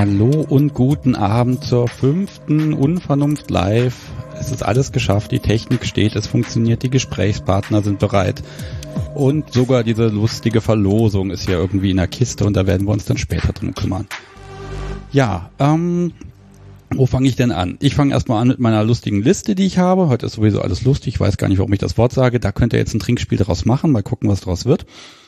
Hallo und guten Abend zur 5. Unvernunft live. Es ist alles geschafft, die Technik steht, es funktioniert, die Gesprächspartner sind bereit und sogar diese lustige Verlosung ist ja irgendwie in der Kiste und da werden wir uns dann später drum kümmern. Ja, wo fange ich denn an? Ich fange erstmal an mit meiner lustigen Liste, die ich habe. Heute ist sowieso alles lustig, ich weiß gar nicht, warum ich das Wort sage. Da könnt ihr jetzt ein Trinkspiel draus machen, mal gucken, was draus wird.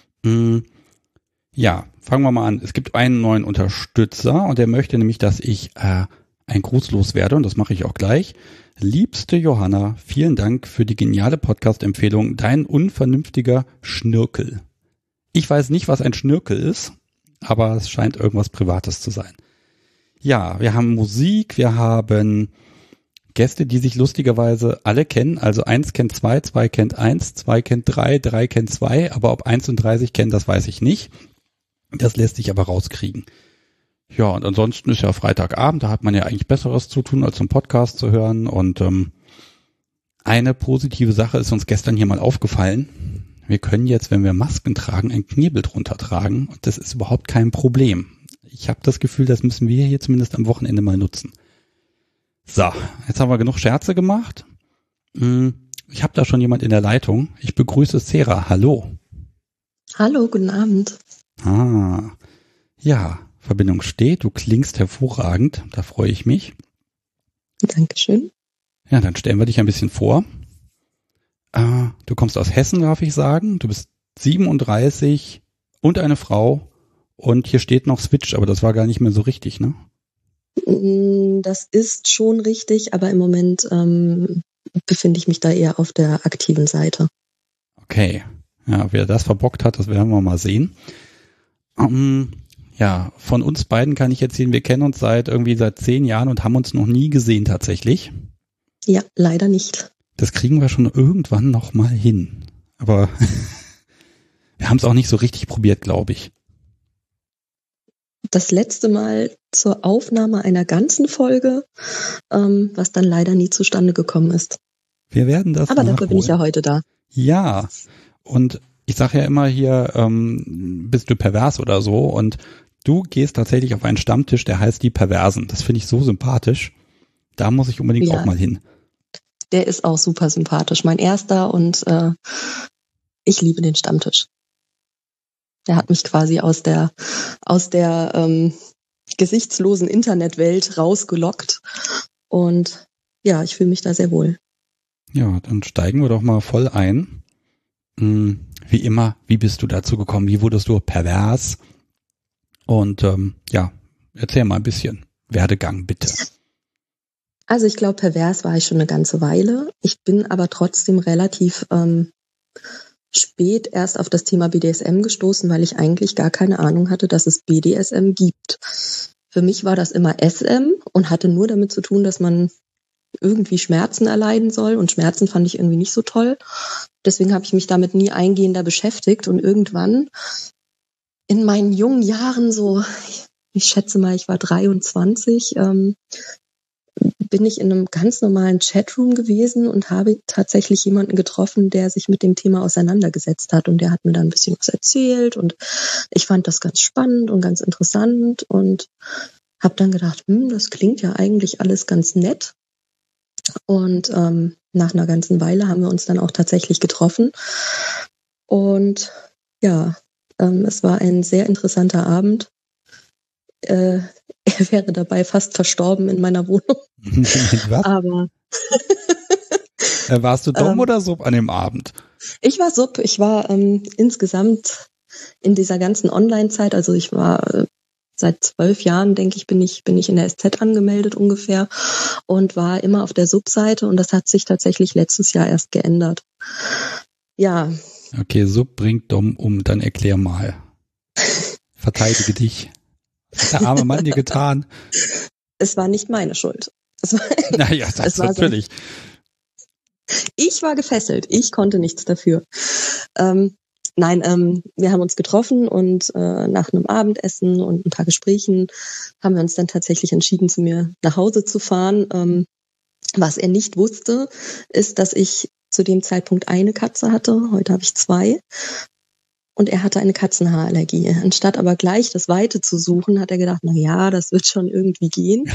Ja, fangen wir mal an. Es gibt einen neuen Unterstützer und der möchte nämlich, dass ich ein Gruß loswerde und das mache ich auch gleich. Liebste Johanna, vielen Dank für die geniale Podcast-Empfehlung. Dein unvernünftiger Schnürkel. Ich weiß nicht, was ein Schnürkel ist, aber es scheint irgendwas Privates zu sein. Ja, wir haben Musik, wir haben Gäste, die sich lustigerweise alle kennen. Also 1 kennt 2, 2 kennt 1, 2 kennt 3, 3 kennt 2. Aber ob 1 und 3 sich kennen, das weiß ich nicht. Das lässt sich aber rauskriegen. Ja, und ansonsten ist ja Freitagabend, da hat man ja eigentlich Besseres zu tun, als einen Podcast zu hören. Und eine positive Sache ist uns gestern hier mal aufgefallen. Wir können jetzt, wenn wir Masken tragen, ein Knebel drunter tragen. Und das ist überhaupt kein Problem. Ich habe das Gefühl, das müssen wir hier zumindest am Wochenende mal nutzen. So, jetzt haben wir genug Scherze gemacht. Ich habe da schon jemand in der Leitung. Ich begrüße Sarah. Hallo. Hallo, guten Abend. Ja, Verbindung steht. Du klingst hervorragend. Da freue ich mich. Dankeschön. Ja, dann stellen wir dich ein bisschen vor. Du kommst aus Hessen, darf ich sagen. Du bist 37 und eine Frau. Und hier steht noch Switch, aber das war gar nicht mehr so richtig, ne? Das ist schon richtig, aber im Moment befinde ich mich da eher auf der aktiven Seite. Okay. Ja, wer das verbockt hat, das werden wir mal sehen. Ja, von uns beiden kann ich erzählen, wir kennen uns seit 10 Jahren und haben uns noch nie gesehen tatsächlich. Ja, leider nicht. Das kriegen wir schon irgendwann noch mal hin. Aber wir haben es auch nicht so richtig probiert, glaube ich. Das letzte Mal zur Aufnahme einer ganzen Folge, was dann leider nie zustande gekommen ist. Wir werden das Aber nachholen. dafür bin ich ja heute da. Ja, und ich sage ja immer hier, bist du pervers oder so und du gehst tatsächlich auf einen Stammtisch, der heißt Die Perversen. Das finde ich so sympathisch. Da muss ich unbedingt auch mal hin. Der ist auch super sympathisch. Mein erster und ich liebe den Stammtisch. Der hat mich quasi aus der gesichtslosen Internetwelt rausgelockt. Und ja, ich fühle mich da sehr wohl. Ja, dann steigen wir doch mal voll ein. Wie immer, wie bist du dazu gekommen? Wie wurdest du pervers? Und ja, erzähl mal ein bisschen. Werdegang, bitte. Also ich glaube, pervers war ich schon eine ganze Weile. Ich bin aber trotzdem relativ spät erst auf das Thema BDSM gestoßen, weil ich eigentlich gar keine Ahnung hatte, dass es BDSM gibt. Für mich war das immer SM und hatte nur damit zu tun, dass man irgendwie Schmerzen erleiden soll und Schmerzen fand ich irgendwie nicht so toll. Deswegen habe ich mich damit nie eingehender beschäftigt und irgendwann in meinen jungen Jahren, so ich schätze mal, ich war 23, bin ich in einem ganz normalen Chatroom gewesen und habe tatsächlich jemanden getroffen, der sich mit dem Thema auseinandergesetzt hat und der hat mir da ein bisschen was erzählt und ich fand das ganz spannend und ganz interessant und habe dann gedacht, das klingt ja eigentlich alles ganz nett und nach einer ganzen Weile haben wir uns dann auch tatsächlich getroffen und ja, es war ein sehr interessanter Abend. Er wäre dabei fast verstorben in meiner Wohnung. Was? Aber warst du Dom oder Sub an dem Abend? Ich war Sub. Ich war insgesamt in dieser ganzen Online-Zeit, also ich war seit 12 Jahren, denke ich, bin ich in der SZ angemeldet ungefähr und war immer auf der Sub-Seite und das hat sich tatsächlich letztes Jahr erst geändert. Ja. Okay, Sub bringt Dom um, dann erklär mal. Verteidige dich. Was hat der arme Mann dir getan? Es war nicht meine Schuld. Naja, das natürlich. Ich war gefesselt. Ich konnte nichts dafür. Nein, wir haben uns getroffen und nach einem Abendessen und ein paar Gesprächen haben wir uns dann tatsächlich entschieden, zu mir nach Hause zu fahren. Was er nicht wusste, ist, dass ich zu dem Zeitpunkt eine Katze hatte. Heute habe ich 2. Und er hatte eine Katzenhaarallergie. Anstatt aber gleich das Weite zu suchen, hat er gedacht, na ja, das wird schon irgendwie gehen.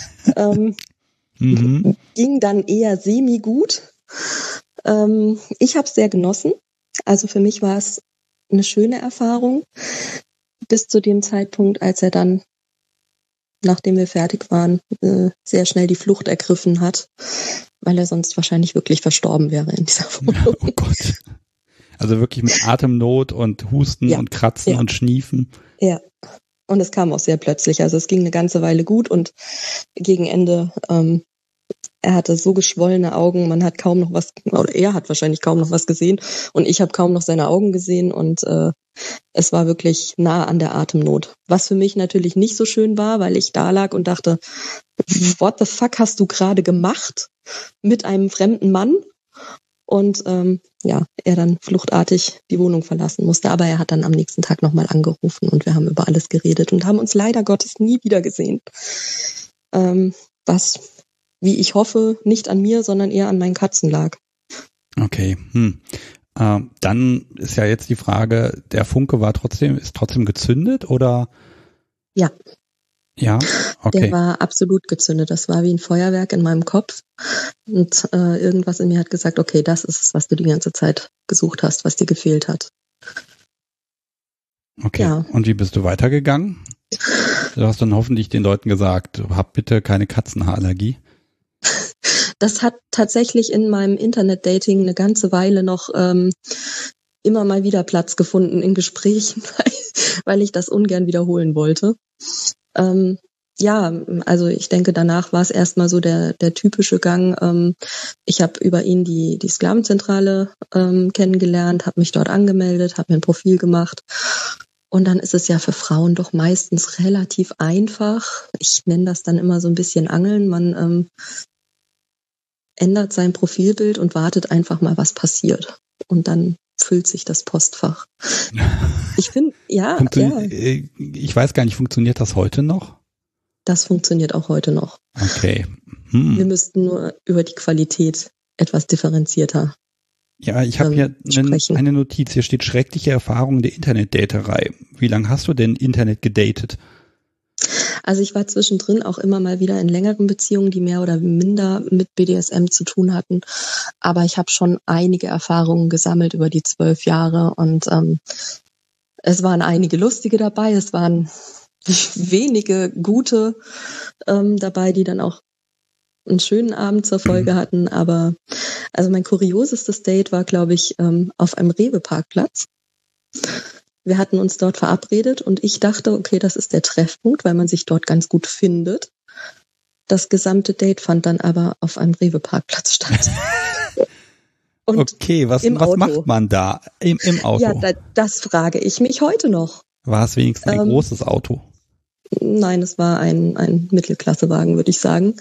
Ging dann eher semi-gut. Ich habe es sehr genossen. Also für mich war es eine schöne Erfahrung bis zu dem Zeitpunkt, als er dann, nachdem wir fertig waren, sehr schnell die Flucht ergriffen hat, weil er sonst wahrscheinlich wirklich verstorben wäre in dieser Wohnung. Oh Gott. Also wirklich mit Atemnot und Husten und Kratzen und Schniefen. Ja, und es kam auch sehr plötzlich. Also es ging eine ganze Weile gut und gegen Ende, er hatte so geschwollene Augen, man hat kaum noch was, oder er hat wahrscheinlich kaum noch was gesehen und ich habe kaum noch seine Augen gesehen und es war wirklich nah an der Atemnot. Was für mich natürlich nicht so schön war, weil ich da lag und dachte, what the fuck hast du gerade gemacht mit einem fremden Mann? Und er dann fluchtartig die Wohnung verlassen musste. Aber er hat dann am nächsten Tag nochmal angerufen und wir haben über alles geredet und haben uns leider Gottes nie wieder gesehen. Was, wie ich hoffe, nicht an mir, sondern eher an meinen Katzen lag. Okay. Dann ist ja jetzt die Frage, der Funke ist trotzdem gezündet oder? Ja. Ja, okay. Der war absolut gezündet. Das war wie ein Feuerwerk in meinem Kopf. Und irgendwas in mir hat gesagt, okay, das ist es, was du die ganze Zeit gesucht hast, was dir gefehlt hat. Okay, ja. Und wie bist du weitergegangen? Du hast dann hoffentlich den Leuten gesagt, hab bitte keine Katzenhaarallergie. Das hat tatsächlich in meinem Internet-Dating eine ganze Weile noch immer mal wieder Platz gefunden in Gesprächen, weil ich das ungern wiederholen wollte. Also ich denke, danach war es erstmal so der typische Gang. Ich habe über ihn die Sklavenzentrale kennengelernt, habe mich dort angemeldet, habe mir ein Profil gemacht. Und dann ist es ja für Frauen doch meistens relativ einfach. Ich nenne das dann immer so ein bisschen Angeln. Man ändert sein Profilbild und wartet einfach mal, was passiert. Und dann füllt sich das Postfach. Ich finde, ich weiß gar nicht, funktioniert das heute noch? Das funktioniert auch heute noch. Okay. Wir müssten nur über die Qualität etwas differenzierter. Ja, ich habe hier eine Notiz. Hier steht schreckliche Erfahrungen der Internetdaterei. Wie lange hast du denn Internet gedatet? Also ich war zwischendrin auch immer mal wieder in längeren Beziehungen, die mehr oder minder mit BDSM zu tun hatten. Aber ich habe schon einige Erfahrungen gesammelt über die 12 Jahre und es waren einige lustige dabei. Es waren wenige gute dabei, die dann auch einen schönen Abend zur Folge hatten. Aber also mein kuriosestes Date war, glaube ich, auf einem Rewe-Parkplatz. Wir hatten uns dort verabredet und ich dachte, okay, das ist der Treffpunkt, weil man sich dort ganz gut findet. Das gesamte Date fand dann aber auf einem Rewe-Parkplatz statt. Und okay, was macht man da im Auto? Ja, das frage ich mich heute noch. War es wenigstens ein großes Auto? Nein, es war ein Mittelklassewagen, würde ich sagen.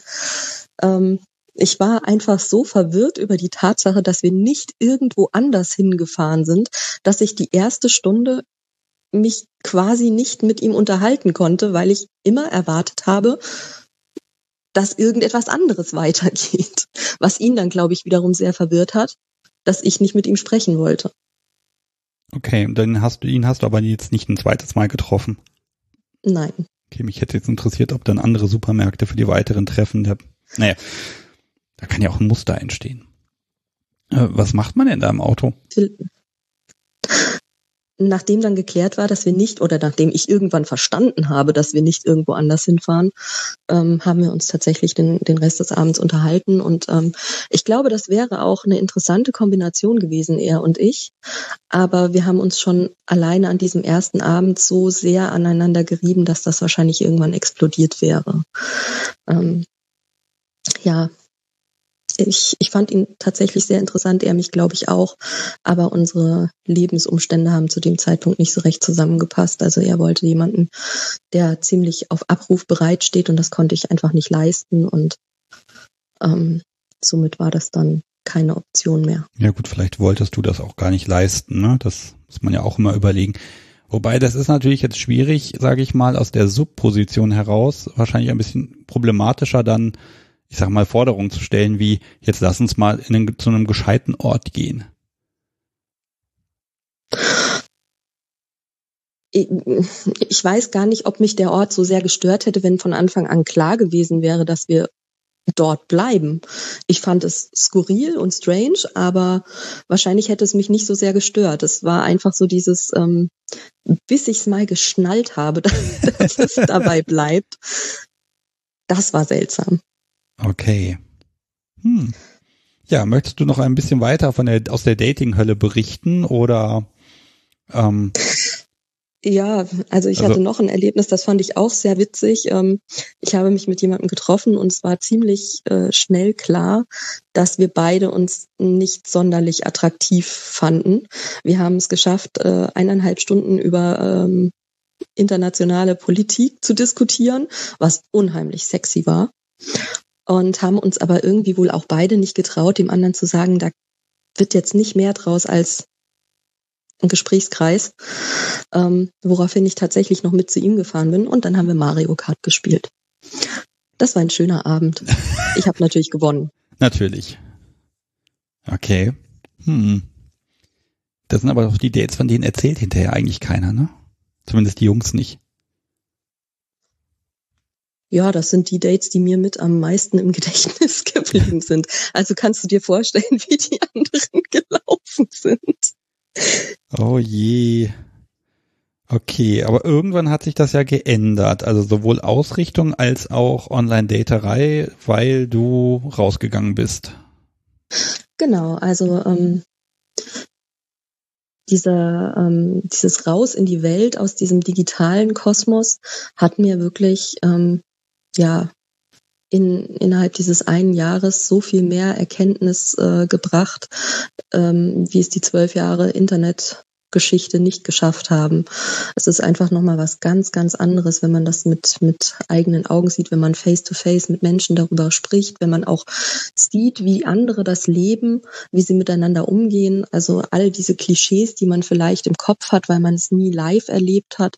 Ich war einfach so verwirrt über die Tatsache, dass wir nicht irgendwo anders hingefahren sind, dass ich die erste Stunde mich quasi nicht mit ihm unterhalten konnte, weil ich immer erwartet habe, dass irgendetwas anderes weitergeht. Was ihn dann, glaube ich, wiederum sehr verwirrt hat, dass ich nicht mit ihm sprechen wollte. Okay, und dann hast du aber jetzt nicht ein zweites Mal getroffen? Nein. Okay, mich hätte jetzt interessiert, ob dann andere Supermärkte für die weiteren Treffen, da kann ja auch ein Muster entstehen. Was macht man denn da im Auto? Nachdem dann geklärt war, dass wir nicht, oder nachdem ich irgendwann verstanden habe, dass wir nicht irgendwo anders hinfahren, haben wir uns tatsächlich den Rest des Abends unterhalten. Und ich glaube, das wäre auch eine interessante Kombination gewesen, er und ich. Aber wir haben uns schon alleine an diesem ersten Abend so sehr aneinander gerieben, dass das wahrscheinlich irgendwann explodiert wäre. Ich fand ihn tatsächlich sehr interessant, er mich, glaube ich, auch. Aber unsere Lebensumstände haben zu dem Zeitpunkt nicht so recht zusammengepasst. Also er wollte jemanden, der ziemlich auf Abruf bereitsteht und das konnte ich einfach nicht leisten. Und somit war das dann keine Option mehr. Ja gut, vielleicht wolltest du das auch gar nicht leisten, ne? Das muss man ja auch immer überlegen. Wobei, das ist natürlich jetzt schwierig, sage ich mal, aus der Subposition heraus, wahrscheinlich ein bisschen problematischer dann, ich sag mal, Forderungen zu stellen, wie, jetzt lass uns mal zu einem gescheiten Ort gehen. Ich weiß gar nicht, ob mich der Ort so sehr gestört hätte, wenn von Anfang an klar gewesen wäre, dass wir dort bleiben. Ich fand es skurril und strange, aber wahrscheinlich hätte es mich nicht so sehr gestört. Es war einfach so dieses, bis ich es mal geschnallt habe, dass es dabei bleibt. Das war seltsam. Okay. Ja, möchtest du noch ein bisschen weiter aus der Dating-Hölle berichten oder? Ja, also ich hatte noch ein Erlebnis, das fand ich auch sehr witzig. Ich habe mich mit jemandem getroffen und es war ziemlich schnell klar, dass wir beide uns nicht sonderlich attraktiv fanden. Wir haben es geschafft, 1,5 Stunden über internationale Politik zu diskutieren, was unheimlich sexy war. Und haben uns aber irgendwie wohl auch beide nicht getraut, dem anderen zu sagen, da wird jetzt nicht mehr draus als ein Gesprächskreis, woraufhin ich tatsächlich noch mit zu ihm gefahren bin und dann haben wir Mario Kart gespielt. Das war ein schöner Abend. Ich habe natürlich gewonnen. Natürlich. Okay. Das sind aber doch die Dates, von denen erzählt hinterher eigentlich keiner, ne? Zumindest die Jungs nicht. Ja, das sind die Dates, die mir mit am meisten im Gedächtnis geblieben sind. Also kannst du dir vorstellen, wie die anderen gelaufen sind. Oh je. Okay, aber irgendwann hat sich das ja geändert. Also sowohl Ausrichtung als auch Online-Daterei, weil du rausgegangen bist. Genau, also dieses Raus in die Welt aus diesem digitalen Kosmos hat mir wirklich innerhalb dieses einen Jahres so viel mehr Erkenntnis gebracht, wie es die 12 Jahre Internetgeschichte nicht geschafft haben. Es ist einfach nochmal was ganz, ganz anderes, wenn man das mit eigenen Augen sieht, wenn man face-to-face mit Menschen darüber spricht, wenn man auch sieht, wie andere das leben, wie sie miteinander umgehen. Also all diese Klischees, die man vielleicht im Kopf hat, weil man es nie live erlebt hat,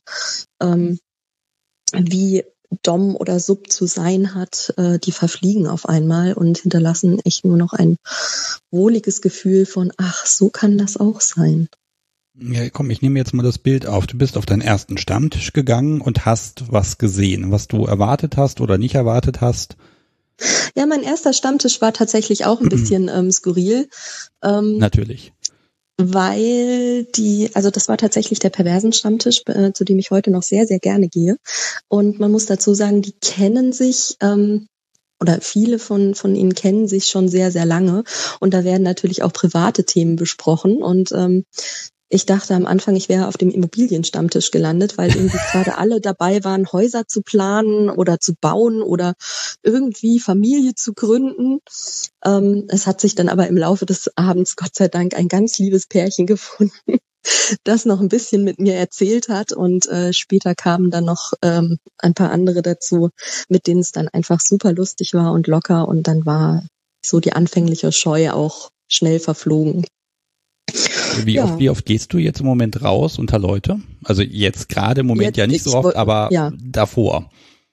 wie Dom oder Sub zu sein hat, die verfliegen auf einmal und hinterlassen echt nur noch ein wohliges Gefühl von, ach, so kann das auch sein. Ja, komm, ich nehme jetzt mal das Bild auf. Du bist auf deinen ersten Stammtisch gegangen und hast was gesehen, was du erwartet hast oder nicht erwartet hast. Ja, mein erster Stammtisch war tatsächlich auch ein bisschen skurril. Natürlich. Weil das war tatsächlich der Perversen-Stammtisch, zu dem ich heute noch sehr, sehr gerne gehe. Und man muss dazu sagen, die kennen sich, oder viele von ihnen kennen sich schon sehr, sehr lange. Und da werden natürlich auch private Themen besprochen. Und ich dachte am Anfang, ich wäre auf dem Immobilienstammtisch gelandet, weil irgendwie gerade alle dabei waren, Häuser zu planen oder zu bauen oder irgendwie Familie zu gründen. Es hat sich dann aber im Laufe des Abends, Gott sei Dank, ein ganz liebes Pärchen gefunden, das noch ein bisschen mit mir erzählt hat. Und später kamen dann noch ein paar andere dazu, mit denen es dann einfach super lustig war und locker. Und dann war so die anfängliche Scheu auch schnell verflogen. Wie oft gehst du jetzt im Moment raus unter Leute? Also jetzt gerade im Moment ja nicht so oft, aber davor.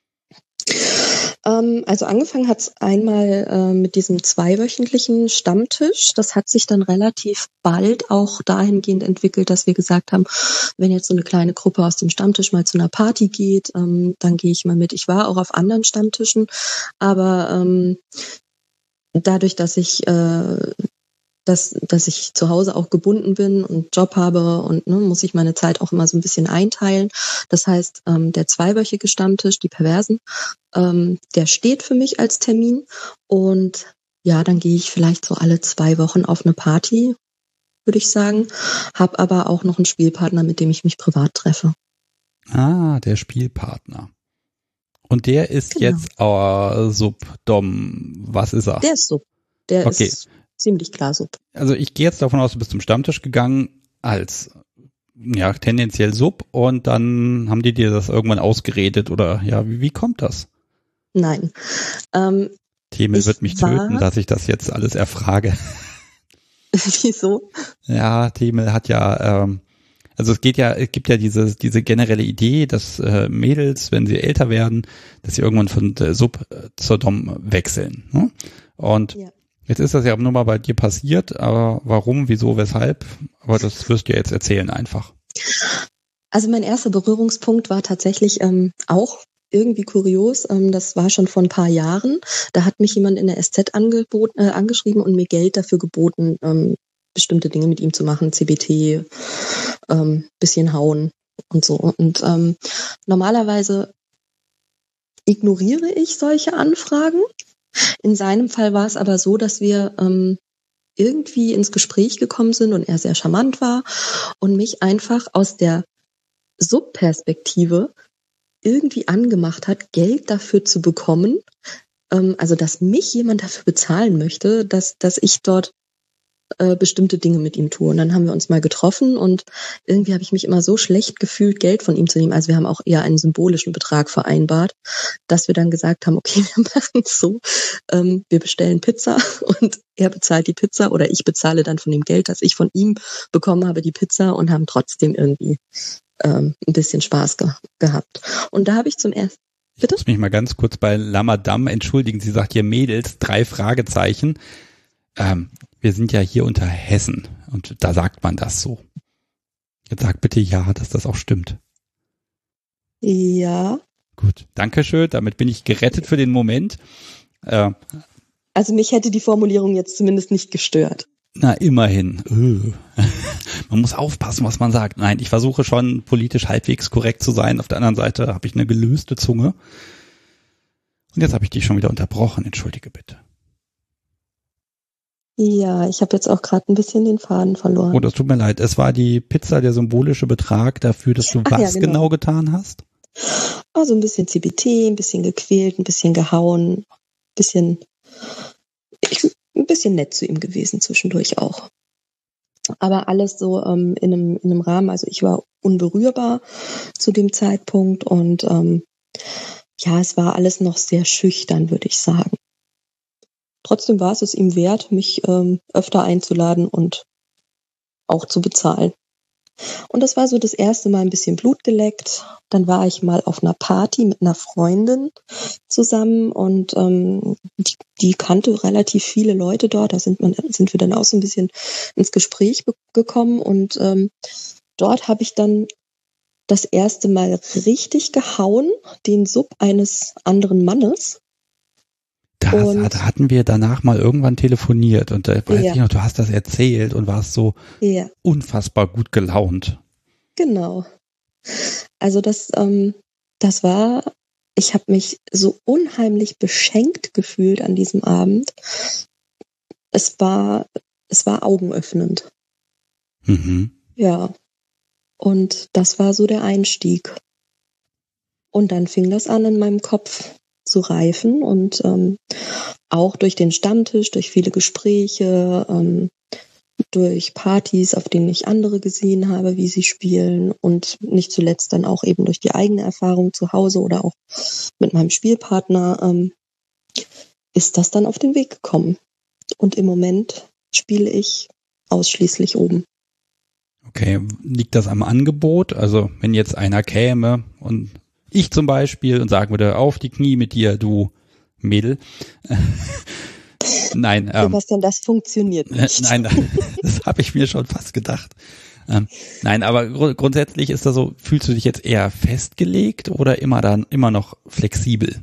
Also angefangen hat es einmal mit diesem 2-wöchentlichen Stammtisch. Das hat sich dann relativ bald auch dahingehend entwickelt, dass wir gesagt haben, wenn jetzt so eine kleine Gruppe aus dem Stammtisch mal zu einer Party geht, dann gehe ich mal mit. Ich war auch auf anderen Stammtischen, aber dadurch, dass ich zu Hause auch gebunden bin und Job habe und muss ich meine Zeit auch immer so ein bisschen einteilen. Das heißt, der 2-wöchige Stammtisch, die Perversen, der steht für mich als Termin. Und ja, dann gehe ich vielleicht so alle 2 Wochen auf eine Party, würde ich sagen. Habe aber auch noch einen Spielpartner, mit dem ich mich privat treffe. Ah, der Spielpartner. Und der ist jetzt Sub-Dom. Was ist er? Der ist Sub. Der ist ziemlich klar Sub. Also ich gehe jetzt davon aus, du bist zum Stammtisch gegangen als tendenziell Sub und dann haben die dir das irgendwann ausgeredet oder wie kommt das? Nein. Themel wird mich töten, dass ich das jetzt alles erfrage. Wieso? Ja, Themel hat also es gibt ja diese generelle Idee, dass Mädels, wenn sie älter werden, dass sie irgendwann von Sub zur Dom wechseln. Ne? Und jetzt ist das ja nur mal bei dir passiert, aber warum, wieso, weshalb? Aber das wirst du jetzt erzählen einfach. Also mein erster Berührungspunkt war tatsächlich auch irgendwie kurios. Das war schon vor ein paar Jahren. Da hat mich jemand in der SZ angeschrieben und mir Geld dafür geboten, bestimmte Dinge mit ihm zu machen, CBT, bisschen hauen und so. Und normalerweise ignoriere ich solche Anfragen. In seinem Fall war es aber so, dass wir irgendwie ins Gespräch gekommen sind und er sehr charmant war und mich einfach aus der Subperspektive irgendwie angemacht hat, Geld dafür zu bekommen, also dass mich jemand dafür bezahlen möchte, dass ich dort bestimmte Dinge mit ihm tue. Und dann haben wir uns mal getroffen und irgendwie habe ich mich immer so schlecht gefühlt, Geld von ihm zu nehmen. Also wir haben auch eher einen symbolischen Betrag vereinbart, dass wir dann gesagt haben, okay, wir machen es so, wir bestellen Pizza und er bezahlt die Pizza oder ich bezahle dann von dem Geld, das ich von ihm bekommen habe, die Pizza und haben trotzdem irgendwie ein bisschen Spaß gehabt. Und da habe ich zum ersten... Bitte? Ich muss mich mal ganz kurz bei Lamadam entschuldigen. Sie sagt hier Mädels, 3 Fragezeichen. Wir sind ja hier unter Hessen und da sagt man das so. Jetzt sag bitte ja, dass das auch stimmt. Ja. Gut, Dankeschön. Damit bin ich gerettet für den Moment. Also mich hätte die Formulierung jetzt zumindest nicht gestört. Na, immerhin. Man muss aufpassen, was man sagt. Nein, ich versuche schon politisch halbwegs korrekt zu sein. Auf der anderen Seite habe ich eine gelöste Zunge. Und jetzt habe ich dich schon wieder unterbrochen. Entschuldige bitte. Ja, ich habe jetzt auch gerade ein bisschen den Faden verloren. Oh, das tut mir leid. Es war die Pizza, der symbolische Betrag dafür, dass du was genau getan hast? Also ein bisschen CBT, ein bisschen gequält, ein bisschen gehauen, ein bisschen nett zu ihm gewesen zwischendurch auch. Aber alles so in einem Rahmen, also ich war unberührbar zu dem Zeitpunkt und ja, es war alles noch sehr schüchtern, würde ich sagen. Trotzdem war es ihm wert, mich öfter einzuladen und auch zu bezahlen. Und das war so das erste Mal ein bisschen Blut geleckt. Dann war ich mal auf einer Party mit einer Freundin zusammen und die kannte relativ viele Leute dort. Da sind wir dann auch so ein bisschen ins Gespräch gekommen und dort habe ich dann das erste Mal richtig gehauen, den Sub eines anderen Mannes. Da hatten wir danach mal irgendwann telefoniert und da weiß ich noch, du hast das erzählt und warst so unfassbar gut gelaunt. Genau. Also das war, ich habe mich so unheimlich beschenkt gefühlt an diesem Abend. Es war augenöffnend. Mhm. Ja. Und das war so der Einstieg. Und dann fing das an, in meinem Kopf zu reifen und auch durch den Stammtisch, durch viele Gespräche, durch Partys, auf denen ich andere gesehen habe, wie sie spielen und nicht zuletzt dann auch eben durch die eigene Erfahrung zu Hause oder auch mit meinem Spielpartner ist das dann auf den Weg gekommen. Und im Moment spiele ich ausschließlich oben. Okay, liegt das am Angebot? Also wenn jetzt einer käme und ich zum Beispiel und sagen würde, auf die Knie mit dir, du Mädel. Nein. Sebastian, das funktioniert nicht. Nein, das habe ich mir schon fast gedacht. Nein, aber grundsätzlich ist das so, fühlst du dich jetzt eher festgelegt oder immer noch flexibel?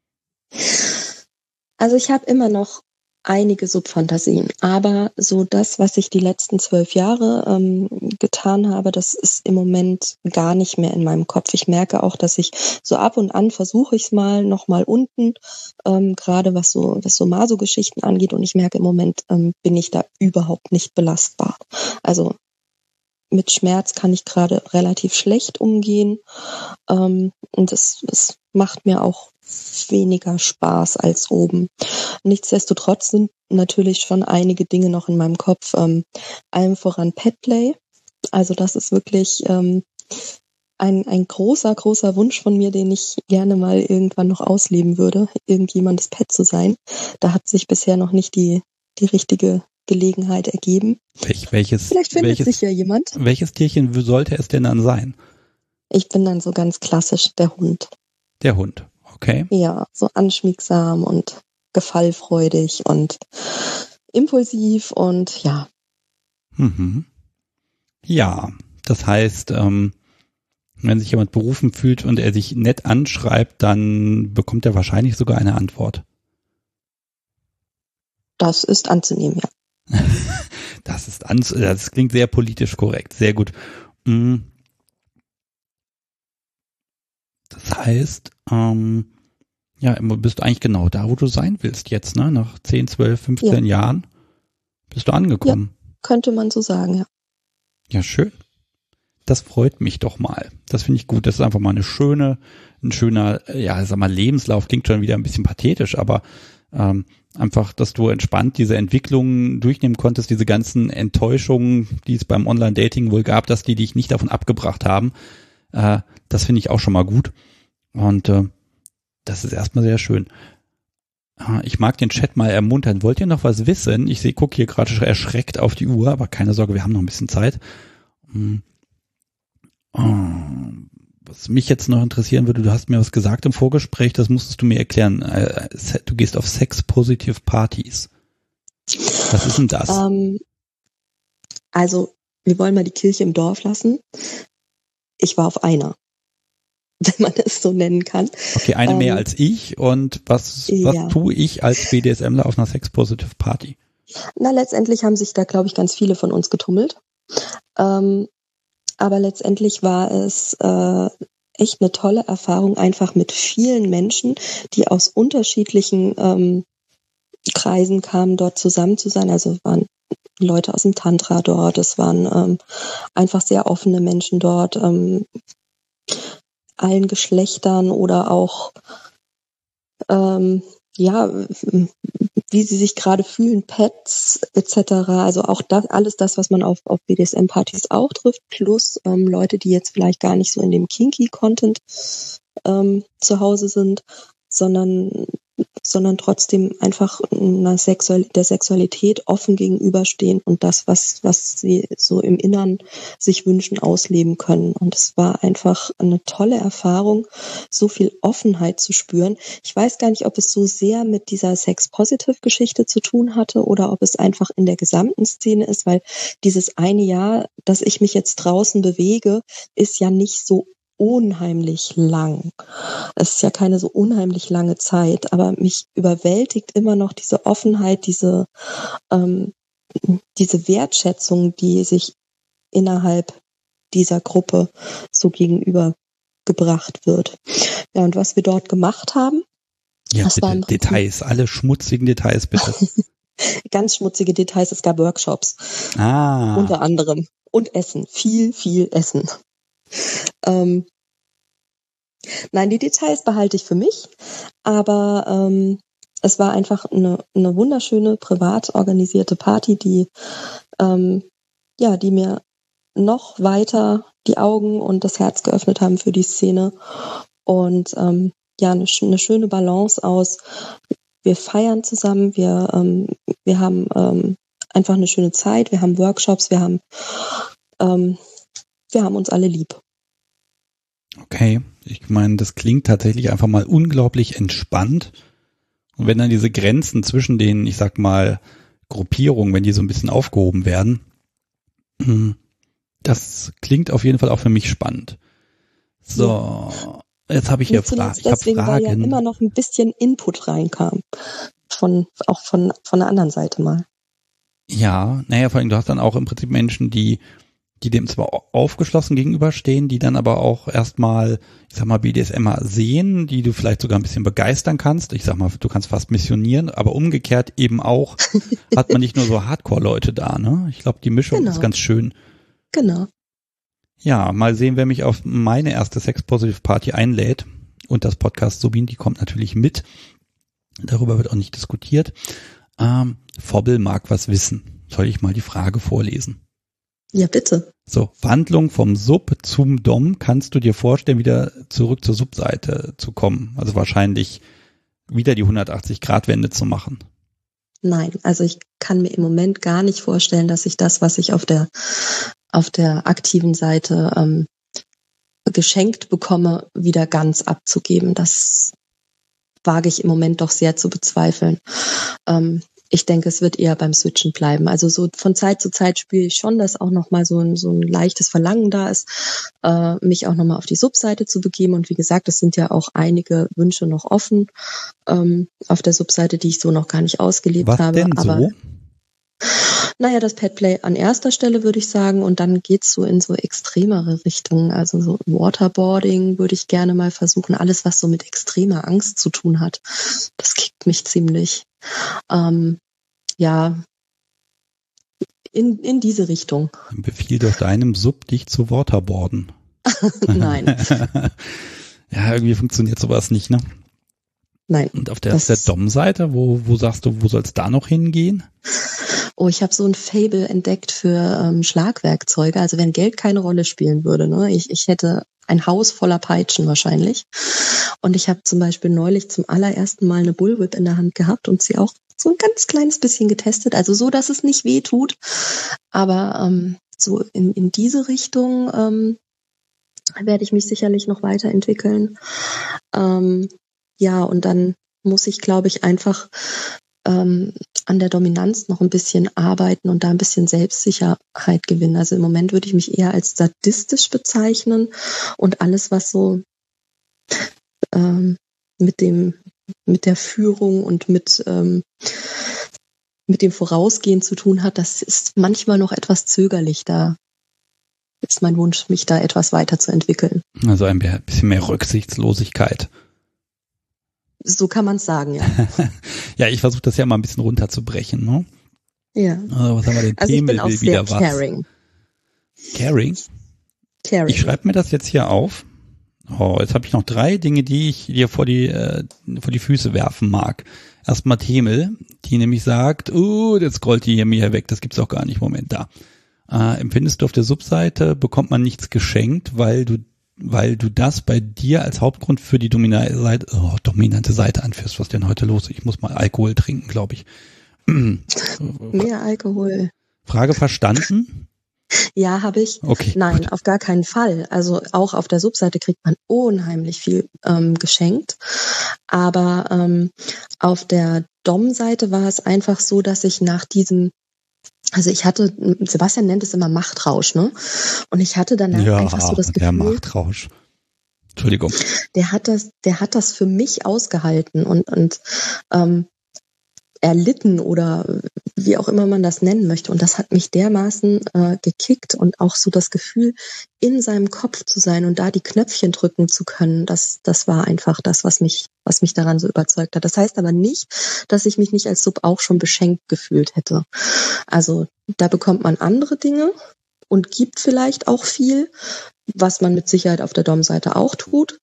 Also ich habe immer noch einige Subfantasien, aber so das, was ich die letzten 12 Jahre getan habe, das ist im Moment gar nicht mehr in meinem Kopf. Ich merke auch, dass ich so ab und an versuche ich es noch mal unten, gerade was so Maso-Geschichten angeht, und ich merke im Moment bin ich da überhaupt nicht belastbar. Also mit Schmerz kann ich gerade relativ schlecht umgehen und es macht mir auch weniger Spaß als oben. Nichtsdestotrotz sind natürlich schon einige Dinge noch in meinem Kopf, allem voran Petplay. Also das ist wirklich ein großer, großer Wunsch von mir, den ich gerne mal irgendwann noch ausleben würde, irgendjemandes Pet zu sein. Da hat sich bisher noch nicht die richtige Gelegenheit ergeben. Vielleicht findet sich ja jemand. Welches Tierchen sollte es denn dann sein? Ich bin dann so ganz klassisch der Hund. Der Hund, okay. Ja, so anschmiegsam und gefallfreudig und impulsiv und ja. Mhm. Ja, das heißt, Wenn sich jemand berufen fühlt und er sich nett anschreibt, dann bekommt er wahrscheinlich sogar eine Antwort. Das ist anzunehmen, ja. Das klingt sehr politisch korrekt, sehr gut. Das heißt, bist du eigentlich genau da, wo du sein willst jetzt, ne? Nach 10, 12, 15 Jahren bist du angekommen. Ja, könnte man so sagen, ja. Ja, schön. Das freut mich doch mal. Das finde ich gut. Das ist einfach mal ein schöner, Lebenslauf. Klingt schon wieder ein bisschen pathetisch, aber einfach, dass du entspannt diese Entwicklungen durchnehmen konntest, diese ganzen Enttäuschungen, die es beim Online-Dating wohl gab, dass die dich nicht davon abgebracht haben. Das finde ich auch schon mal gut. Und das ist erstmal sehr schön. Ich mag den Chat mal ermuntern. Wollt ihr noch was wissen? Ich gucke hier gerade erschreckt auf die Uhr, aber keine Sorge, wir haben noch ein bisschen Zeit. Was mich jetzt noch interessieren würde, du hast mir was gesagt im Vorgespräch, das musstest du mir erklären. Du gehst auf Sex-Positive Partys. Was ist denn das? Also, wir wollen mal die Kirche im Dorf lassen. Ich war auf einer, wenn man es so nennen kann. Okay, eine mehr als ich. Und was tue ich als BDSMler auf einer Sex-Positive Party? Na, letztendlich haben sich da, glaube ich, ganz viele von uns getummelt. Aber letztendlich war es echt eine tolle Erfahrung, einfach mit vielen Menschen, die aus unterschiedlichen Kreisen kamen, dort zusammen zu sein. Also waren Leute aus dem Tantra dort, es waren einfach sehr offene Menschen dort, allen Geschlechtern oder auch wie sie sich gerade fühlen, Pets etc. Also auch alles das, was man auf BDSM-Partys auch trifft, plus Leute, die jetzt vielleicht gar nicht so in dem Kinky-Content zu Hause sind, sondern trotzdem einfach der Sexualität offen gegenüberstehen und das, was sie so im Innern sich wünschen, ausleben können. Und es war einfach eine tolle Erfahrung, so viel Offenheit zu spüren. Ich weiß gar nicht, ob es so sehr mit dieser Sex-Positive-Geschichte zu tun hatte oder ob es einfach in der gesamten Szene ist, weil dieses eine Jahr, dass ich mich jetzt draußen bewege, ist ja nicht so unheimlich lang. Es ist ja keine so unheimlich lange Zeit, aber mich überwältigt immer noch diese Offenheit, diese Wertschätzung, die sich innerhalb dieser Gruppe so gegenübergebracht wird. Ja, und was wir dort gemacht haben, ja, das waren Details, alle schmutzigen Details bitte. Ganz schmutzige Details, es gab Workshops. Unter anderem. Und Essen, viel, viel Essen. Nein, die Details behalte ich für mich, aber es war einfach eine wunderschöne, privat organisierte Party, die mir noch weiter die Augen und das Herz geöffnet haben für die Szene und eine schöne Balance aus. Wir feiern zusammen, wir haben einfach eine schöne Zeit, wir haben Workshops, wir haben uns alle lieb. Okay, ich meine, das klingt tatsächlich einfach mal unglaublich entspannt. Und wenn dann diese Grenzen zwischen den, ich sag mal, Gruppierungen, wenn die so ein bisschen aufgehoben werden, das klingt auf jeden Fall auch für mich spannend. So, jetzt habe ich hier Fragen. Deswegen, weil ja immer noch ein bisschen Input reinkam. Von der anderen Seite mal. Ja, vor allem, du hast dann auch im Prinzip Menschen, die dem zwar aufgeschlossen gegenüberstehen, die dann aber auch erstmal, ich sag mal, BDSMer sehen, die du vielleicht sogar ein bisschen begeistern kannst. Ich sag mal, du kannst fast missionieren, aber umgekehrt eben auch hat man nicht nur so Hardcore-Leute da, ne? Ich glaube, die Mischung ist ganz schön. Genau. Ja, mal sehen, wer mich auf meine erste Sex-Positive-Party einlädt. Und das Podcast Subin, die kommt natürlich mit. Darüber wird auch nicht diskutiert. Fobbel mag was wissen. Soll ich mal die Frage vorlesen? Ja, bitte. So, Wandlung vom Sub zum Dom. Kannst du dir vorstellen, wieder zurück zur Subseite zu kommen? Also wahrscheinlich wieder die 180-Grad-Wende zu machen. Nein, also ich kann mir im Moment gar nicht vorstellen, dass ich das, was ich auf der aktiven Seite geschenkt bekomme, wieder ganz abzugeben. Das wage ich im Moment doch sehr zu bezweifeln. ich denke, es wird eher beim Switchen bleiben. Also so von Zeit zu Zeit spiele ich schon, dass auch nochmal so ein leichtes Verlangen da ist, mich auch nochmal auf die Subseite zu begeben. Und wie gesagt, es sind ja auch einige Wünsche noch offen auf der Subseite, die ich so noch gar nicht ausgelebt Was habe. denn Aber so? naja, das Petplay an erster Stelle, würde ich sagen. Und dann geht's so in so extremere Richtungen. Also so Waterboarding würde ich gerne mal versuchen. Alles, was so mit extremer Angst zu tun hat, das kickt mich ziemlich. Ja, in diese Richtung. Befiehl doch deinem Sub, dich zu Waterboarden. Nein. Ja, irgendwie funktioniert sowas nicht, ne? Nein. Und auf der Dom-Seite, wo sagst du, wo soll es da noch hingehen? Oh, ich habe so ein Faible entdeckt für Schlagwerkzeuge. Also wenn Geld keine Rolle spielen würde, ne? Ich hätte ein Haus voller Peitschen wahrscheinlich. Und ich habe zum Beispiel neulich zum allerersten Mal eine Bullwhip in der Hand gehabt und sie auch so ein ganz kleines bisschen getestet. Also so, dass es nicht weh tut. Aber so in diese Richtung werde ich mich sicherlich noch weiterentwickeln. Ja, und dann muss ich, glaube ich, einfach an der Dominanz noch ein bisschen arbeiten und da ein bisschen Selbstsicherheit gewinnen. Also im Moment würde ich mich eher als sadistisch bezeichnen und alles, was so mit der Führung und mit dem Vorausgehen zu tun hat, das ist manchmal noch etwas zögerlich. Da ist mein Wunsch, mich da etwas weiterzuentwickeln. Also ein bisschen mehr Rücksichtslosigkeit. So kann man es sagen, ja. Ja, ich versuche das ja mal ein bisschen runterzubrechen, ne? Ja. Also, was haben wir denn? Also ich bin auch sehr caring. Caring? Caring. Ich schreibe mir das jetzt hier auf. Oh, jetzt habe ich noch 3 Dinge, die ich dir vor die Füße werfen mag. Erstmal Themel, die nämlich sagt, jetzt scrollt die hier mir weg, das gibt's auch gar nicht. Moment, da. Empfindest du auf der Subseite, bekommt man nichts geschenkt, weil du das bei dir als Hauptgrund für die dominante Seite anführst. Was ist denn heute los? Ich muss mal Alkohol trinken, glaube ich. Mehr Alkohol. Frage verstanden? Ja, habe ich. Okay. Nein, gut. auf gar keinen Fall. Also auch auf der Subseite kriegt man unheimlich viel geschenkt. Aber auf der Dom-Seite war es einfach so, dass ich nach diesem Sebastian nennt es immer Machtrausch, ne? Und ich hatte danach einfach so das Gefühl. Der Machtrausch. Entschuldigung. Der hat das für mich ausgehalten und erlitten oder wie auch immer man das nennen möchte. Und das hat mich dermaßen gekickt und auch so das Gefühl, in seinem Kopf zu sein und da die Knöpfchen drücken zu können, das war einfach das, was mich daran so überzeugt hat. Das heißt aber nicht, dass ich mich nicht als Sub auch schon beschenkt gefühlt hätte. Also da bekommt man andere Dinge und gibt vielleicht auch viel, was man mit Sicherheit auf der Dom-Seite auch tut.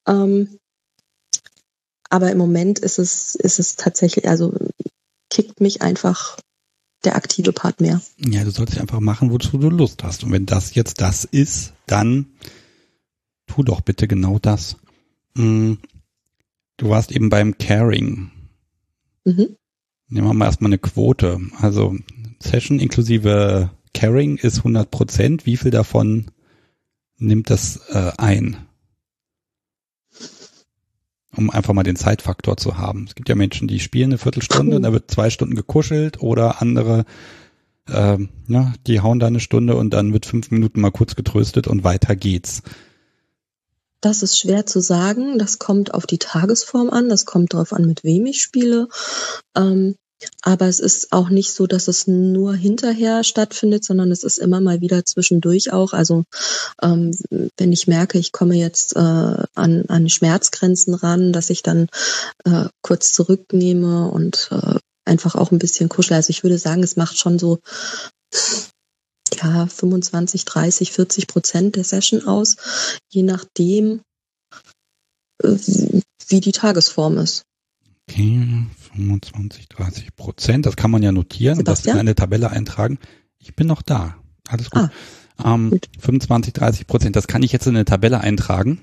Aber im Moment ist es tatsächlich, also kickt mich einfach der aktive Part mehr. Ja, du sollst einfach machen, wozu du Lust hast. Und wenn das jetzt das ist, dann tu doch bitte genau das. Du warst eben beim Caring. Mhm. Nehmen wir mal erstmal eine Quote. Also Session inklusive Caring ist 100%. Wie viel davon nimmt das ein? Um einfach mal den Zeitfaktor zu haben. Es gibt ja Menschen, die spielen eine Viertelstunde und da wird 2 Stunden gekuschelt oder andere, die hauen da eine Stunde und dann wird 5 Minuten mal kurz getröstet und weiter geht's. Das ist schwer zu sagen. Das kommt auf die Tagesform an. Das kommt darauf an, mit wem ich spiele. Aber es ist auch nicht so, dass es nur hinterher stattfindet, sondern es ist immer mal wieder zwischendurch auch. Also wenn ich merke, ich komme jetzt an Schmerzgrenzen ran, dass ich dann kurz zurücknehme und einfach auch ein bisschen kuschel. Also ich würde sagen, es macht schon so 25, 30, 40% der Session aus, je nachdem, wie die Tagesform ist. Okay, 25-30%, das kann man ja notieren und das in eine Tabelle eintragen. Ich bin noch da, alles gut. 25-30%, das kann ich jetzt in eine Tabelle eintragen.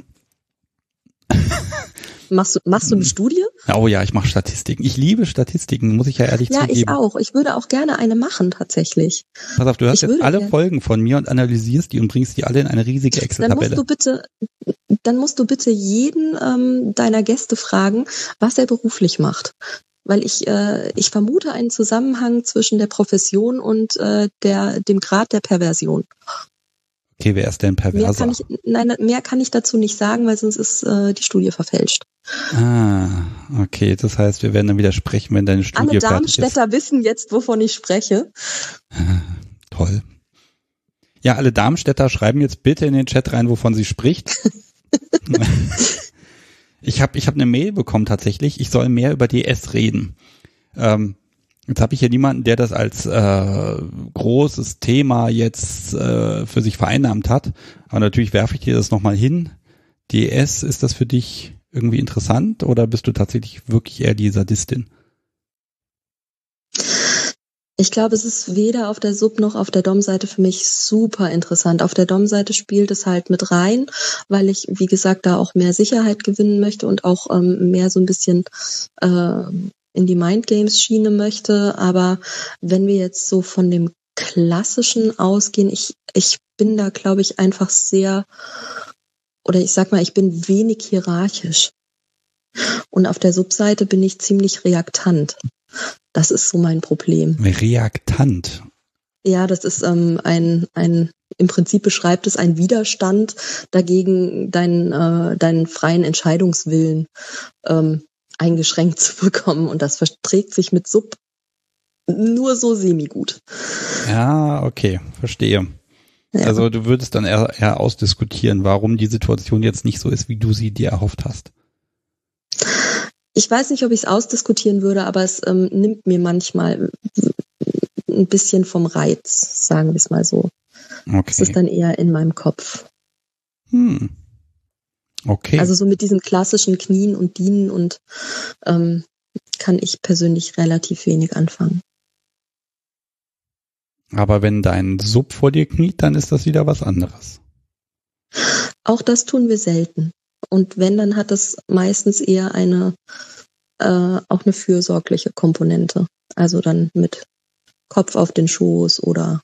Machst du eine Studie? Oh ja, ich mache Statistiken. Ich liebe Statistiken, muss ich ja ehrlich zugeben. Ja, ich auch. Ich würde auch gerne eine machen, tatsächlich. Pass auf, du hörst jetzt alle Folgen von mir und analysierst die und bringst die alle in eine riesige Excel-Tabelle. Dann musst du bitte jeden deiner Gäste fragen, was er beruflich macht. weil ich vermute einen Zusammenhang zwischen der Profession und dem Grad der Perversion. Okay, wer ist denn perverser? Mehr kann ich dazu nicht sagen, weil sonst ist die Studie verfälscht. Okay, das heißt, wir werden dann wieder sprechen, wenn deine Studie fertig ist. Alle Darmstädter wissen jetzt, wovon ich spreche. Toll. Ja, alle Darmstädter schreiben jetzt bitte in den Chat rein, wovon sie spricht. Ich hab eine Mail bekommen tatsächlich, ich soll mehr über DS reden. Jetzt habe ich hier niemanden, der das als großes Thema jetzt für sich vereinnahmt hat. Aber natürlich werfe ich dir das nochmal hin. DS, ist das für dich irgendwie interessant oder bist du tatsächlich wirklich eher die Sadistin? Ich glaube, es ist weder auf der Sub- noch auf der Dom-Seite für mich super interessant. Auf der Dom-Seite spielt es halt mit rein, weil ich, wie gesagt, da auch mehr Sicherheit gewinnen möchte und auch mehr so ein bisschen in die Mindgames-Schiene möchte. Aber wenn wir jetzt so von dem Klassischen ausgehen, ich bin da, glaube ich, einfach sehr, oder ich sag mal, ich bin wenig hierarchisch. Und auf der Subseite bin ich ziemlich reaktant. Das ist so mein Problem. Reaktant? Ja, das ist im Prinzip beschreibt es einen Widerstand dagegen, deinen freien Entscheidungswillen eingeschränkt zu bekommen. Und das verträgt sich mit Sub nur so semi-gut. Ja, okay, verstehe. Ja. Also du würdest dann eher ausdiskutieren, warum die Situation jetzt nicht so ist, wie du sie dir erhofft hast. Ich weiß nicht, ob ich es ausdiskutieren würde, aber es nimmt mir manchmal ein bisschen vom Reiz, sagen wir es mal so. Okay. Es ist dann eher in meinem Kopf. Okay. Also so mit diesen klassischen Knien und Dienen und kann ich persönlich relativ wenig anfangen. Aber wenn dein Sub vor dir kniet, dann ist das wieder was anderes. Auch das tun wir selten. Und wenn, dann hat das meistens eher auch eine fürsorgliche Komponente. Also dann mit Kopf auf den Schoß oder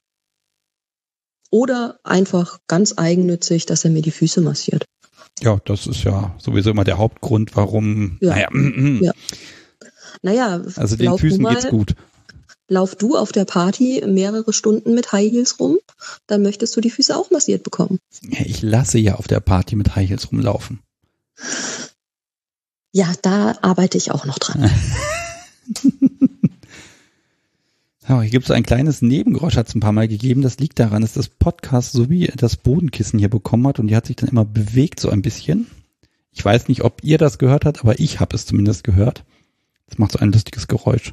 einfach ganz eigennützig, dass er mir die Füße massiert. Ja, das ist ja sowieso immer der Hauptgrund, warum. Ja. Naja, also den Füßen geht's gut. Lauf du auf der Party mehrere Stunden mit High Heels rum, dann möchtest du die Füße auch massiert bekommen. Ja, ich lasse ja auf der Party mit High Heels rumlaufen. Ja, da arbeite ich auch noch dran. Ja, hier gibt es ein kleines Nebengeräusch, hat es ein paar Mal gegeben. Das liegt daran, dass das Podcast sowie das Bodenkissen hier bekommen hat und die hat sich dann immer bewegt so ein bisschen. Ich weiß nicht, ob ihr das gehört habt, aber ich habe es zumindest gehört. Das macht so ein lustiges Geräusch.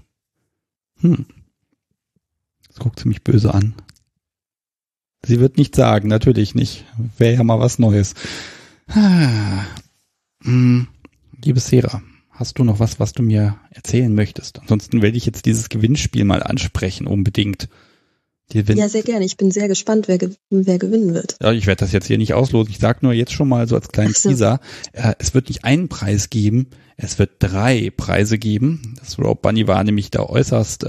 Das guckt sie mich böse an. Sie wird nicht sagen, natürlich nicht. Wäre ja mal was Neues. Liebe Sera, hast du noch was du mir erzählen möchtest? Ansonsten will ich jetzt dieses Gewinnspiel mal ansprechen, unbedingt. Ja, sehr gerne. Ich bin sehr gespannt, wer gewinnen wird. Ja, ich werde das jetzt hier nicht auslosen. Ich sage nur jetzt schon mal so als kleinen Teaser, es wird nicht einen Preis geben, es wird 3 Preise geben. Das Rope Bunny war nämlich da äußerst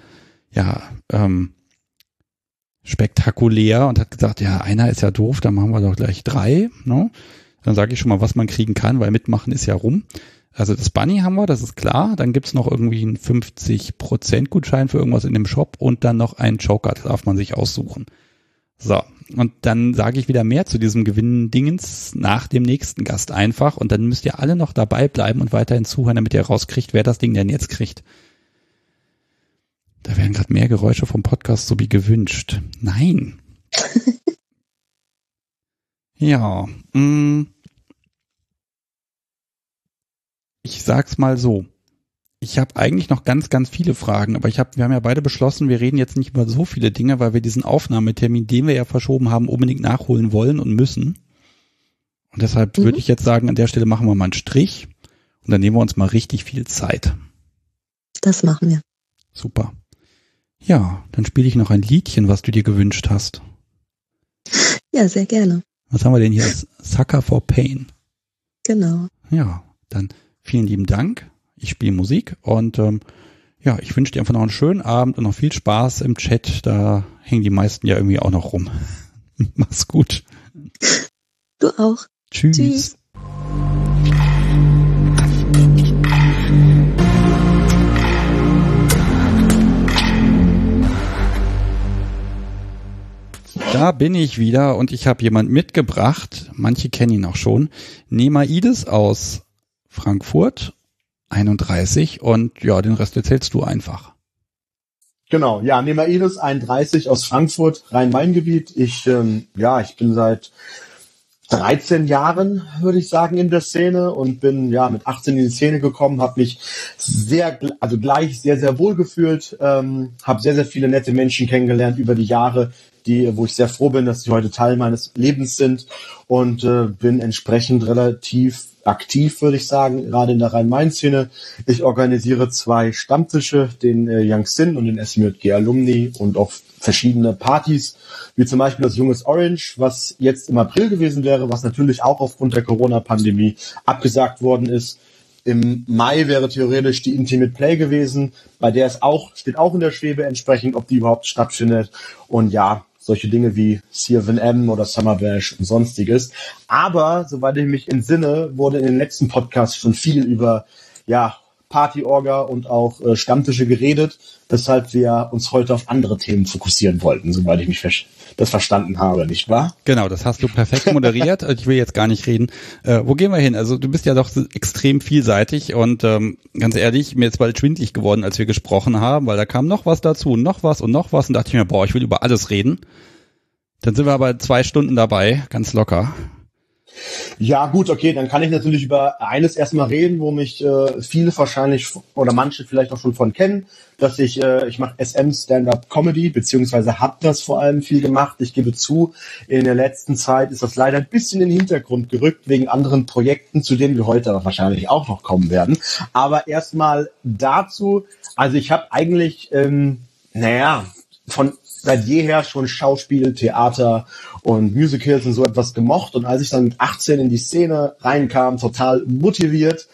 spektakulär und hat gesagt, ja, einer ist ja doof, dann machen wir doch gleich 3. Ne? Dann sage ich schon mal, was man kriegen kann, weil mitmachen ist ja rum. Also das Bunny haben wir, das ist klar. Dann gibt's noch irgendwie einen 50% Gutschein für irgendwas in dem Shop und dann noch einen Joker, das darf man sich aussuchen. So, und dann sage ich wieder mehr zu diesem Gewinnen-Dingens nach dem nächsten Gast einfach und dann müsst ihr alle noch dabei bleiben und weiterhin zuhören, damit ihr rauskriegt, wer das Ding denn jetzt kriegt. Da werden gerade mehr Geräusche vom Podcast so wie gewünscht. Nein. Ja, ich sag's mal so. Ich habe eigentlich noch ganz, ganz viele Fragen, aber wir haben ja beide beschlossen, wir reden jetzt nicht über so viele Dinge, weil wir diesen Aufnahmetermin, den wir ja verschoben haben, unbedingt nachholen wollen und müssen. Und deshalb würde ich jetzt sagen, an der Stelle machen wir mal einen Strich und dann nehmen wir uns mal richtig viel Zeit. Das machen wir. Super. Ja, dann spiele ich noch ein Liedchen, was du dir gewünscht hast. Ja, sehr gerne. Was haben wir denn hier? Sucker for Pain. Genau. Ja, dann vielen lieben Dank. Ich spiele Musik und ich wünsche dir einfach noch einen schönen Abend und noch viel Spaß im Chat. Da hängen die meisten ja irgendwie auch noch rum. Mach's gut. Du auch. Tschüss. Da bin ich wieder und ich habe jemand mitgebracht, manche kennen ihn auch schon, Nemaides aus Frankfurt, 31 und ja, den Rest erzählst du einfach. Genau, ja, Nemaides 31 aus Frankfurt, Rhein-Main-Gebiet. Ich bin seit 13 Jahren, würde ich sagen, in der Szene und bin mit 18 in die Szene gekommen, habe mich gleich sehr, sehr wohl gefühlt, habe sehr, sehr viele nette Menschen kennengelernt über die Jahre, wo ich sehr froh bin, dass sie heute Teil meines Lebens sind und bin entsprechend relativ aktiv, würde ich sagen, gerade in der Rhein-Main-Szene. Ich organisiere 2 Stammtische, den Young Sin und den SMJG Alumni und auch verschiedene Partys, wie zum Beispiel das Junges Orange, was jetzt im April gewesen wäre, was natürlich auch aufgrund der Corona-Pandemie abgesagt worden ist. Im Mai wäre theoretisch die Intimate Play gewesen, bei der steht auch in der Schwebe entsprechend, ob die überhaupt stattfindet. Und ja, solche Dinge wie CFNM oder Summer Bash und sonstiges. Aber, soweit ich mich entsinne, wurde in den letzten Podcasts schon viel über Partyorga und auch Stammtische geredet, weshalb wir uns heute auf andere Themen fokussieren wollten, soweit ich mich das verstanden habe, nicht wahr? Genau, das hast du perfekt moderiert. Ich will jetzt gar nicht reden. Wo gehen wir hin? Also du bist ja doch extrem vielseitig und ganz ehrlich, mir ist bald schwindelig geworden, als wir gesprochen haben, weil da kam noch was dazu, noch was und dachte ich mir, ich will über alles reden. Dann sind wir aber 2 Stunden dabei, ganz locker. Ja, gut, okay, dann kann ich natürlich über eines erstmal reden, wo mich viele wahrscheinlich oder manche vielleicht auch schon von kennen, dass ich mache SM Stand-Up Comedy, beziehungsweise habe das vor allem viel gemacht. Ich gebe zu, in der letzten Zeit ist das leider ein bisschen in den Hintergrund gerückt, wegen anderen Projekten, zu denen wir heute aber wahrscheinlich auch noch kommen werden. Aber erstmal dazu, also ich habe eigentlich, von seit jeher schon Schauspiel, Theater und Musicals und so etwas gemocht. Und als ich dann mit 18 in die Szene reinkam, total motiviert,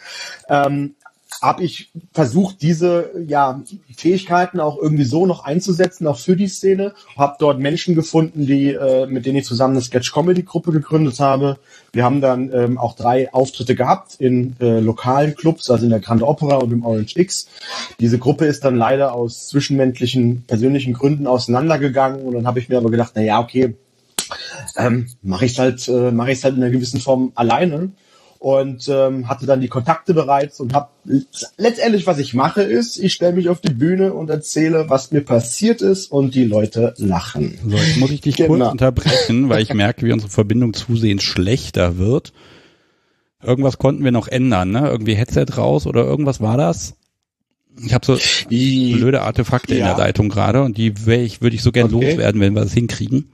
habe ich versucht, diese Fähigkeiten auch irgendwie so noch einzusetzen, auch für die Szene. Habe dort Menschen gefunden, mit denen ich zusammen eine Sketch-Comedy-Gruppe gegründet habe. Wir haben dann auch 3 Auftritte gehabt in lokalen Clubs, also in der Grand Opera und im Orange X. Diese Gruppe ist dann leider aus zwischenmenschlichen, persönlichen Gründen auseinandergegangen. Und dann habe ich mir aber gedacht, mache ich es halt in einer gewissen Form alleine. Und hatte dann die Kontakte bereits und habe letztendlich, was ich mache, ist, ich stelle mich auf die Bühne und erzähle, was mir passiert ist und die Leute lachen. So, jetzt muss ich dich kurz unterbrechen, weil ich merke, wie unsere Verbindung zusehends schlechter wird. Irgendwas konnten wir noch ändern, ne? Irgendwie Headset raus oder irgendwas war das? Ich habe so blöde Artefakte in der Leitung gerade und die würde ich so gern loswerden, wenn wir das hinkriegen.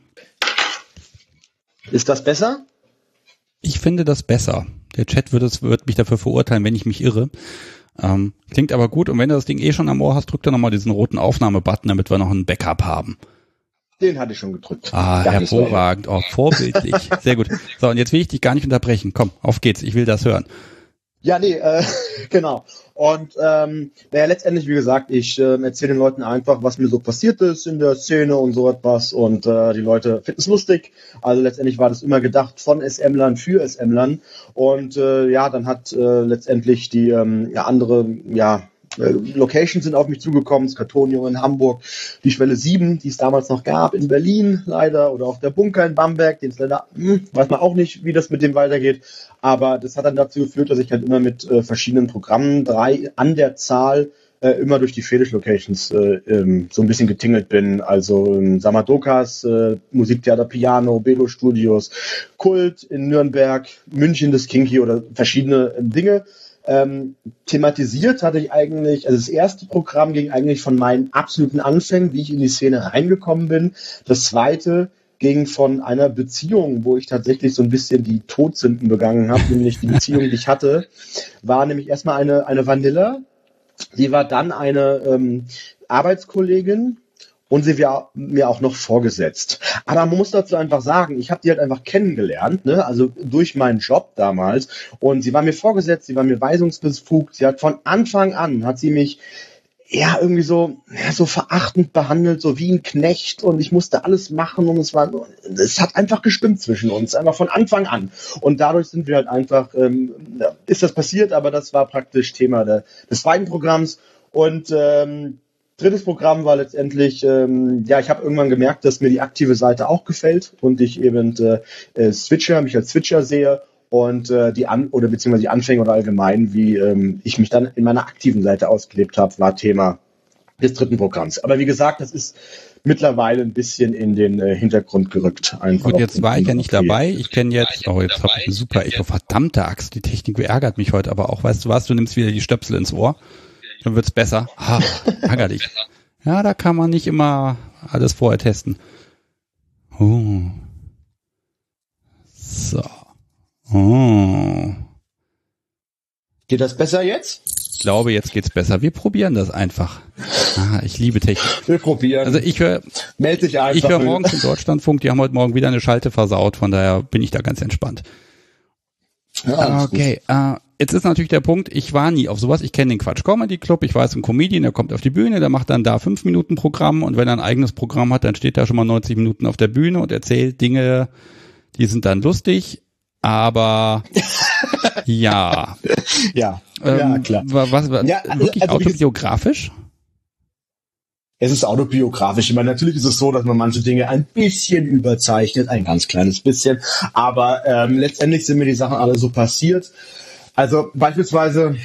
Ist das besser? Ich finde das besser. Der Chat wird mich dafür verurteilen, wenn ich mich irre. Klingt aber gut. Und wenn du das Ding schon am Ohr hast, drück dann nochmal diesen roten Aufnahme-Button, damit wir noch ein Backup haben. Den hatte ich schon gedrückt. Hervorragend. Vorbildlich. Sehr gut. So, und jetzt will ich dich gar nicht unterbrechen. Komm, auf geht's. Ich will das hören. Ja, genau. Und letztendlich, wie gesagt, ich erzähle den Leuten einfach, was mir so passiert ist in der Szene und so etwas. Und die Leute finden es lustig. Also letztendlich war das immer gedacht von SMlern für SMlern. Und dann hat letztendlich die andere Locations sind auf mich zugekommen, das Kartonium in Hamburg, die Schwelle 7, die es damals noch gab, in Berlin leider, oder auch der Bunker in Bamberg, den es leider, weiß man auch nicht, wie das mit dem weitergeht, aber das hat dann dazu geführt, dass ich halt immer mit verschiedenen Programmen, 3 an der Zahl, immer durch die Fetisch-Locations so ein bisschen getingelt bin, also Samadokas, Musiktheater Piano, Bedo Studios, Kult in Nürnberg, München das Kinky oder verschiedene Dinge. Thematisiert hatte ich eigentlich, also das erste Programm ging eigentlich von meinen absoluten Anfängen, wie ich in die Szene reingekommen bin. Das zweite ging von einer Beziehung, wo ich tatsächlich so ein bisschen die Todsünden begangen habe, nämlich die Beziehung, die ich hatte, war nämlich erstmal eine Vanilla. Sie war dann eine Arbeitskollegin. Und sie war mir auch noch vorgesetzt. Aber man muss dazu einfach sagen, ich habe die halt einfach kennengelernt, ne? Also durch meinen Job damals. Und sie war mir vorgesetzt, sie war mir weisungsbefugt. Sie hat von Anfang an, hat sie mich irgendwie so verachtend behandelt, so wie ein Knecht. Und ich musste alles machen und es hat einfach gestimmt zwischen uns, einfach von Anfang an. Und dadurch sind wir halt einfach, ist das passiert, aber das war praktisch Thema des zweiten Programms. Und drittes Programm war letztendlich, ich habe irgendwann gemerkt, dass mir die aktive Seite auch gefällt und ich eben mich als Switcher sehe und beziehungsweise die Anfänge oder allgemein, wie ich mich dann in meiner aktiven Seite ausgelebt habe, war Thema des dritten Programms. Aber wie gesagt, das ist mittlerweile ein bisschen in den Hintergrund gerückt. Einfach. Gut, jetzt war ich ja nicht dabei. Ich kenne jetzt habe ich ein super Echo. Verdammte Axt, die Technik ärgert mich heute aber auch. Weißt du was, du nimmst wieder die Stöpsel ins Ohr, dann wird's besser. Ärgerlich. Ja, da kann man nicht immer alles vorher testen. So. Geht das besser jetzt? Ich glaube, jetzt geht's besser. Wir probieren das einfach. Ich liebe Technik. Wir probieren. Also ich höre morgens im Deutschlandfunk, die haben heute Morgen wieder eine Schalte versaut, von daher bin ich da ganz entspannt. Ja, okay, jetzt ist natürlich der Punkt, ich war nie auf sowas, ich kenne den Quatsch Comedy Club, ich weiß, ein Comedian, der kommt auf die Bühne, der macht dann da 5 Minuten Programm und wenn er ein eigenes Programm hat, dann steht er schon mal 90 Minuten auf der Bühne und erzählt Dinge, die sind dann lustig, aber ja. Ja, klar. Was wirklich autobiografisch? Es ist autobiografisch. Ich meine, natürlich ist es so, dass man manche Dinge ein bisschen überzeichnet, ein ganz kleines bisschen, aber letztendlich sind mir die Sachen alle so passiert. Also beispielsweise,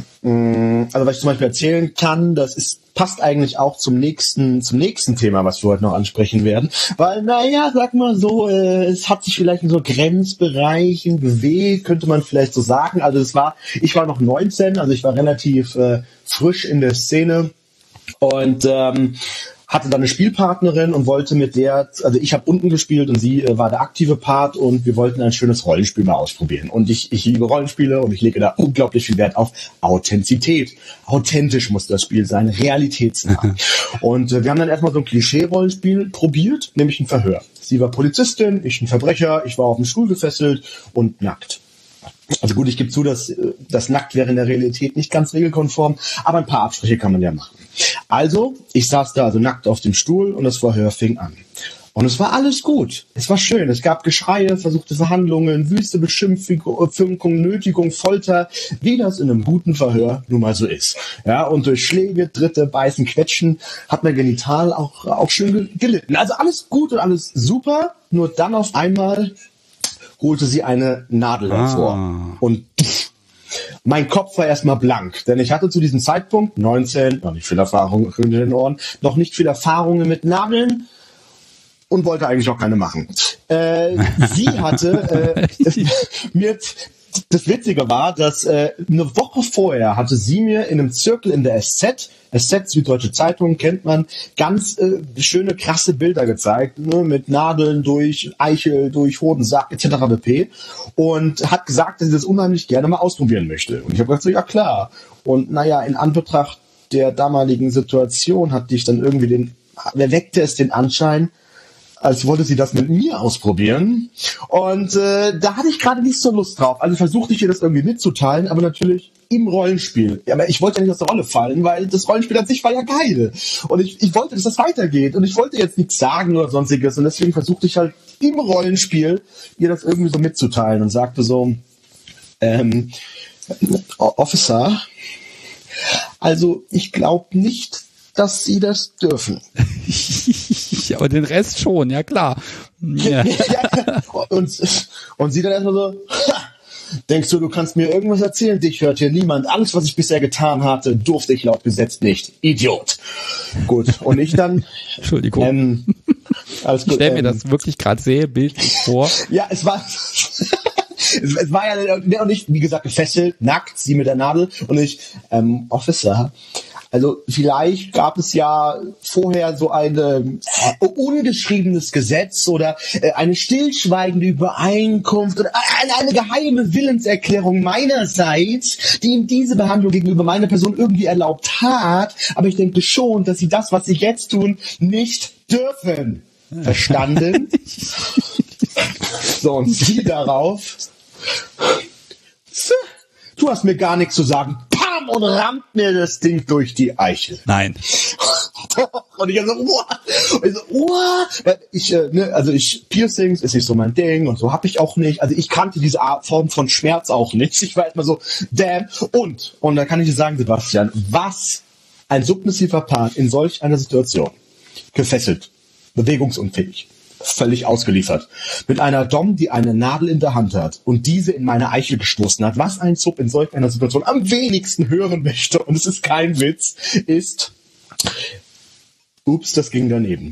was ich zum Beispiel erzählen kann, passt eigentlich auch zum nächsten Thema, was wir heute noch ansprechen werden. Weil, sag mal so, es hat sich vielleicht in so Grenzbereichen bewegt, könnte man vielleicht so sagen. Also ich war noch 19, also ich war relativ frisch in der Szene. Und hatte dann eine Spielpartnerin und wollte mit der, also ich habe unten gespielt und sie war der aktive Part und wir wollten ein schönes Rollenspiel mal ausprobieren. Und ich liebe Rollenspiele und ich lege da unglaublich viel Wert auf Authentizität. Authentisch muss das Spiel sein, realitätsnah. Und wir haben dann erstmal so ein Klischee-Rollenspiel probiert, nämlich ein Verhör. Sie war Polizistin, ich ein Verbrecher, ich war auf dem Stuhl gefesselt und nackt. Also gut, ich gebe zu, dass das nackt wäre in der Realität nicht ganz regelkonform, aber ein paar Abstriche kann man ja machen. Also, ich saß da also nackt auf dem Stuhl und das Verhör fing an. Und es war alles gut. Es war schön. Es gab Geschreie, versuchte Verhandlungen, wüste Beschimpfung, Nötigung, Folter, wie das in einem guten Verhör nun mal so ist. Ja, und durch Schläge, Tritte, Beißen, Quetschen hat mein Genital auch schön gelitten. Also alles gut und alles super, nur dann auf einmal holte sie eine Nadel hervor. Und mein Kopf war erstmal blank, denn ich hatte zu diesem Zeitpunkt 19, noch nicht viel Erfahrung in den Ohren, noch nicht viel Erfahrungen mit Nadeln und wollte eigentlich auch keine machen. Sie hatte das Witzige war, dass eine Woche vorher hatte sie mir in einem Zirkel in der SZ, Süddeutsche Zeitung, kennt man, ganz schöne, krasse Bilder gezeigt, ne, mit Nadeln durch Eichel, durch Hodensack etc. pp. Und hat gesagt, dass sie das unheimlich gerne mal ausprobieren möchte. Und ich habe gesagt, so, ja klar. Und in Anbetracht der damaligen Situation erweckte es den Anschein, als wollte sie das mit mir ausprobieren. Und da hatte ich gerade nicht so Lust drauf. Also versuchte ich ihr das irgendwie mitzuteilen, aber natürlich im Rollenspiel. Ja, aber ich wollte ja nicht aus der Rolle fallen, weil das Rollenspiel an sich war ja geil. Und ich wollte, dass das weitergeht. Und ich wollte jetzt nichts sagen oder sonstiges. Und deswegen versuchte ich halt im Rollenspiel ihr das irgendwie so mitzuteilen und sagte so, Officer, also ich glaube nicht, dass Sie das dürfen. Aber den Rest schon, ja klar. Ja. Und sie dann erstmal so, denkst du kannst mir irgendwas erzählen? Dich hört hier niemand. Alles, was ich bisher getan hatte, durfte ich laut Gesetz nicht. Idiot. Gut, und ich dann... Entschuldigung. Alles gut. Ich stelle mir das wirklich gerade sehr bildlich vor. Ja, es war ja nicht, wie gesagt, gefesselt, nackt, sie mit der Nadel und ich, Officer... Also vielleicht gab es ja vorher so ein ungeschriebenes Gesetz oder eine stillschweigende Übereinkunft oder eine geheime Willenserklärung meinerseits, die ihm diese Behandlung gegenüber meiner Person irgendwie erlaubt hat. Aber ich denke schon, dass sie das, was sie jetzt tun, nicht dürfen. Verstanden? So, und sie darauf. Du hast mir gar nichts zu sagen. Pam! Und rammt mir das Ding durch die Eichel. Nein. Und ich so, Piercings ist nicht so mein Ding und so habe ich auch nicht. Also ich kannte diese Form von Schmerz auch nicht. Ich war erstmal so, damn. Und da kann ich dir sagen, Sebastian, was ein submissiver Part in solch einer Situation, gefesselt, bewegungsunfähig, völlig ausgeliefert, mit einer Dom, die eine Nadel in der Hand hat und diese in meine Eichel gestoßen hat, was ein Sub in solch einer Situation am wenigsten hören möchte, und es ist kein Witz, ist, ups, das ging daneben.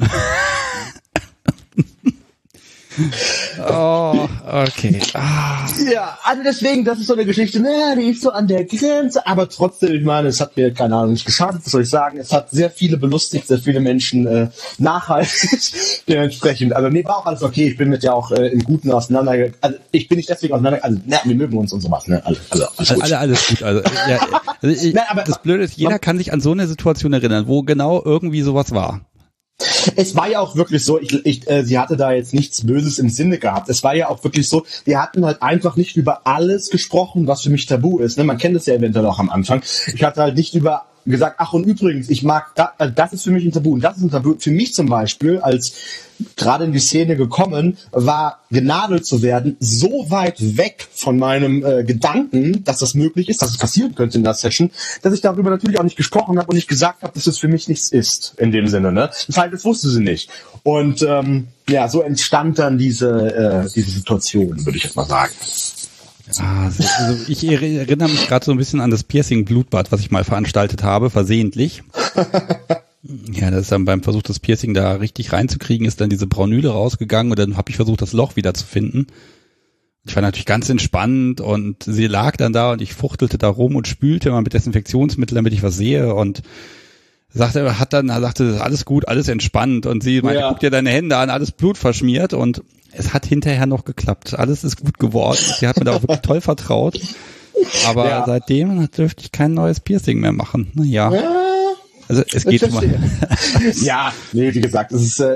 Oh, okay. Ja, also deswegen, das ist so eine Geschichte, die ist so an der Grenze, aber trotzdem, ich meine, es hat mir, keine Ahnung, nicht geschadet, was soll ich sagen, es hat sehr viele belustigt, sehr viele Menschen nachhaltig, dementsprechend, also nee, war auch alles okay, ich bin mit ja auch im Guten auseinandergegangen, also ich bin nicht deswegen auseinandergegangen, also wir mögen uns und sowas, ne, alles gut. Alles gut, Nein, aber das Blöde ist, jeder kann sich an so eine Situation erinnern, wo genau irgendwie sowas war. Es war ja auch wirklich so, sie hatte da jetzt nichts Böses im Sinne gehabt. Es war ja auch wirklich so, wir hatten halt einfach nicht über alles gesprochen, was für mich tabu ist. Ne? Man kennt es ja eventuell auch am Anfang. Ich hatte halt nicht über gesagt, ach und übrigens, ich mag, das ist für mich ein Tabu. Und das ist ein Tabu für mich zum Beispiel, als gerade in die Szene gekommen war, genadelt zu werden, so weit weg von meinem Gedanken, dass das möglich ist, dass es passieren könnte in der Session, dass ich darüber natürlich auch nicht gesprochen habe und nicht gesagt habe, dass es für mich nichts ist, in dem Sinne. Ne? Das heißt, das wusste sie nicht. Und ja, so entstand dann diese Situation, würde ich jetzt mal sagen. Also ich erinnere mich gerade so ein bisschen an das Piercing-Blutbad, was ich mal veranstaltet habe, versehentlich. Ja, das ist dann beim Versuch, das Piercing da richtig reinzukriegen, ist dann diese Braunüle rausgegangen und dann habe ich versucht, das Loch wieder zu finden. Ich war natürlich ganz entspannt und sie lag dann da und ich fuchtelte da rum und spülte mal mit Desinfektionsmittel, damit ich was sehe, und sagte, alles gut, alles entspannt, und sie meinte, guck dir deine Hände an, alles Blut verschmiert, und es hat hinterher noch geklappt. Alles ist gut geworden. Sie hat mir da auch wirklich toll vertraut. Aber seitdem dürfte ich kein neues Piercing mehr machen. Ja. Also es geht mal. Ja, nee, wie gesagt, es ist,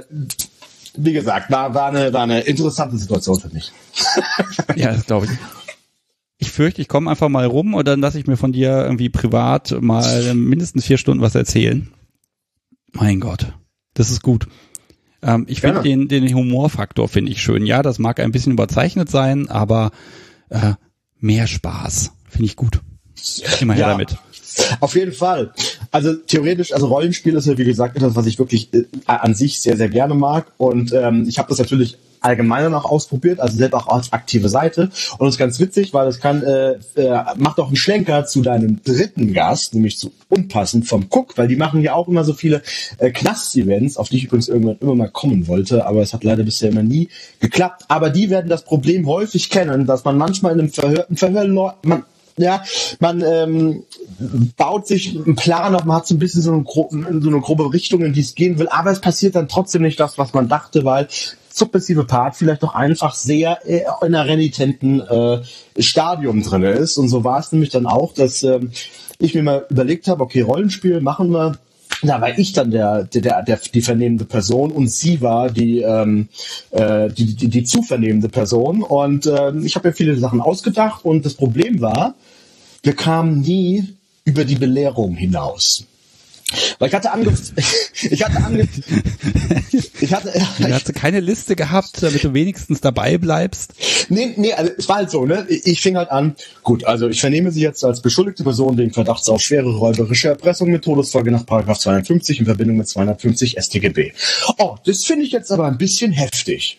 war eine interessante Situation für mich. Ja, das glaube ich. Ich fürchte, ich komme einfach mal rum und dann lasse ich mir von dir irgendwie privat mal mindestens 4 Stunden was erzählen. Mein Gott, das ist gut. Ich finde den Humorfaktor finde ich schön. Ja, das mag ein bisschen überzeichnet sein, aber mehr Spaß finde ich gut. Immer her damit. Auf jeden Fall. Also theoretisch, also Rollenspiel ist ja wie gesagt etwas, was ich wirklich an sich sehr, sehr gerne mag. Und ich habe das natürlich allgemeiner noch ausprobiert, also selbst auch als aktive Seite. Und das ist ganz witzig, weil das macht auch einen Schlenker zu deinem dritten Gast, nämlich zu Unpassend vom Cook, weil die machen ja auch immer so viele Knast-Events, auf die ich übrigens irgendwann immer mal kommen wollte, aber es hat leider bisher immer nie geklappt. Aber die werden das Problem häufig kennen, dass man manchmal in einem Verhör man baut sich einen Plan auf, man hat so ein bisschen so eine grobe Richtung, in die es gehen will, aber es passiert dann trotzdem nicht das, was man dachte, weil submissive Part vielleicht doch einfach sehr in einer renitenten Stadium drin ist. Und so war es nämlich dann auch, dass ich mir mal überlegt habe, okay, Rollenspiel machen wir. Da war ich dann die vernehmende Person und sie war die zu vernehmende Person. Und ich habe mir viele Sachen ausgedacht und das Problem war, wir kamen nie über die Belehrung hinaus. Weil du hast keine Liste gehabt, damit du wenigstens dabei bleibst? Nee, also es war halt so, ne? Ich fing halt an, gut, also ich vernehme sie jetzt als beschuldigte Person wegen Verdachts auf schwere räuberische Erpressung mit Todesfolge nach § 250 in Verbindung mit 250 StGB. Oh, das finde ich jetzt aber ein bisschen heftig.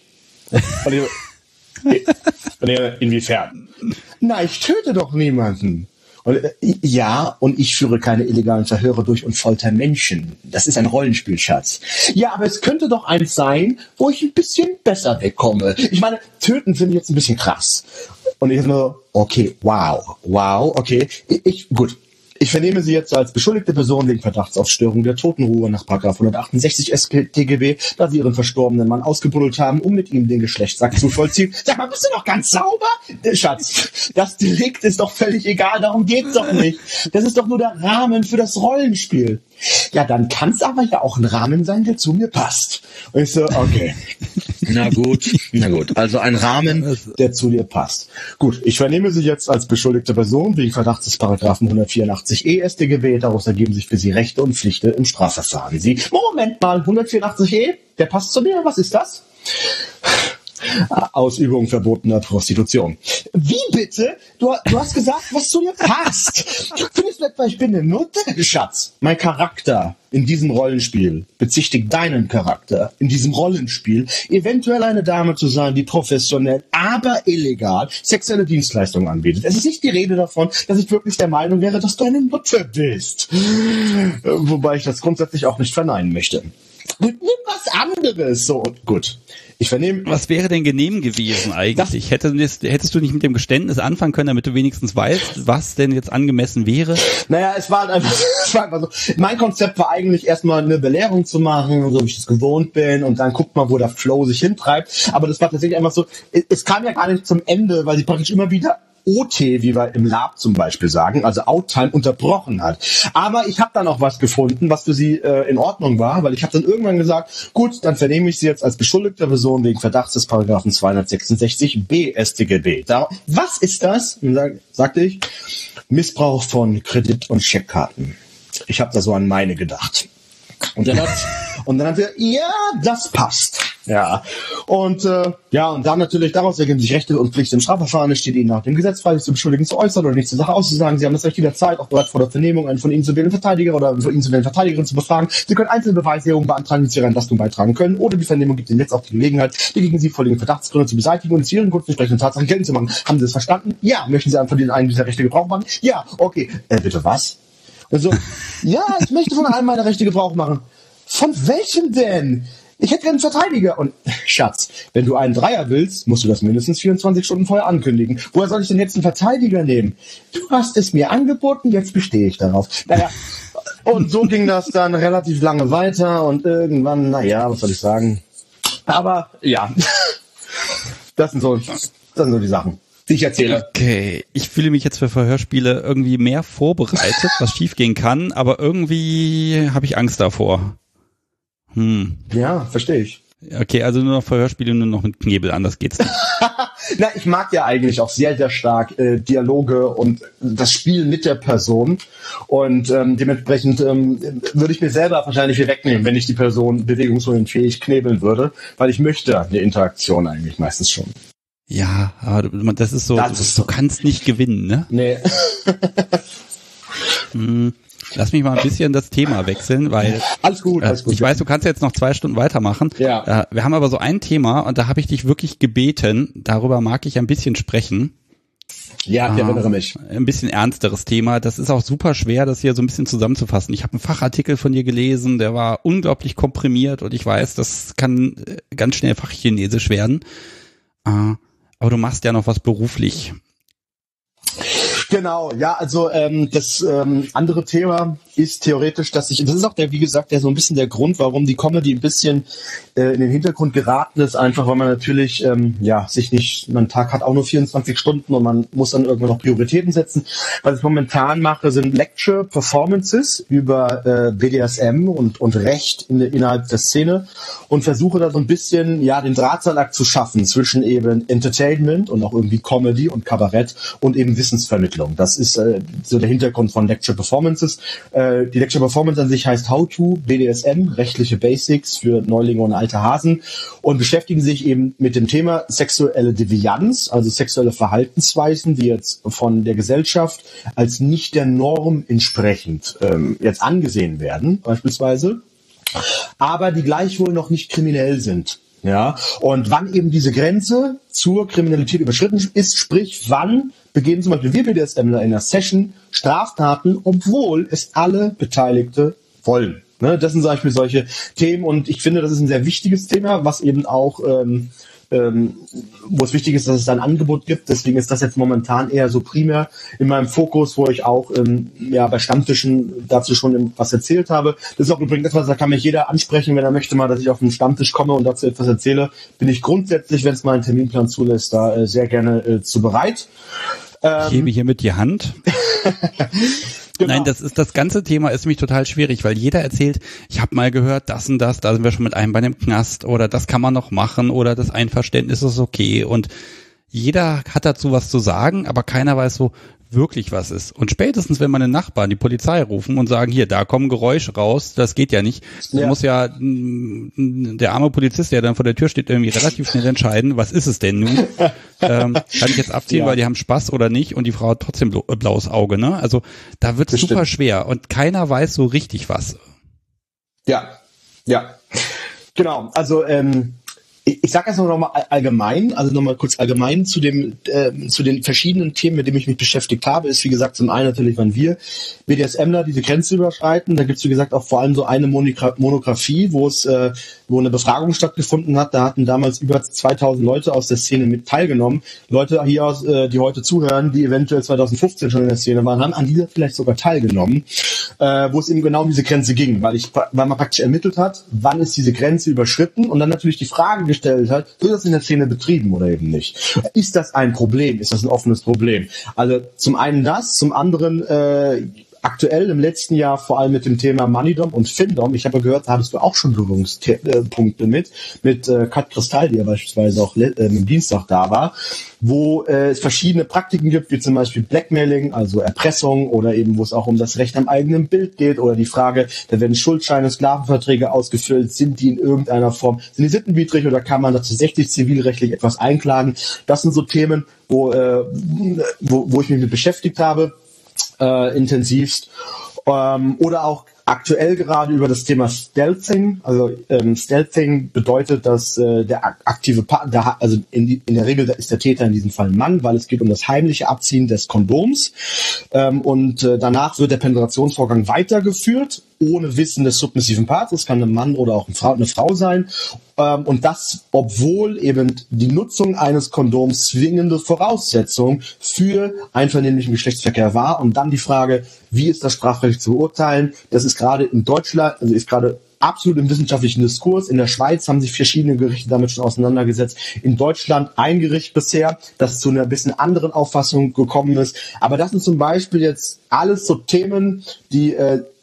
Inwiefern? Na, ich töte doch niemanden. Und, und ich führe keine illegalen Verhöre durch und folter Menschen. Das ist ein Rollenspiel, Schatz. Ja, aber es könnte doch eins sein, wo ich ein bisschen besser wegkomme. Ich meine, töten finde ich jetzt ein bisschen krass. Und ich nur, okay, wow, okay. Ich vernehme sie jetzt als beschuldigte Person wegen Verdachts auf Störung der Totenruhe nach § 168 StGB, da sie ihren verstorbenen Mann ausgebuddelt haben, um mit ihm den Geschlechtsakt zu vollziehen. Sag mal, bist du noch ganz sauber? Schatz, das Delikt ist doch völlig egal, darum geht's doch nicht. Das ist doch nur der Rahmen für das Rollenspiel. Ja, dann kann es aber ja auch ein Rahmen sein, der zu mir passt. Und ich so, okay. Na gut, also ein Rahmen, der zu dir passt. Gut, ich vernehme sie jetzt als beschuldigte Person wegen Verdachts des Paragraphen 184e StGB. Daraus ergeben sich für sie Rechte und Pflichten im Strafverfahren. Moment mal, 184e, der passt zu mir, was ist das? Ausübung verbotener Prostitution. Wie bitte? Du hast gesagt, was zu dir passt. Findest du etwa, ich bin eine Nutte? Schatz, mein Charakter in diesem Rollenspiel bezichtigt deinen Charakter in diesem Rollenspiel, eventuell eine Dame zu sein, die professionell, aber illegal sexuelle Dienstleistungen anbietet. Es ist nicht die Rede davon, dass ich wirklich der Meinung wäre, dass du eine Nutte bist. Wobei ich das grundsätzlich auch nicht verneinen möchte. Nimm was anderes. So, gut. Ich vernehme. Was wäre denn genehm gewesen eigentlich? Hättest du nicht mit dem Geständnis anfangen können, damit du wenigstens weißt, was denn jetzt angemessen wäre? Naja, es war einfach so. Mein Konzept war eigentlich erstmal eine Belehrung zu machen, so wie ich das gewohnt bin, und dann guckt mal, wo der Flow sich hintreibt. Aber das war tatsächlich einfach so, es kam ja gar nicht zum Ende, weil sie praktisch immer wieder OT, wie wir im Lab zum Beispiel sagen, also Outtime unterbrochen hat. Aber ich habe dann auch was gefunden, was für sie in Ordnung war, weil ich habe dann irgendwann gesagt, gut, dann vernehme ich sie jetzt als beschuldigte Person wegen Verdachts des Paragraphen 266b StGB. Was ist das? Und dann sagte ich, Missbrauch von Kredit- und Scheckkarten. Ich habe da so an meine gedacht. Und dann hat er, ja, das passt. Ja. Und und dann natürlich, daraus ergeben sich Rechte und Pflichten im Strafverfahren. Es steht Ihnen nach dem Gesetz frei, sich zu beschuldigen, zu äußern oder nicht zur Sache auszusagen. Sie haben das Recht jederzeit, auch bereits vor der Vernehmung, einen von Ihnen zu wählenden Verteidiger oder von Ihnen zu wählenden Verteidigerin zu befragen. Sie können einzelne Beweiserungen beantragen, die zu Ihrer Entlastung beitragen können. Oder die Vernehmung gibt Ihnen jetzt auch die Gelegenheit, die gegen Sie vorliegenden Verdachtsgründe zu beseitigen und zu Ihren Grund entsprechenden Tatsachen geltend zu machen. Haben Sie das verstanden? Ja. Möchten Sie von einen dieser Rechte Gebrauch machen? Ja. Okay. Bitte was? Also, ja, ich möchte von einem meiner Rechte Gebrauch machen. Von welchem denn? Ich hätte einen Verteidiger. Und Schatz, wenn du einen Dreier willst, musst du das mindestens 24 Stunden vorher ankündigen. Woher soll ich denn jetzt einen Verteidiger nehmen? Du hast es mir angeboten, jetzt bestehe ich darauf. Naja, und so ging das dann relativ lange weiter und irgendwann, naja, was soll ich sagen? Aber ja, das sind so die Sachen, die ich erzähle. Okay, ich fühle mich jetzt für Verhörspiele irgendwie mehr vorbereitet, was schiefgehen kann, aber irgendwie habe ich Angst davor. Ja, verstehe ich. Okay, also nur noch Verhörspiele, nur noch mit Knebel, anders geht's nicht. Na, ich mag ja eigentlich auch sehr, sehr stark Dialoge und das Spiel mit der Person. Und dementsprechend würde ich mir selber wahrscheinlich viel wegnehmen, wenn ich die Person bewegungsunfähig knebeln würde, weil ich möchte eine Interaktion eigentlich meistens schon. Ja, aber das ist so, du kannst nicht gewinnen, ne? Nee. Lass mich mal ein bisschen das Thema wechseln, weil alles gut. Ich weiß, du kannst jetzt noch 2 Stunden weitermachen. Ja. Wir haben aber so ein Thema und da habe ich dich wirklich gebeten, darüber mag ich ein bisschen sprechen. Ja, ich erinnere mich. Ein bisschen ernsteres Thema. Das ist auch super schwer, das hier so ein bisschen zusammenzufassen. Ich habe einen Fachartikel von dir gelesen, der war unglaublich komprimiert und ich weiß, das kann ganz schnell Fachchinesisch werden. Aber du machst ja noch was beruflich. Genau, ja, also das andere Thema ist theoretisch, das ist auch wie gesagt, so ein bisschen der Grund, warum die Comedy ein bisschen in den Hintergrund geraten ist, einfach weil man natürlich sich nicht, man Tag hat auch nur 24 Stunden und man muss dann irgendwann noch Prioritäten setzen. Was ich momentan mache, sind Lecture-Performances über BDSM und Recht innerhalb der Szene und versuche da so ein bisschen den Drahtseilakt zu schaffen zwischen eben Entertainment und auch irgendwie Comedy und Kabarett und eben Wissensvermittlung. Das ist so der Hintergrund von Lecture Performances. Die Lecture Performance an sich heißt How to BDSM, rechtliche Basics für Neulinge und alte Hasen und beschäftigen sich eben mit dem Thema sexuelle Devianz, also sexuelle Verhaltensweisen, die jetzt von der Gesellschaft als nicht der Norm entsprechend jetzt angesehen werden, beispielsweise, aber die gleichwohl noch nicht kriminell sind. Ja, und wann eben diese Grenze zur Kriminalität überschritten ist, sprich, wann begehen zum Beispiel wir BDSMler in einer Session Straftaten, obwohl es alle Beteiligte wollen. Ne, das sind zum Beispiel solche Themen und ich finde, das ist ein sehr wichtiges Thema, was eben auch wo es wichtig ist, dass es da ein Angebot gibt. Deswegen ist das jetzt momentan eher so primär in meinem Fokus, wo ich auch bei Stammtischen dazu schon was erzählt habe. Das ist auch übrigens etwas, da kann mich jeder ansprechen, wenn er möchte mal, dass ich auf einen Stammtisch komme und dazu etwas erzähle. Bin ich grundsätzlich, wenn es mal einen Terminplan zulässt, da sehr gerne zu bereit. Ich hebe hiermit die Hand. Genau. Nein, das ganze Thema ist nämlich total schwierig, weil jeder erzählt, ich habe mal gehört, das und das, da sind wir schon mit einem bei dem Knast oder das kann man noch machen oder das Einverständnis ist okay und jeder hat dazu was zu sagen, aber keiner weiß so, wirklich was ist. Und spätestens, wenn meine Nachbarn die Polizei rufen und sagen, hier, da kommen Geräusche raus, das geht ja nicht. Da muss ja der arme Polizist, der dann vor der Tür steht, irgendwie relativ schnell entscheiden, was ist es denn nun? Kann ich jetzt abziehen, weil die haben Spaß oder nicht, und die Frau hat trotzdem blaues Auge, ne? Also da wird's super schwer und keiner weiß so richtig was. Ja, genau. Also ich sage jetzt noch mal allgemein, also noch mal kurz allgemein zu den verschiedenen Themen, mit denen ich mich beschäftigt habe, ist wie gesagt zum einen natürlich, wann wir BDSMler diese Grenze überschreiten. Da gibt es wie gesagt auch vor allem so eine Monographie, wo eine Befragung stattgefunden hat. Da hatten damals über 2000 Leute aus der Szene mit teilgenommen. Leute hier aus, die heute zuhören, die eventuell 2015 schon in der Szene waren, haben an dieser vielleicht sogar teilgenommen, wo es eben genau um diese Grenze ging, weil man praktisch ermittelt hat, wann ist diese Grenze überschritten, und dann natürlich die Frage gestellt hat, wird das in der Szene betrieben oder eben nicht? Ist das ein Problem? Ist das ein offenes Problem? Also zum einen das, zum anderen aktuell im letzten Jahr vor allem mit dem Thema Moneydom und Findom. Ich habe gehört, da hattest du auch schon Berührungspunkte mit Kat Kristall, die ja beispielsweise auch am Dienstag da war, wo es verschiedene Praktiken gibt, wie zum Beispiel Blackmailing, also Erpressung, oder eben wo es auch um das Recht am eigenen Bild geht, oder die Frage, da werden Schuldscheine, Sklavenverträge ausgefüllt, sind die in irgendeiner Form, sind die sittenwidrig oder kann man tatsächlich zivilrechtlich etwas einklagen? Das sind so Themen, wo ich mich mit beschäftigt habe, intensivst, oder auch aktuell gerade über das Thema Stealthing. Also Stealthing bedeutet, dass der aktive Partner, also in der Regel ist der Täter in diesem Fall ein Mann, weil es geht um das heimliche Abziehen des Kondoms, und danach wird der Penetrationsvorgang weitergeführt, ohne Wissen des submissiven Parts. Es kann ein Mann oder auch eine Frau sein. Und das, obwohl eben die Nutzung eines Kondoms zwingende Voraussetzung für einvernehmlichen Geschlechtsverkehr war. Und dann die Frage, wie ist das strafrechtlich zu beurteilen? Das ist gerade in Deutschland, also ist gerade absolut im wissenschaftlichen Diskurs. In der Schweiz haben sich verschiedene Gerichte damit schon auseinandergesetzt. In Deutschland ein Gericht bisher, das zu einer bisschen anderen Auffassung gekommen ist. Aber das sind zum Beispiel jetzt alles so Themen, die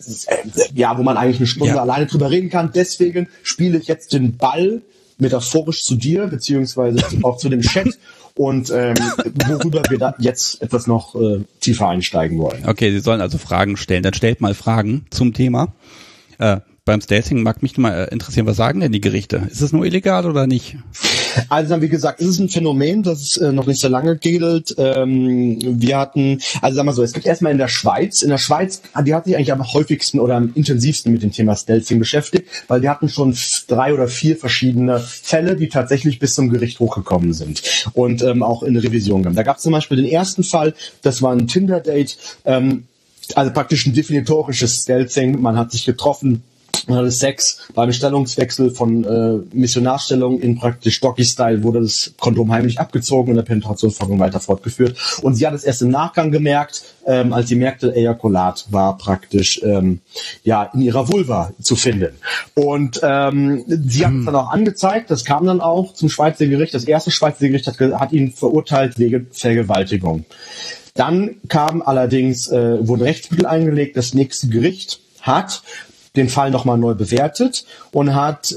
wo man eigentlich eine Stunde alleine drüber reden kann. Deswegen spiele ich jetzt den Ball metaphorisch zu dir, beziehungsweise auch zu dem Chat, und worüber wir da jetzt etwas noch tiefer einsteigen wollen. Okay, Sie sollen also Fragen stellen. Dann stellt mal Fragen zum Thema. Beim Stealthing mag mich mal interessieren, was sagen denn die Gerichte? Ist es nur illegal oder nicht? Also wie gesagt, es ist ein Phänomen, das noch nicht so lange gilt. Wir hatten, also sagen wir so, es gibt erstmal in der Schweiz, die hat sich eigentlich am häufigsten oder am intensivsten mit dem Thema Stealthing beschäftigt, weil die hatten schon 3 oder 4 verschiedene Fälle, die tatsächlich bis zum Gericht hochgekommen sind und auch in eine Revision kamen. Da gab es zum Beispiel den ersten Fall, das war ein Tinder-Date, also praktisch ein definitorisches Stealthing. Man hat sich getroffen, man hatte Sex, beim Stellungswechsel von Missionarstellung in praktisch Doggy-Style wurde das Kondom heimlich abgezogen und der Penetrationsvorgang weiter fortgeführt. Und sie hat es erst im Nachgang gemerkt, als sie merkte, Ejakulat war praktisch in ihrer Vulva zu finden. Und sie hat es dann auch angezeigt, das kam dann auch zum Schweizer Gericht. Das erste Schweizer Gericht hat ihn verurteilt wegen Vergewaltigung. Dann kam allerdings, wurden Rechtsmittel eingelegt, das nächste Gericht hat den Fall nochmal neu bewertet und hat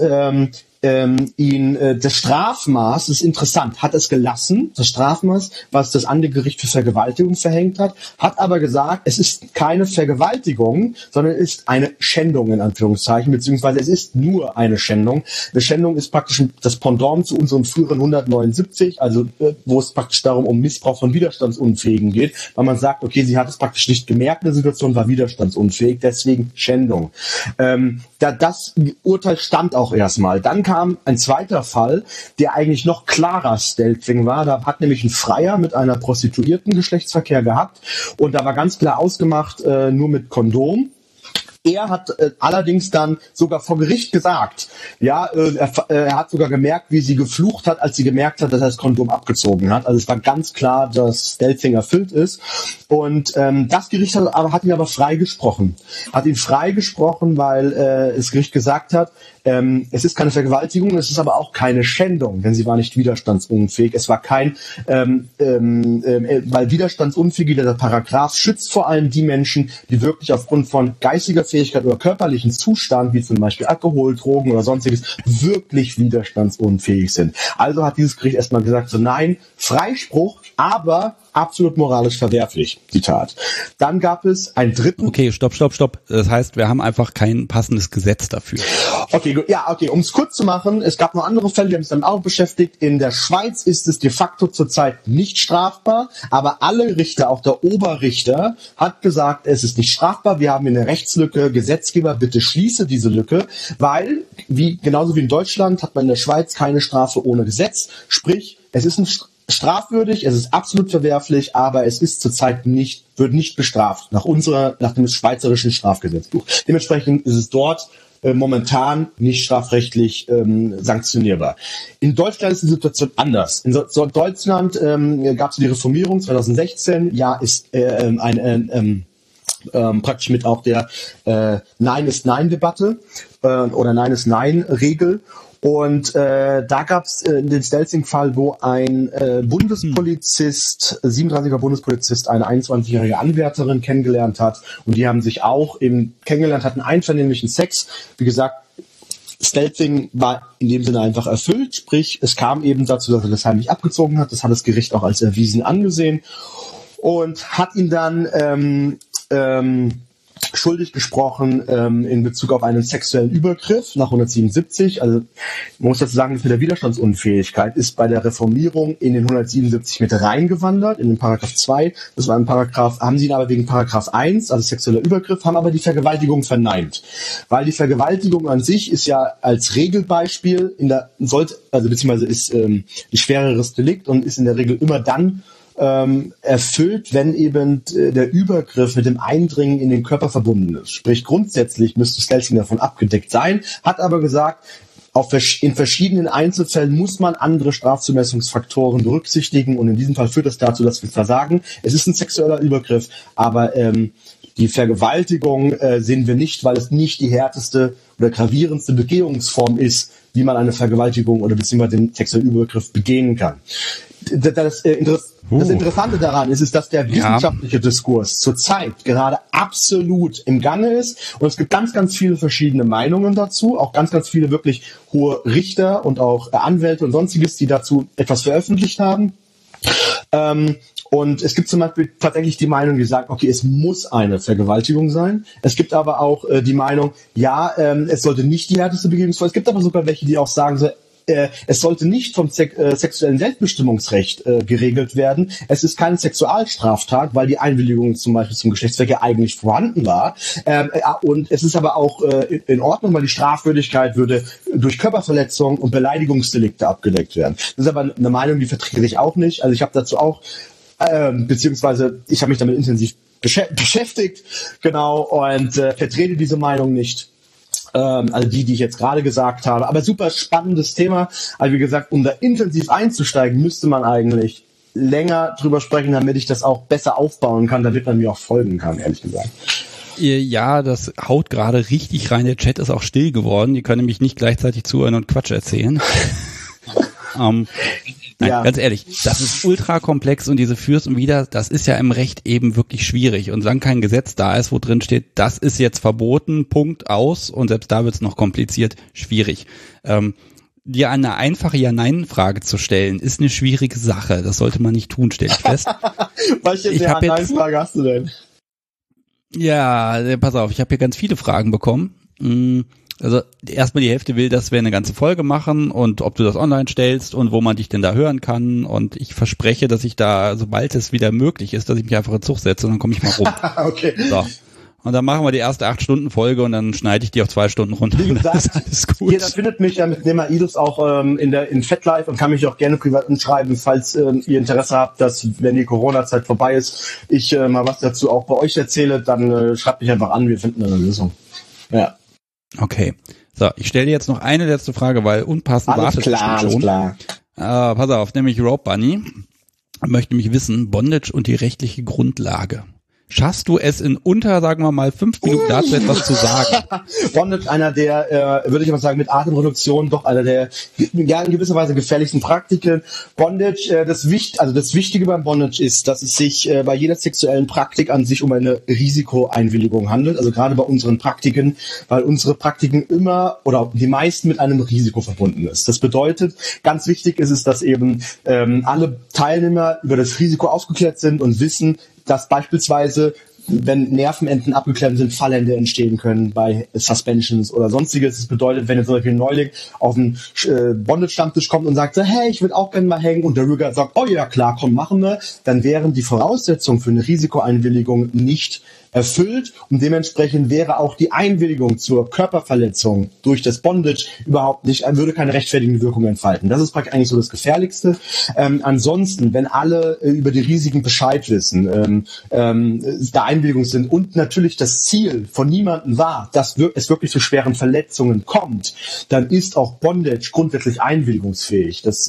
das Strafmaß, das ist interessant, hat es gelassen, das Strafmaß, was das andere Gericht für Vergewaltigung verhängt hat aber gesagt, es ist keine Vergewaltigung, sondern es ist eine Schändung in Anführungszeichen, beziehungsweise es ist nur eine Schändung. Eine Schändung ist praktisch das Pendant zu unserem früheren 179, also wo es praktisch darum um Missbrauch von Widerstandsunfähigen geht, weil man sagt, okay, sie hat es praktisch nicht gemerkt, eine Situation war widerstandsunfähig, deswegen Schändung. Das Urteil stand auch erstmal. Dann kam ein zweiter Fall, der eigentlich noch klarer Stealthing war. Da hat nämlich ein Freier mit einer Prostituierten Geschlechtsverkehr gehabt und da war ganz klar ausgemacht, nur mit Kondom. Er hat allerdings dann sogar vor Gericht gesagt, er hat sogar gemerkt, wie sie geflucht hat, als sie gemerkt hat, dass er das Kondom abgezogen hat. Also es war ganz klar, dass Stealthing erfüllt ist. Und das Gericht hat ihn aber freigesprochen. Hat ihn freigesprochen, weil das Gericht gesagt hat, Es ist keine Vergewaltigung, es ist aber auch keine Schändung, denn sie war nicht widerstandsunfähig. Es war kein, weil widerstandsunfähig, dieser Paragraph schützt vor allem die Menschen, die wirklich aufgrund von geistiger Fähigkeit oder körperlichen Zustand, wie zum Beispiel Alkohol, Drogen oder sonstiges, wirklich widerstandsunfähig sind. Also hat dieses Gericht erstmal gesagt, so nein, Freispruch, aber absolut moralisch verwerflich, Zitat. Dann gab es einen dritten... Okay, stopp. Das heißt, wir haben einfach kein passendes Gesetz dafür. Okay, gut. Ja, okay, um es kurz zu machen, es gab noch andere Fälle, die haben sich damit auch beschäftigt. In der Schweiz ist es de facto zurzeit nicht strafbar, aber alle Richter, auch der Oberrichter, hat gesagt, es ist nicht strafbar, wir haben eine Rechtslücke, Gesetzgeber, bitte schließe diese Lücke, weil, genauso wie in Deutschland, hat man in der Schweiz keine Strafe ohne Gesetz, sprich, es ist strafwürdig, es ist absolut verwerflich, aber es ist zurzeit wird nicht bestraft nach dem schweizerischen Strafgesetzbuch. Dementsprechend ist es dort momentan nicht strafrechtlich sanktionierbar. In Deutschland ist die Situation anders. In Deutschland gab es die Reformierung 2016. Ja, ist praktisch mit auch der Nein ist Nein-Debatte oder Nein ist Nein-Regel. Und da gab es den Stelzing-Fall, wo ein Bundespolizist, 37er Bundespolizist, eine 21-jährige Anwärterin kennengelernt hat. Und die haben sich auch eben kennengelernt, hatten einvernehmlichen Sex. Wie gesagt, Stelzing war in dem Sinne einfach erfüllt. Sprich, es kam eben dazu, dass er das heimlich abgezogen hat. Das hat das Gericht auch als erwiesen angesehen. Und hat ihn dann schuldig gesprochen in Bezug auf einen sexuellen Übergriff nach 177. Also man muss dazu sagen, mit der Widerstandsunfähigkeit ist bei der Reformierung in den 177 mit reingewandert, in den Paragraph 2. Das war ein Paragraph, haben sie ihn aber wegen Paragraph 1, also sexueller Übergriff, haben aber die Vergewaltigung verneint. Weil die Vergewaltigung an sich ist ja als Regelbeispiel beziehungsweise ist ein schwereres Delikt und ist in der Regel immer dann erfüllt, wenn eben der Übergriff mit dem Eindringen in den Körper verbunden ist. Sprich, grundsätzlich müsste Stelzing davon abgedeckt sein, hat aber gesagt, in verschiedenen Einzelfällen muss man andere Strafzumessungsfaktoren berücksichtigen und in diesem Fall führt das dazu, dass wir versagen. Es ist ein sexueller Übergriff, aber die Vergewaltigung sehen wir nicht, weil es nicht die härteste oder gravierendste Begehungsform ist, wie man eine Vergewaltigung oder beziehungsweise den sexuellen Übergriff begehen kann. Das Interessante daran ist, dass der wissenschaftliche Diskurs zurzeit gerade absolut im Gange ist und es gibt ganz, ganz viele verschiedene Meinungen dazu, auch ganz, ganz viele wirklich hohe Richter und auch Anwälte und sonstiges, die dazu etwas veröffentlicht haben. Und es gibt zum Beispiel tatsächlich die Meinung, die sagt, okay, es muss eine Vergewaltigung sein. Es gibt aber auch die Meinung, es sollte nicht die härteste Begehungsform. Es gibt aber sogar welche, die auch sagen, so, es sollte nicht vom sexuellen Selbstbestimmungsrecht geregelt werden. Es ist keine Sexualstraftat, weil die Einwilligung zum Beispiel zum Geschlechtsverkehr eigentlich vorhanden war. Und es ist aber auch in Ordnung, weil die Strafwürdigkeit würde durch Körperverletzung und Beleidigungsdelikte abgedeckt werden. Das ist aber eine Meinung, die vertrete ich auch nicht. Also ich habe dazu auch, beziehungsweise ich habe mich damit intensiv beschäftigt, genau, und vertrete diese Meinung nicht. Also die ich jetzt gerade gesagt habe. Aber super spannendes Thema. Also wie gesagt, um da intensiv einzusteigen, müsste man eigentlich länger drüber sprechen, damit ich das auch besser aufbauen kann, damit man mir auch folgen kann, ehrlich gesagt. Ja, das haut gerade richtig rein. Der Chat ist auch still geworden. Die können nämlich nicht gleichzeitig zuhören und Quatsch erzählen. Nein, ganz ehrlich, das ist ultra komplex und diese Fürs und Wider, das ist ja im Recht eben wirklich schwierig. Und solange kein Gesetz da ist, wo drin steht, das ist jetzt verboten, Punkt, aus, und selbst da wird es noch kompliziert, schwierig. Dir eine einfache Ja-Nein-Frage zu stellen, ist eine schwierige Sache. Das sollte man nicht tun, stelle ich fest. Welche Ja-Nein-Frage hast du denn? Ja, pass auf, ich habe hier ganz viele Fragen bekommen. Also erstmal die Hälfte will, dass wir eine ganze Folge machen und ob du das online stellst und wo man dich denn da hören kann. Und ich verspreche, dass ich da, sobald es wieder möglich ist, dass ich mich einfach in Zug setze und dann komme ich mal rum. Okay. So. Und dann machen wir die erste 8-Stunden-Folge und dann schneide ich die auf 2 Stunden runter. Wie gesagt, das ist alles gut. Jeder findet mich ja mit Nehmer Idus auch in FetLife und kann mich auch gerne privat anschreiben, falls ihr Interesse habt, dass, wenn die Corona-Zeit vorbei ist, ich mal was dazu auch bei euch erzähle, dann schreibt mich einfach an, wir finden eine Lösung. Ja. Okay. So, ich stelle dir jetzt noch eine letzte Frage, weil unpassend wartet schon. Alles klar. Pass auf, nämlich Rope Bunny möchte mich wissen, Bondage und die rechtliche Grundlage. Schaffst du es in unter, sagen wir mal, 5 Minuten dazu etwas zu sagen? Bondage, einer der, würde ich mal sagen, mit Atemreduktion doch einer der, ja, in gewisser Weise gefährlichsten Praktiken. Bondage, das Wichtige beim Bondage ist, dass es sich bei jeder sexuellen Praktik an sich um eine Risikoeinwilligung handelt. Also gerade bei unseren Praktiken, weil unsere Praktiken immer oder die meisten mit einem Risiko verbunden ist. Das bedeutet, ganz wichtig ist es, dass eben alle Teilnehmer über das Risiko aufgeklärt sind und wissen, dass beispielsweise, wenn Nervenenden abgeklemmt sind, Fallhände entstehen können bei Suspensions oder sonstiges. Das bedeutet, wenn jetzt zum Beispiel ein Neuling auf den Bondage-Stammtisch kommt und sagt, hey, ich würde auch gerne mal hängen, und der Rüger sagt, oh ja, klar, komm, machen wir, dann wären die Voraussetzungen für eine Risikoeinwilligung nicht erfüllt, und dementsprechend wäre auch die Einwilligung zur Körperverletzung durch das Bondage überhaupt nicht, würde keine rechtfertigende Wirkung entfalten. Das ist praktisch eigentlich so das Gefährlichste. Ansonsten, wenn alle über die Risiken Bescheid wissen, da Einwilligungen sind und natürlich das Ziel von niemandem war, dass es wirklich zu schweren Verletzungen kommt, dann ist auch Bondage grundsätzlich einwilligungsfähig. Das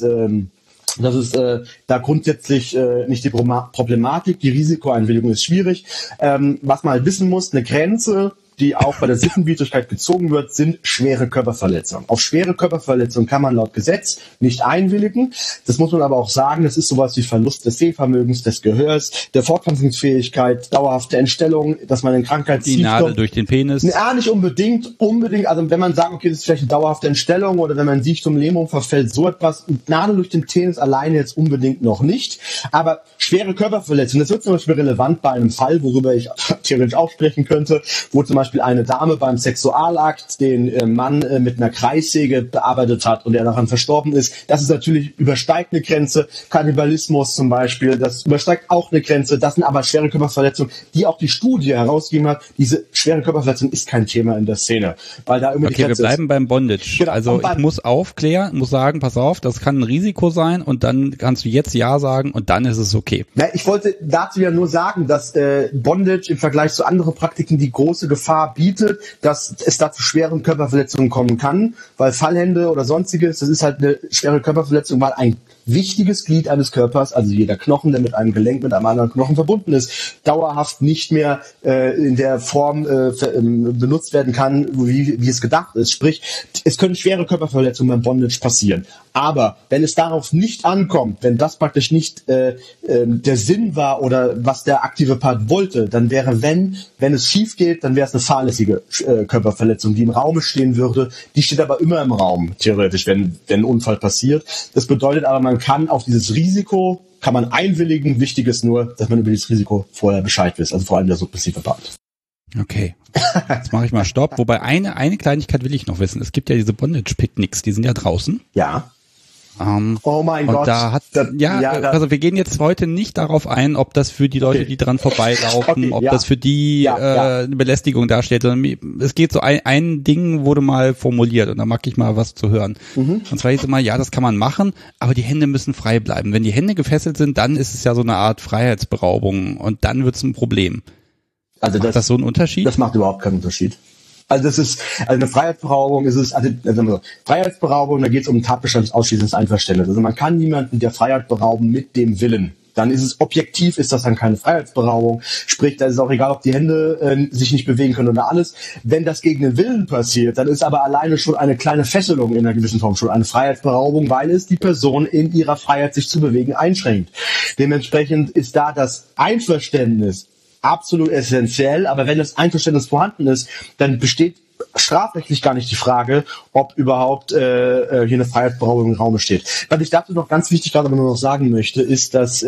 ist da grundsätzlich nicht die Problematik. Die Risikoeinwilligung ist schwierig. Was man halt wissen muss, eine Grenze, die auch bei der Sittenwidrigkeit gezogen wird, sind schwere Körperverletzungen. Auf schwere Körperverletzungen kann man laut Gesetz nicht einwilligen. Das muss man aber auch sagen, das ist sowas wie Verlust des Sehvermögens, des Gehörs, der Fortpflanzungsfähigkeit, dauerhafte Entstellung, dass man in Krankheit die Nadel durch den Penis. Ja, nicht unbedingt. Also wenn man sagt, okay, das ist vielleicht eine dauerhafte Entstellung, oder wenn man Sichtum, Lähmung verfällt, so etwas. Nadel durch den Penis alleine jetzt unbedingt noch nicht. Aber schwere Körperverletzungen, das wird zum Beispiel relevant bei einem Fall, worüber ich theoretisch auch sprechen könnte, wo zum Beispiel eine Dame beim Sexualakt den Mann mit einer Kreissäge bearbeitet hat und der daran verstorben ist. Das ist natürlich, übersteigt eine Grenze. Kannibalismus zum Beispiel, das übersteigt auch eine Grenze. Das sind aber schwere Körperverletzungen, die auch die Studie herausgegeben hat. Diese schwere Körperverletzung ist kein Thema in der Szene, weil da immer die Grenze ist. Okay, wir bleiben beim Bondage. Genau, also ich muss aufklären, muss sagen, pass auf, das kann ein Risiko sein, und dann kannst du jetzt Ja sagen und dann ist es okay. Na, ich wollte dazu ja nur sagen, dass Bondage im Vergleich zu anderen Praktiken die große Gefahr bietet, dass es da zu schweren Körperverletzungen kommen kann, weil Fallhände oder sonstiges, das ist halt eine schwere Körperverletzung, weil ein wichtiges Glied eines Körpers, also jeder Knochen, der mit einem Gelenk, mit einem anderen Knochen verbunden ist, dauerhaft nicht mehr in der Form benutzt werden kann, wie es gedacht ist. Sprich, es können schwere Körperverletzungen beim Bondage passieren. Aber wenn es darauf nicht ankommt, wenn das praktisch nicht der Sinn war oder was der aktive Part wollte, dann wäre, wenn es schief geht, dann wäre es eine fahrlässige Körperverletzung, die im Raum stehen würde. Die steht aber immer im Raum, theoretisch, wenn ein Unfall passiert. Das bedeutet aber, man kann auf dieses Risiko, kann man einwilligen. Wichtig ist nur, dass man über dieses Risiko vorher Bescheid weiß, also vor allem der submissive Part. Okay, jetzt mache ich mal Stopp. Wobei eine Kleinigkeit will ich noch wissen. Es gibt ja diese Bondage-Picknicks, die sind ja draußen. Ja. Oh mein und Gott. Also wir gehen jetzt heute nicht darauf ein, ob das für die Leute, die dran vorbeilaufen, ob das für die eine Belästigung darstellt, sondern es geht so ein Ding wurde mal formuliert, und da mag ich mal was zu hören. Und zwar hieß es mal, ja, das kann man machen, aber die Hände müssen frei bleiben. Wenn die Hände gefesselt sind, dann ist es ja so eine Art Freiheitsberaubung, und dann wird es ein Problem. Also macht das so einen Unterschied? Das macht überhaupt keinen Unterschied. Also das ist, also eine Freiheitsberaubung ist es, Freiheitsberaubung, da geht es um einen Tatbestand des ausschließenden Einverständnisses. Also man kann niemanden der Freiheit berauben mit dem Willen. Dann ist es objektiv, ist das dann keine Freiheitsberaubung. Sprich, da ist es auch egal, ob die Hände sich nicht bewegen können oder alles. Wenn das gegen den Willen passiert, dann ist aber alleine schon eine kleine Fesselung in einer gewissen Form schon eine Freiheitsberaubung, weil es die Person in ihrer Freiheit, sich zu bewegen, einschränkt. Dementsprechend ist da das Einverständnis absolut essentiell, aber wenn das Einverständnis vorhanden ist, dann besteht strafrechtlich gar nicht die Frage, ob überhaupt hier eine Freiheitsberaubung im Raum steht. Was ich dazu noch ganz wichtig gerade aber nur noch sagen möchte, ist, dass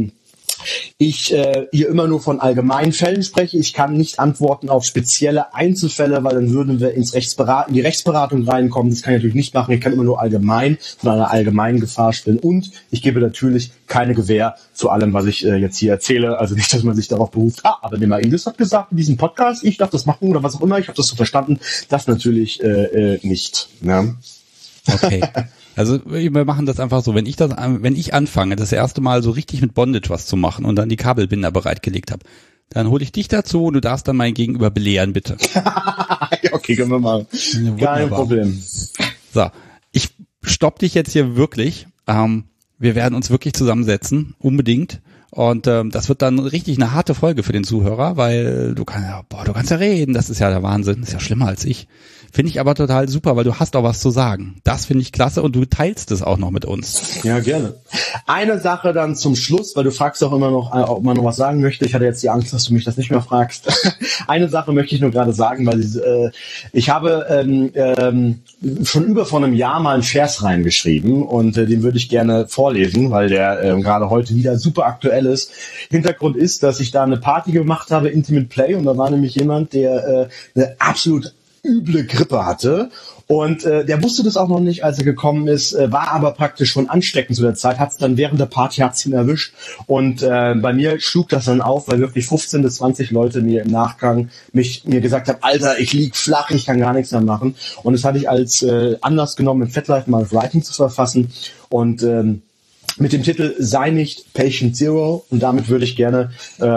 ich hier immer nur von allgemeinen Fällen spreche. Ich kann nicht antworten auf spezielle Einzelfälle, weil dann würden wir in die Rechtsberatung reinkommen. Das kann ich natürlich nicht machen. Ich kann immer nur allgemein von einer allgemeinen Gefahr sprechen. Und ich gebe natürlich keine Gewähr zu allem, was ich jetzt hier erzähle. Also nicht, dass man sich darauf beruft, aber der Inglis hat gesagt in diesem Podcast, ich darf das machen oder was auch immer. Ich habe das so verstanden. Das natürlich nicht. Ne? Okay. Also wir machen das einfach so, wenn ich anfange, das erste Mal so richtig mit Bondage was zu machen und dann die Kabelbinder bereitgelegt habe, dann hole ich dich dazu und du darfst dann mein Gegenüber belehren, bitte. Okay, können wir machen. Kein Problem. So, ich stopp dich jetzt hier wirklich. Wir werden uns wirklich zusammensetzen, unbedingt. Und das wird dann richtig eine harte Folge für den Zuhörer, weil du kannst ja reden, das ist ja der Wahnsinn, ist ja schlimmer als ich. Finde ich aber total super, weil du hast auch was zu sagen. Das finde ich klasse und du teilst es auch noch mit uns. Ja, gerne. Eine Sache dann zum Schluss, weil du fragst auch immer noch, ob man noch was sagen möchte. Ich hatte jetzt die Angst, dass du mich das nicht mehr fragst. Eine Sache möchte ich nur gerade sagen, weil ich habe schon vor einem Jahr mal einen Vers reingeschrieben und den würde ich gerne vorlesen, weil der gerade heute wieder super aktuell ist. Hintergrund ist, dass ich da eine Party gemacht habe, Intimate Play, und da war nämlich jemand, der eine absolut üble Grippe hatte und der wusste das auch noch nicht, als er gekommen ist, war aber praktisch schon ansteckend zu der Zeit, hat es dann während der Party ihn erwischt und bei mir schlug das dann auf, weil wirklich 15 bis 20 Leute mir im Nachgang mir gesagt haben, Alter, ich lieg flach, ich kann gar nichts mehr machen, und das hatte ich als Anlass genommen, im FetLife mal Writing zu verfassen und mit dem Titel Sei nicht Patient Zero, und damit würde ich gerne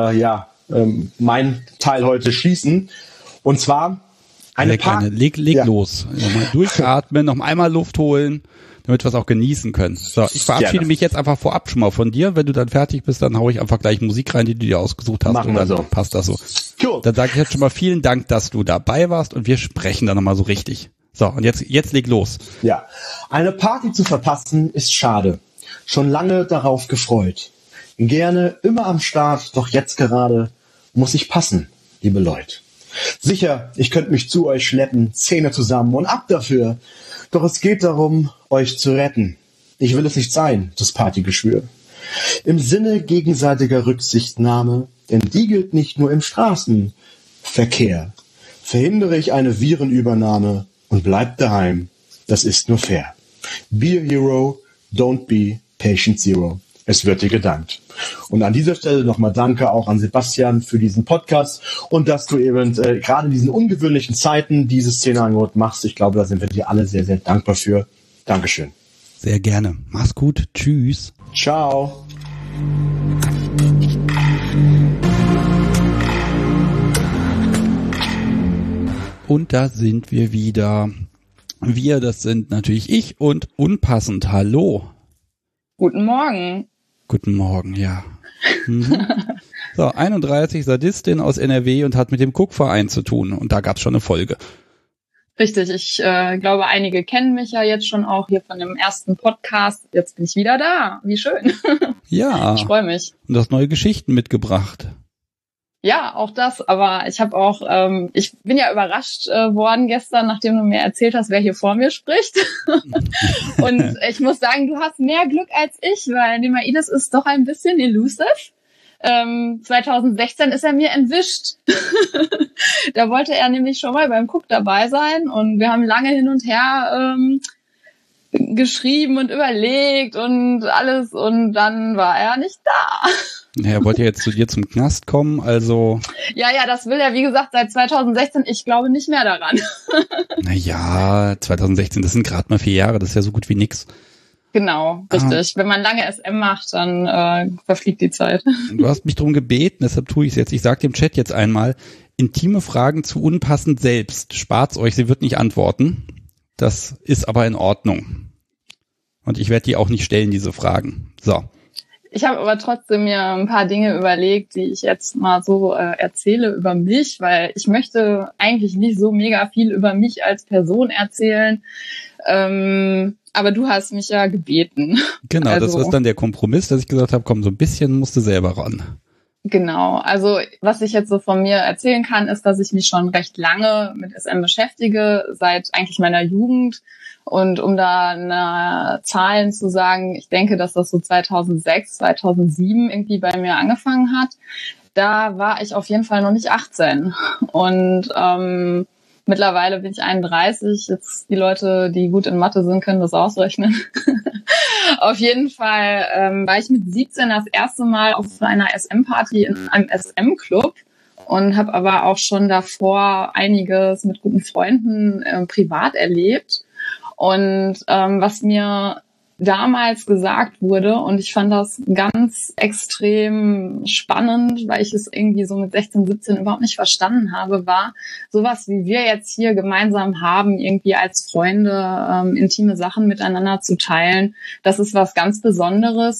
meinen Teil heute schließen, und zwar Leg los. Nochmal durchatmen, noch einmal Luft holen, damit wir es auch genießen können. So, ich verabschiede mich jetzt einfach vorab schon mal von dir. Wenn du dann fertig bist, dann hau ich einfach gleich Musik rein, die du dir ausgesucht hast. Machen wir so. Passt das so. Cool. Dann sage ich jetzt schon mal vielen Dank, dass du dabei warst, und wir sprechen dann nochmal so richtig. So, und jetzt leg los. Ja, eine Party zu verpassen ist schade. Schon lange darauf gefreut. Gerne immer am Start, doch jetzt gerade muss ich passen, liebe Leute. Sicher, ich könnte mich zu euch schleppen, Zähne zusammen und ab dafür. Doch es geht darum, euch zu retten. Ich will es nicht sein, das Partygeschwür. Im Sinne gegenseitiger Rücksichtnahme, denn die gilt nicht nur im Straßenverkehr. Verhindere ich eine Virenübernahme und bleib daheim. Das ist nur fair. Be a hero, don't be patient zero. Es wird dir gedankt. Und an dieser Stelle nochmal danke auch an Sebastian für diesen Podcast und dass du eben gerade in diesen ungewöhnlichen Zeiten dieses Szeneangebot machst. Ich glaube, da sind wir dir alle sehr, sehr dankbar für. Dankeschön. Sehr gerne. Mach's gut. Tschüss. Ciao. Und da sind wir wieder. Wir, das sind natürlich ich und Unpassend. Hallo. Guten Morgen. Guten Morgen, ja. Mhm. So, 31, Sadistin aus NRW und hat mit dem Cook-Verein zu tun. Und da gab's schon eine Folge. Richtig, ich glaube, einige kennen mich ja jetzt schon auch hier von dem ersten Podcast. Jetzt bin ich wieder da. Wie schön. Ja. Ich freue mich. Und du hast neue Geschichten mitgebracht. Ja, auch das. Aber ich habe auch, ich bin ja überrascht worden gestern, nachdem du mir erzählt hast, wer hier vor mir spricht. Und ich muss sagen, du hast mehr Glück als ich, weil Nemaides ist doch ein bisschen elusive. 2016 ist er mir entwischt. Da wollte er nämlich schon mal beim Cook dabei sein und wir haben lange hin und her geschrieben und überlegt und alles, und dann war er nicht da. Er wollte ja jetzt zu dir zum Knast kommen, also... Ja, das will er, wie gesagt, seit 2016. Ich glaube nicht mehr daran. Naja, 2016, das sind gerade mal 4 Jahre, das ist ja so gut wie nix. Genau, richtig. Wenn man lange SM macht, dann verfliegt die Zeit. Du hast mich darum gebeten, deshalb tue ich es jetzt. Ich sage dem Chat jetzt einmal, intime Fragen zu Unpassend selbst. Spart's euch, sie wird nicht antworten. Das ist aber in Ordnung. Und ich werde die auch nicht stellen, diese Fragen. So. Ich habe aber trotzdem mir ein paar Dinge überlegt, die ich jetzt mal so erzähle über mich, weil ich möchte eigentlich nicht so mega viel über mich als Person erzählen. Aber du hast mich ja gebeten. Genau, also, das ist dann der Kompromiss, dass ich gesagt habe, komm, so ein bisschen musst du selber ran. Genau, also was ich jetzt so von mir erzählen kann, ist, dass ich mich schon recht lange mit SM beschäftige, seit eigentlich meiner Jugend. Und um da Zahlen zu sagen, ich denke, dass das so 2006, 2007 irgendwie bei mir angefangen hat. Da war ich auf jeden Fall noch nicht 18. Und mittlerweile bin ich 31. Jetzt die Leute, die gut in Mathe sind, können das ausrechnen. Auf jeden Fall war ich mit 17 das erste Mal auf einer SM-Party in einem SM-Club und habe aber auch schon davor einiges mit guten Freunden privat erlebt. Und was mir damals gesagt wurde, und ich fand das ganz extrem spannend, weil ich es irgendwie so mit 16, 17 überhaupt nicht verstanden habe, war sowas, wie wir jetzt hier gemeinsam haben, irgendwie als Freunde intime Sachen miteinander zu teilen. Das ist was ganz Besonderes.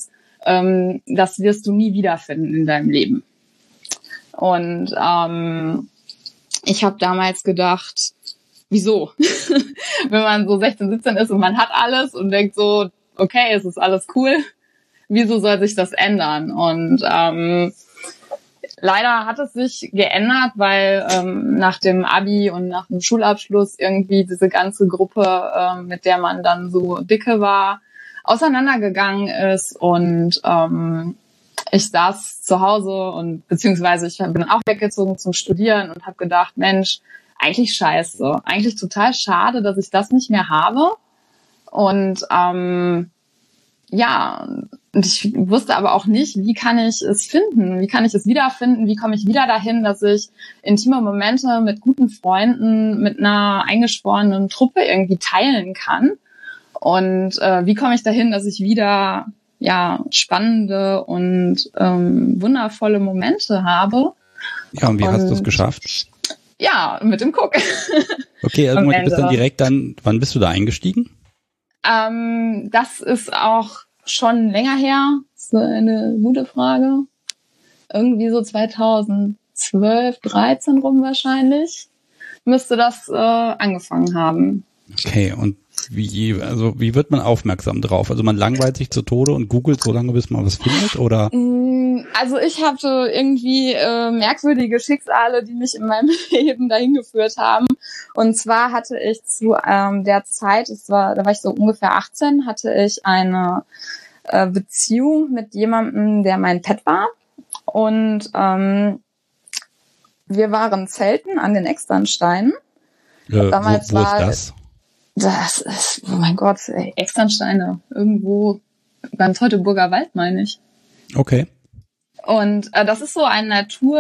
das wirst du nie wiederfinden in deinem Leben. Und ich habe damals gedacht, wieso? Wenn man so 16, 17 ist und man hat alles und denkt so, okay, es ist alles cool, wieso soll sich das ändern? Und leider hat es sich geändert, weil nach dem Abi und nach dem Schulabschluss irgendwie diese ganze Gruppe, mit der man dann so dicke war, auseinandergegangen ist und ich saß zu Hause und beziehungsweise ich bin auch weggezogen zum Studieren und habe gedacht, Mensch, eigentlich scheiße, eigentlich total schade, dass ich das nicht mehr habe. Und ja, und ich wusste aber auch nicht, wie kann ich es finden, wie kann ich es wiederfinden, wie komme ich wieder dahin, dass ich intime Momente mit guten Freunden, mit einer eingeschworenen Truppe irgendwie teilen kann. Und wie komme ich dahin, dass ich wieder spannende und wundervolle Momente habe. Ja, und wie hast du es geschafft? Ja, mit dem Cook. Okay, irgendwann du bist dann direkt wann bist du da eingestiegen? Das ist auch schon länger her. Das ist eine gute Frage. Irgendwie so 2012, 13 rum wahrscheinlich müsste das angefangen haben. Okay, und wie wird man aufmerksam drauf? Also man langweilt sich zu Tode und googelt so lange, bis man was findet, oder? Also ich hatte irgendwie merkwürdige Schicksale, die mich in meinem Leben dahin geführt haben. Und zwar hatte ich zu der Zeit, da war ich so ungefähr 18, hatte ich eine Beziehung mit jemandem, der mein Pet war. Und wir waren zelten an den Externsteinen. Damals wo ist das? Das ist, oh mein Gott, Externsteine. Irgendwo beim Teutoburger Wald, meine ich. Okay. Und das ist so ein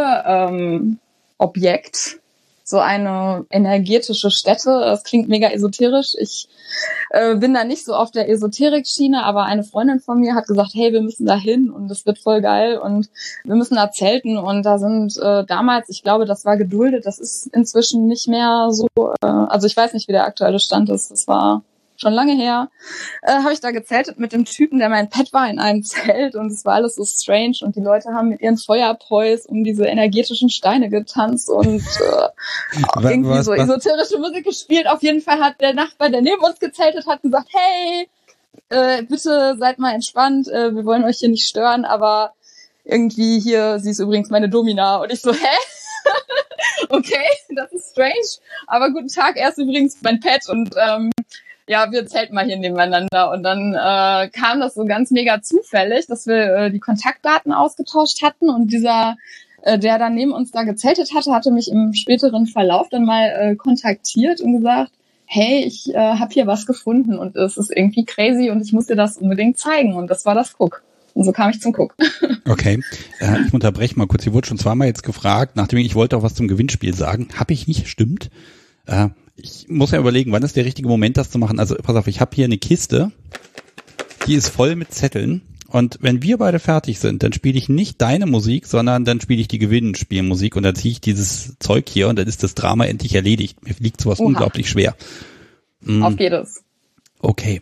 Naturobjekt, so eine energetische Stätte. Das klingt mega esoterisch. Ich bin da nicht so auf der Esoterik-Schiene, aber eine Freundin von mir hat gesagt, hey, wir müssen da hin und es wird voll geil und wir müssen da zelten. Und da sind damals, ich glaube, das war geduldet, das ist inzwischen nicht mehr so, also ich weiß nicht, wie der aktuelle Stand ist, das war schon lange her, habe ich da gezeltet mit dem Typen, der mein Pet war, in einem Zelt und es war alles so strange und die Leute haben mit ihren Feuerpois um diese energetischen Steine getanzt und irgendwie so esoterische Musik gespielt. Auf jeden Fall hat der Nachbar, der neben uns gezeltet hat, gesagt, hey, bitte seid mal entspannt, wir wollen euch hier nicht stören, aber irgendwie hier, sie ist übrigens meine Domina. Und ich so, hä? Okay, das ist strange, aber guten Tag, er ist übrigens mein Pet und ja, wir zelten mal hier nebeneinander. Und dann kam das so ganz mega zufällig, dass wir die Kontaktdaten ausgetauscht hatten und dieser, der dann neben uns da gezeltet hatte mich im späteren Verlauf dann mal kontaktiert und gesagt, hey, ich habe hier was gefunden und es ist irgendwie crazy und ich muss dir das unbedingt zeigen. Und das war das Cook. Und so kam ich zum Cook. Okay, ich unterbreche mal kurz. Hier wurde schon zweimal jetzt gefragt, nachdem ich wollte auch was zum Gewinnspiel sagen. Habe ich nicht, stimmt. Ich muss ja überlegen, wann ist der richtige Moment, das zu machen. Also pass auf, ich habe hier eine Kiste, die ist voll mit Zetteln. Und wenn wir beide fertig sind, dann spiele ich nicht deine Musik, sondern dann spiele ich die Gewinnspielmusik und dann ziehe ich dieses Zeug hier und dann ist das Drama endlich erledigt. Mir liegt sowas unglaublich schwer. Auf jedes. Okay,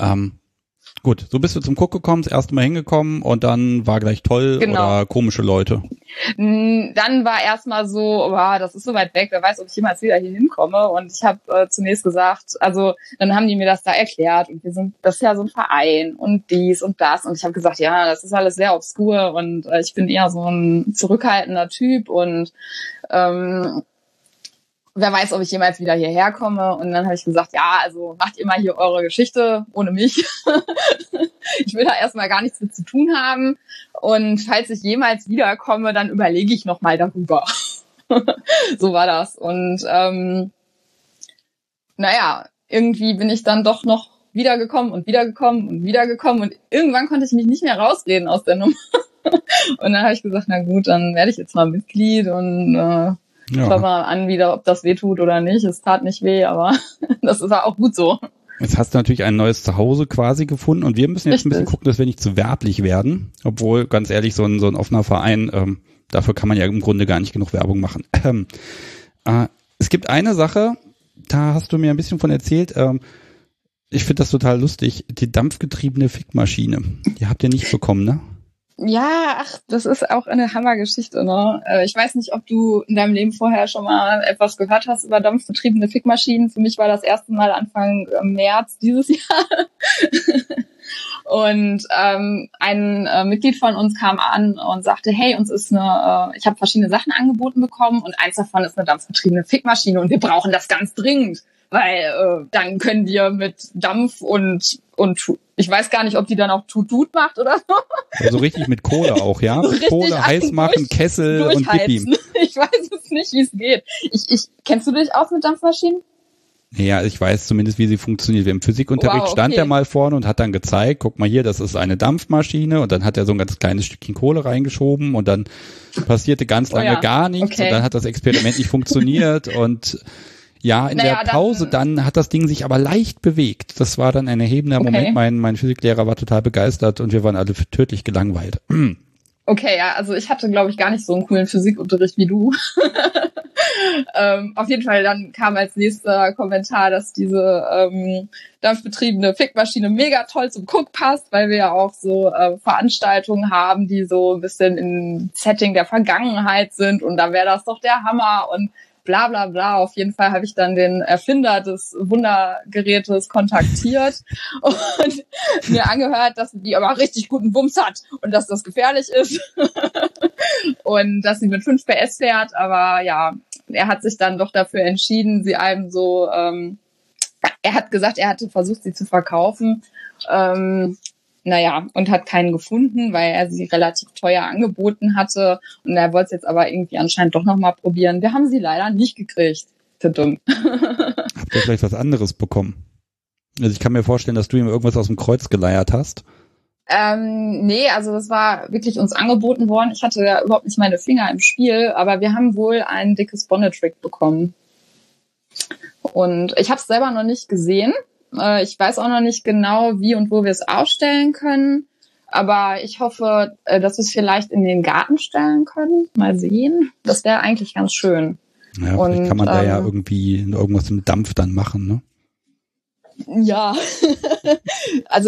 gut, so bist du zum Cook gekommen, das erste Mal hingekommen und dann war gleich toll oder komische Leute? Dann war erstmal so, das ist so weit weg, wer weiß, ob ich jemals wieder hier hinkomme. Und ich habe zunächst gesagt, also dann haben die mir das da erklärt und das ist ja so ein Verein und dies und das. Und ich habe gesagt, ja, das ist alles sehr obskur und ich bin eher so ein zurückhaltender Typ und wer weiß, ob ich jemals wieder hierher komme. Und dann habe ich gesagt, ja, also macht ihr mal hier eure Geschichte ohne mich. Ich will da erstmal gar nichts mit zu tun haben. Und falls ich jemals wiederkomme, dann überlege ich nochmal darüber. So war das. Und irgendwie bin ich dann doch noch wiedergekommen und wiedergekommen und wiedergekommen. Und irgendwann konnte ich mich nicht mehr rausreden aus der Nummer. Und dann habe ich gesagt, na gut, dann werde ich jetzt mal Mitglied und schau mal an wieder, ob das weh tut oder nicht. Es tat nicht weh, aber das ist auch gut so. Jetzt hast du natürlich ein neues Zuhause quasi gefunden und wir müssen jetzt ein bisschen gucken, dass wir nicht zu werblich werden. Obwohl, ganz ehrlich, so ein offener Verein, dafür kann man ja im Grunde gar nicht genug Werbung machen. Es gibt eine Sache, da hast du mir ein bisschen von erzählt. Ich finde das total lustig. Die dampfgetriebene Fickmaschine. Die habt ihr nicht bekommen, ne? Ja, ach, das ist auch eine Hammergeschichte, ne? Ich weiß nicht, ob du in deinem Leben vorher schon mal etwas gehört hast über dampfbetriebene Fickmaschinen. Für mich war das erste Mal Anfang März dieses Jahr. Und ein Mitglied von uns kam an und sagte, hey, ich habe verschiedene Sachen angeboten bekommen und eins davon ist eine dampfbetriebene Fickmaschine und wir brauchen das ganz dringend, weil dann können wir mit Dampf und ich weiß gar nicht, ob die dann auch Tut macht oder so. Also richtig mit Kohle auch, ja? Richtig Kohle heiß machen, Kessel und gib ihm. Ich weiß es nicht, wie es geht. Kennst du dich aus mit Dampfmaschinen? Ja, ich weiß zumindest, wie sie funktioniert. Im Physikunterricht stand er mal vorne und hat dann gezeigt, guck mal hier, das ist eine Dampfmaschine und dann hat er so ein ganz kleines Stückchen Kohle reingeschoben und dann passierte ganz lange gar nichts und dann hat das Experiment nicht funktioniert und ja, in der Pause dann hat das Ding sich aber leicht bewegt. Das war dann ein erhebender Moment. Mein Physiklehrer war total begeistert und wir waren alle tödlich gelangweilt. Okay, ja, also ich hatte, glaube ich, gar nicht so einen coolen Physikunterricht wie du. Auf jeden Fall dann kam als nächster Kommentar, dass diese dampfbetriebene Fickmaschine mega toll zum Cook passt, weil wir ja auch so Veranstaltungen haben, die so ein bisschen im Setting der Vergangenheit sind und da wäre das doch der Hammer und bla bla bla. Auf jeden Fall habe ich dann den Erfinder des Wundergerätes kontaktiert und mir angehört, dass die aber richtig guten Wumms hat und dass das gefährlich ist und dass sie mit 5 PS fährt. Aber ja, er hat sich dann doch dafür entschieden, sie einem so, er hat gesagt, er hatte versucht, sie zu verkaufen. Und hat keinen gefunden, weil er sie relativ teuer angeboten hatte. Und er wollte es jetzt aber irgendwie anscheinend doch nochmal probieren. Wir haben sie leider nicht gekriegt. Dumm. Habt ihr vielleicht was anderes bekommen? Also ich kann mir vorstellen, dass du ihm irgendwas aus dem Kreuz geleiert hast. Nee, also das war wirklich uns angeboten worden. Ich hatte ja überhaupt nicht meine Finger im Spiel, aber wir haben wohl ein dickes Bonnetrick bekommen. Und ich habe es selber noch nicht gesehen. Ich weiß auch noch nicht genau, wie und wo wir es aufstellen können. Aber ich hoffe, dass wir es vielleicht in den Garten stellen können. Mal sehen. Das wäre eigentlich ganz schön. Ja, vielleicht kann man da ja irgendwie irgendwas im Dampf dann machen, ne? Ja. Also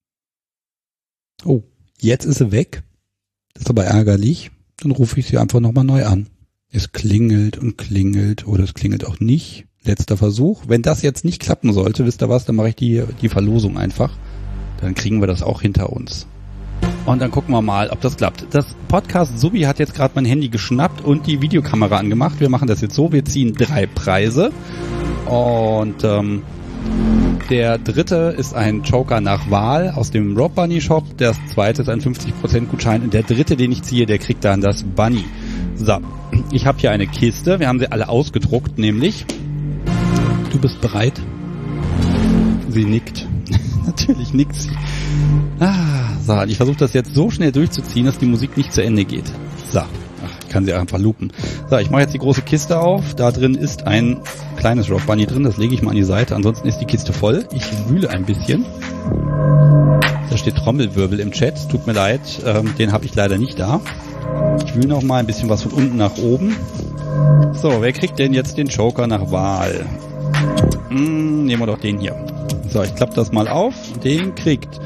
Oh, jetzt ist sie weg. Das ist aber ärgerlich. Dann rufe ich sie einfach nochmal neu an. Es klingelt und klingelt oder es klingelt auch nicht. Letzter Versuch. Wenn das jetzt nicht klappen sollte, wisst ihr was, dann mache ich die Verlosung einfach. Dann kriegen wir das auch hinter uns. Und dann gucken wir mal, ob das klappt. Das Podcast Subi hat jetzt gerade mein Handy geschnappt und die Videokamera angemacht. Wir machen das jetzt so, wir ziehen 3 Preise. Und der dritte ist ein Joker nach Wahl aus dem Rob Bunny Shop. Der zweite ist ein 50% Gutschein. Und der dritte, den ich ziehe, der kriegt dann das Bunny. So, ich habe hier eine Kiste. Wir haben sie alle ausgedruckt, nämlich... Du bist bereit? Sie nickt. Natürlich nickt sie. So, ich versuche das jetzt so schnell durchzuziehen, dass die Musik nicht zu Ende geht. So, ich kann sie einfach loopen. So, ich mache jetzt die große Kiste auf. Da drin ist ein kleines Rob Bunny drin. Das lege ich mal an die Seite. Ansonsten ist die Kiste voll. Ich wühle ein bisschen. Da steht Trommelwirbel im Chat. Tut mir leid, den habe ich leider nicht da. Ich wühle noch mal ein bisschen was von unten nach oben. So, wer kriegt denn jetzt den Joker nach Wahl? Nehmen wir doch den hier. So, ich klappe das mal auf. Den kriegt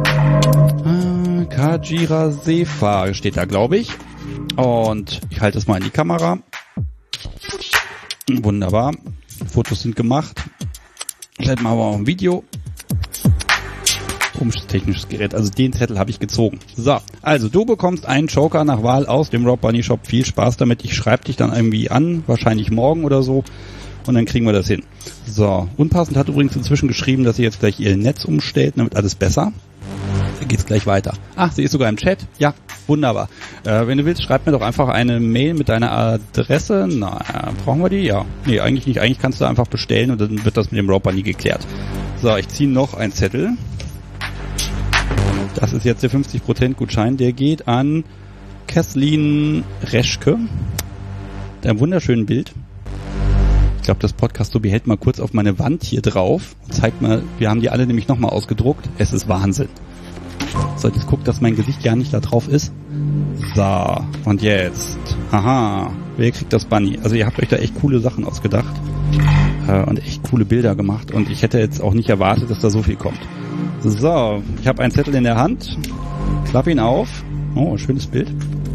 Kajira Sefa steht da, glaube ich. Und ich halte es mal in die Kamera. Wunderbar. Fotos sind gemacht. Vielleicht machen wir auch ein Video. Komisches technisches Gerät. Also den Zettel habe ich gezogen. So, also du bekommst einen Joker nach Wahl aus dem Rob Bunny Shop. Viel Spaß damit. Ich schreibe dich dann irgendwie an. Wahrscheinlich morgen oder so. Und dann kriegen wir das hin. So, Unpassend hat übrigens inzwischen geschrieben, dass sie jetzt gleich ihr Netz umstellt, damit alles besser. Dann geht's gleich weiter. Ach, sie ist sogar im Chat. Ja, wunderbar. Wenn du willst, schreib mir doch einfach eine Mail mit deiner Adresse. Na, brauchen wir die? Ja. Nee, eigentlich nicht. Eigentlich kannst du einfach bestellen und dann wird das mit dem Rob Bunny geklärt. So, ich ziehe noch einen Zettel. Das ist jetzt der 50% Gutschein. Der geht an Kathleen Reschke. Mit einem wunderschönen Bild. Ich glaube, das Podcast so behält mal kurz auf meine Wand hier drauf und zeigt mal, wir haben die alle nämlich nochmal ausgedruckt. Es ist Wahnsinn. So, jetzt guckt, dass mein Gesicht ja nicht da drauf ist. So, und jetzt. Haha, wer kriegt das Bunny? Also ihr habt euch da echt coole Sachen ausgedacht und echt coole Bilder gemacht und ich hätte jetzt auch nicht erwartet, dass da so viel kommt. So, ich habe einen Zettel in der Hand, klapp ihn auf Oh, schönes Bild.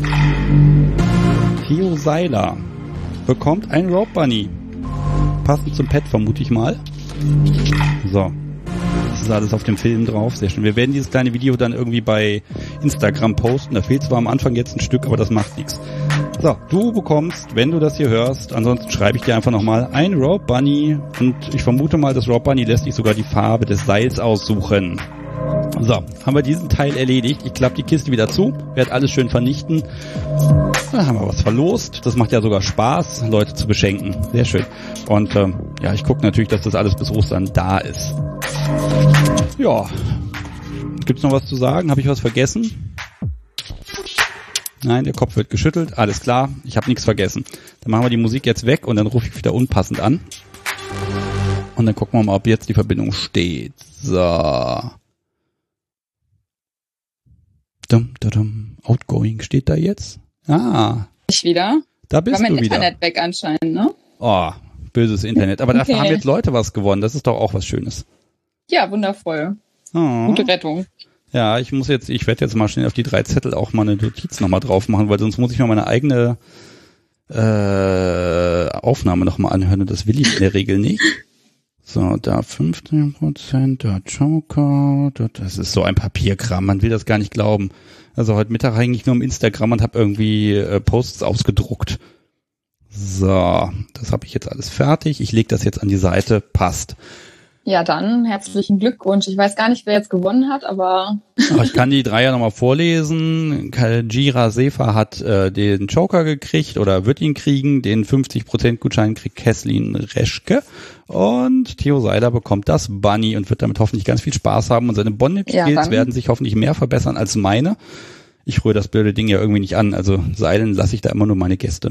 Theo Seiler bekommt ein Rope Bunny. Passend zum Pet, vermute ich mal. So. Das ist alles auf dem Film drauf. Sehr schön. Wir werden dieses kleine Video dann irgendwie bei Instagram posten. Da fehlt zwar am Anfang jetzt ein Stück, aber das macht nichts. So, du bekommst, wenn du das hier hörst, ansonsten schreibe ich dir einfach nochmal ein Rope Bunny. Und ich vermute mal, das Rope Bunny lässt sich sogar die Farbe des Seils aussuchen. So, haben wir diesen Teil erledigt. Ich klappe die Kiste wieder zu, werde alles schön vernichten. Da haben wir was verlost. Das macht ja sogar Spaß, Leute zu beschenken. Sehr schön. Und ja, ich gucke natürlich, dass das alles bis Ostern da ist. Ja, gibt's noch was zu sagen? Habe ich was vergessen? Nein, der Kopf wird geschüttelt. Alles klar, ich habe nichts vergessen. Dann machen wir die Musik jetzt weg und dann rufe ich wieder unpassend an. Und dann gucken wir mal, ob jetzt die Verbindung steht. So. Outgoing steht da jetzt. Ah. Ich wieder? Da bist du wieder. War mein Internet weg anscheinend, ne? Oh, böses Internet. Aber dafür haben jetzt Leute was gewonnen. Das ist doch auch was Schönes. Ja, wundervoll. Oh. Gute Rettung. Ja, ich werde jetzt mal schnell auf die 3 Zettel auch mal eine Notiz nochmal drauf machen, weil sonst muss ich mir meine eigene Aufnahme nochmal anhören und das will ich in der Regel nicht. So, da 15%, da Joker, das ist so ein Papierkram, man will das gar nicht glauben. Also heute Mittag hänge ich nur im Instagram und habe irgendwie Posts ausgedruckt. So, das habe ich jetzt alles fertig. Ich lege das jetzt an die Seite, passt. Ja, dann herzlichen Glückwunsch. Ich weiß gar nicht, wer jetzt gewonnen hat, aber... Ich kann die 3 ja nochmal vorlesen. Kaljira Sefa hat den Joker gekriegt oder wird ihn kriegen. Den 50% Gutschein kriegt Kesslin Reschke. Und Theo Seiler bekommt das Bunny und wird damit hoffentlich ganz viel Spaß haben. Und seine Bondage-Skills werden sich hoffentlich mehr verbessern als meine. Ich rühre das blöde Ding ja irgendwie nicht an. Also Seilen lasse ich da immer nur meine Gäste.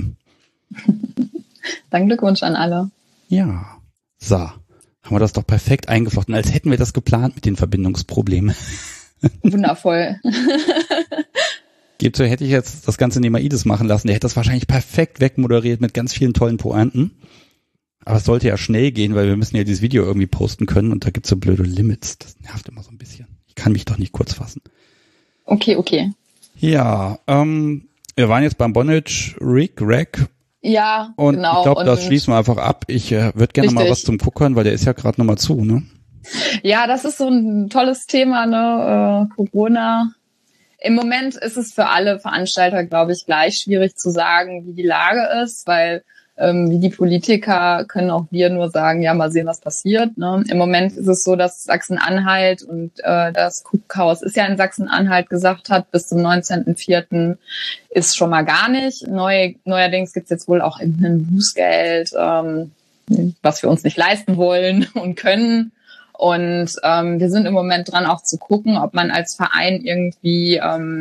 Dann Glückwunsch an alle. Ja. So. Haben wir das doch perfekt eingeflochten, als hätten wir das geplant mit den Verbindungsproblemen. Wundervoll. Gibt so, hätte ich jetzt das ganze Nemaides machen lassen, der hätte das wahrscheinlich perfekt wegmoderiert mit ganz vielen tollen Pointen. Aber es sollte ja schnell gehen, weil wir müssen ja dieses Video irgendwie posten können und da gibt's so blöde Limits. Das nervt immer so ein bisschen. Ich kann mich doch nicht kurz fassen. Okay. Ja, wir waren jetzt beim Bondage Rack. Ja, und genau. Ich glaube, das schließen wir einfach ab. Ich würde gerne mal was zum Guck hören, weil der ist ja gerade nochmal zu, ne? Ja, das ist so ein tolles Thema, ne? Corona. Im Moment ist es für alle Veranstalter, glaube ich, gleich schwierig zu sagen, wie die Lage ist, weil wie die Politiker können auch wir nur sagen, ja, mal sehen, was passiert. Ne? Im Moment ist es so, dass Sachsen-Anhalt und das Kuckhaus ist ja in Sachsen-Anhalt gesagt hat, bis zum 19.04. ist schon mal gar nicht. Neuerdings gibt es jetzt wohl auch ein Bußgeld, was wir uns nicht leisten wollen und können. Und wir sind im Moment dran, auch zu gucken, ob man als Verein irgendwie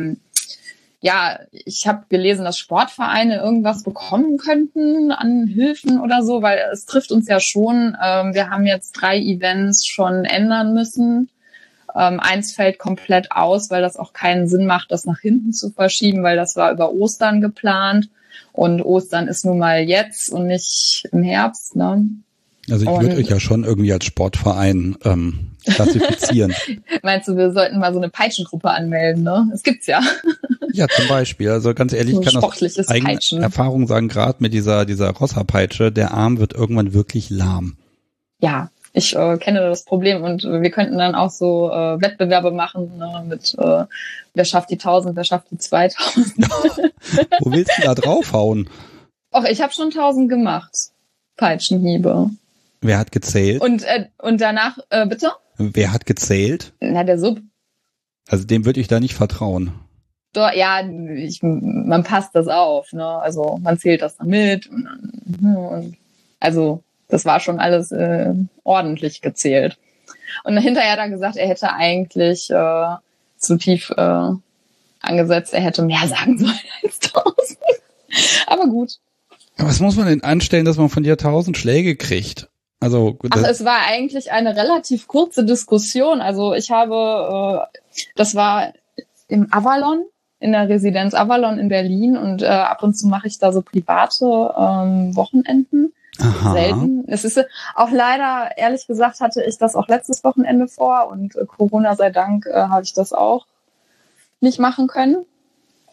ich habe gelesen, dass Sportvereine irgendwas bekommen könnten an Hilfen oder so, weil es trifft uns ja schon. Wir haben jetzt 3 Events schon ändern müssen. Eins fällt komplett aus, weil das auch keinen Sinn macht, das nach hinten zu verschieben, weil das war über Ostern geplant. Und Ostern ist nun mal jetzt und nicht im Herbst, ne? Also ich würde euch ja schon irgendwie als Sportverein klassifizieren. Meinst du, wir sollten mal so eine Peitschengruppe anmelden, ne? Das gibt's ja. Ja, zum Beispiel. Also ganz ehrlich, ich kann aus eigener Erfahrung sagen, gerade mit dieser Rossa-Peitsche, der Arm wird irgendwann wirklich lahm. Ja, ich kenne das Problem und wir könnten dann auch so Wettbewerbe machen, ne, mit wer schafft die 1000, wer schafft die 2000. Wo willst du da draufhauen? Och, ich habe schon 1000 gemacht. Peitschenhiebe. Wer hat gezählt? Und danach, bitte? Wer hat gezählt? Na, der Sub. Also dem würde ich da nicht vertrauen. Doch, ja, man passt das auf, ne? Also man zählt das dann mit und also das war schon alles ordentlich gezählt. Und hinterher hat er gesagt, er hätte eigentlich zu tief angesetzt, er hätte mehr sagen sollen als 1000. Aber gut. Was muss man denn anstellen, dass man von dir 1000 Schläge kriegt? Also es war eigentlich eine relativ kurze Diskussion. Also ich habe, das war im Avalon, in der Residenz Avalon in Berlin und ab und zu mache ich da so private Wochenenden. Aha. Selten. Es ist auch leider, ehrlich gesagt, hatte ich das auch letztes Wochenende vor und Corona sei Dank habe ich das auch nicht machen können.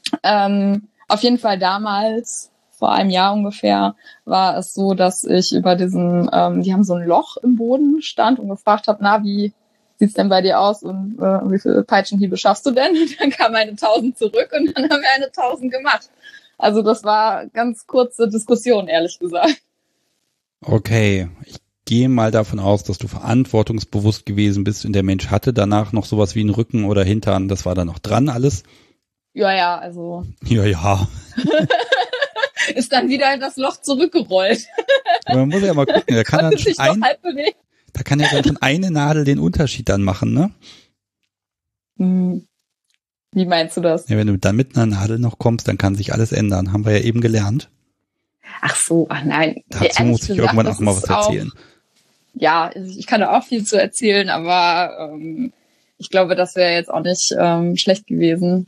Auf jeden Fall damals, vor einem Jahr ungefähr, war es so, dass ich über diesen, die haben so ein Loch im Boden stand und gefragt habe, na, wie sieht's denn bei dir aus und wie viele Peitschenhiebe schaffst du denn? Und dann kam eine 1000 zurück und dann haben wir eine 1000 gemacht. Also das war ganz kurze Diskussion, ehrlich gesagt. Okay, ich gehe mal davon aus, dass du verantwortungsbewusst gewesen bist und der Mensch hatte danach noch sowas wie einen Rücken oder Hintern, das war da noch dran alles? Ja, also. Ja. Ist dann wieder in das Loch zurückgerollt. Man muss ja mal gucken, da kann dann schon da kann ja dann schon eine Nadel den Unterschied dann machen, ne? Wie meinst du das? Ja, wenn du dann mit einer Nadel noch kommst, dann kann sich alles ändern. Haben wir ja eben gelernt. Ach so, ach nein. Dazu muss ich irgendwann auch mal was erzählen. Ja, ich kann da auch viel zu erzählen, aber ich glaube, das wäre jetzt auch nicht schlecht gewesen.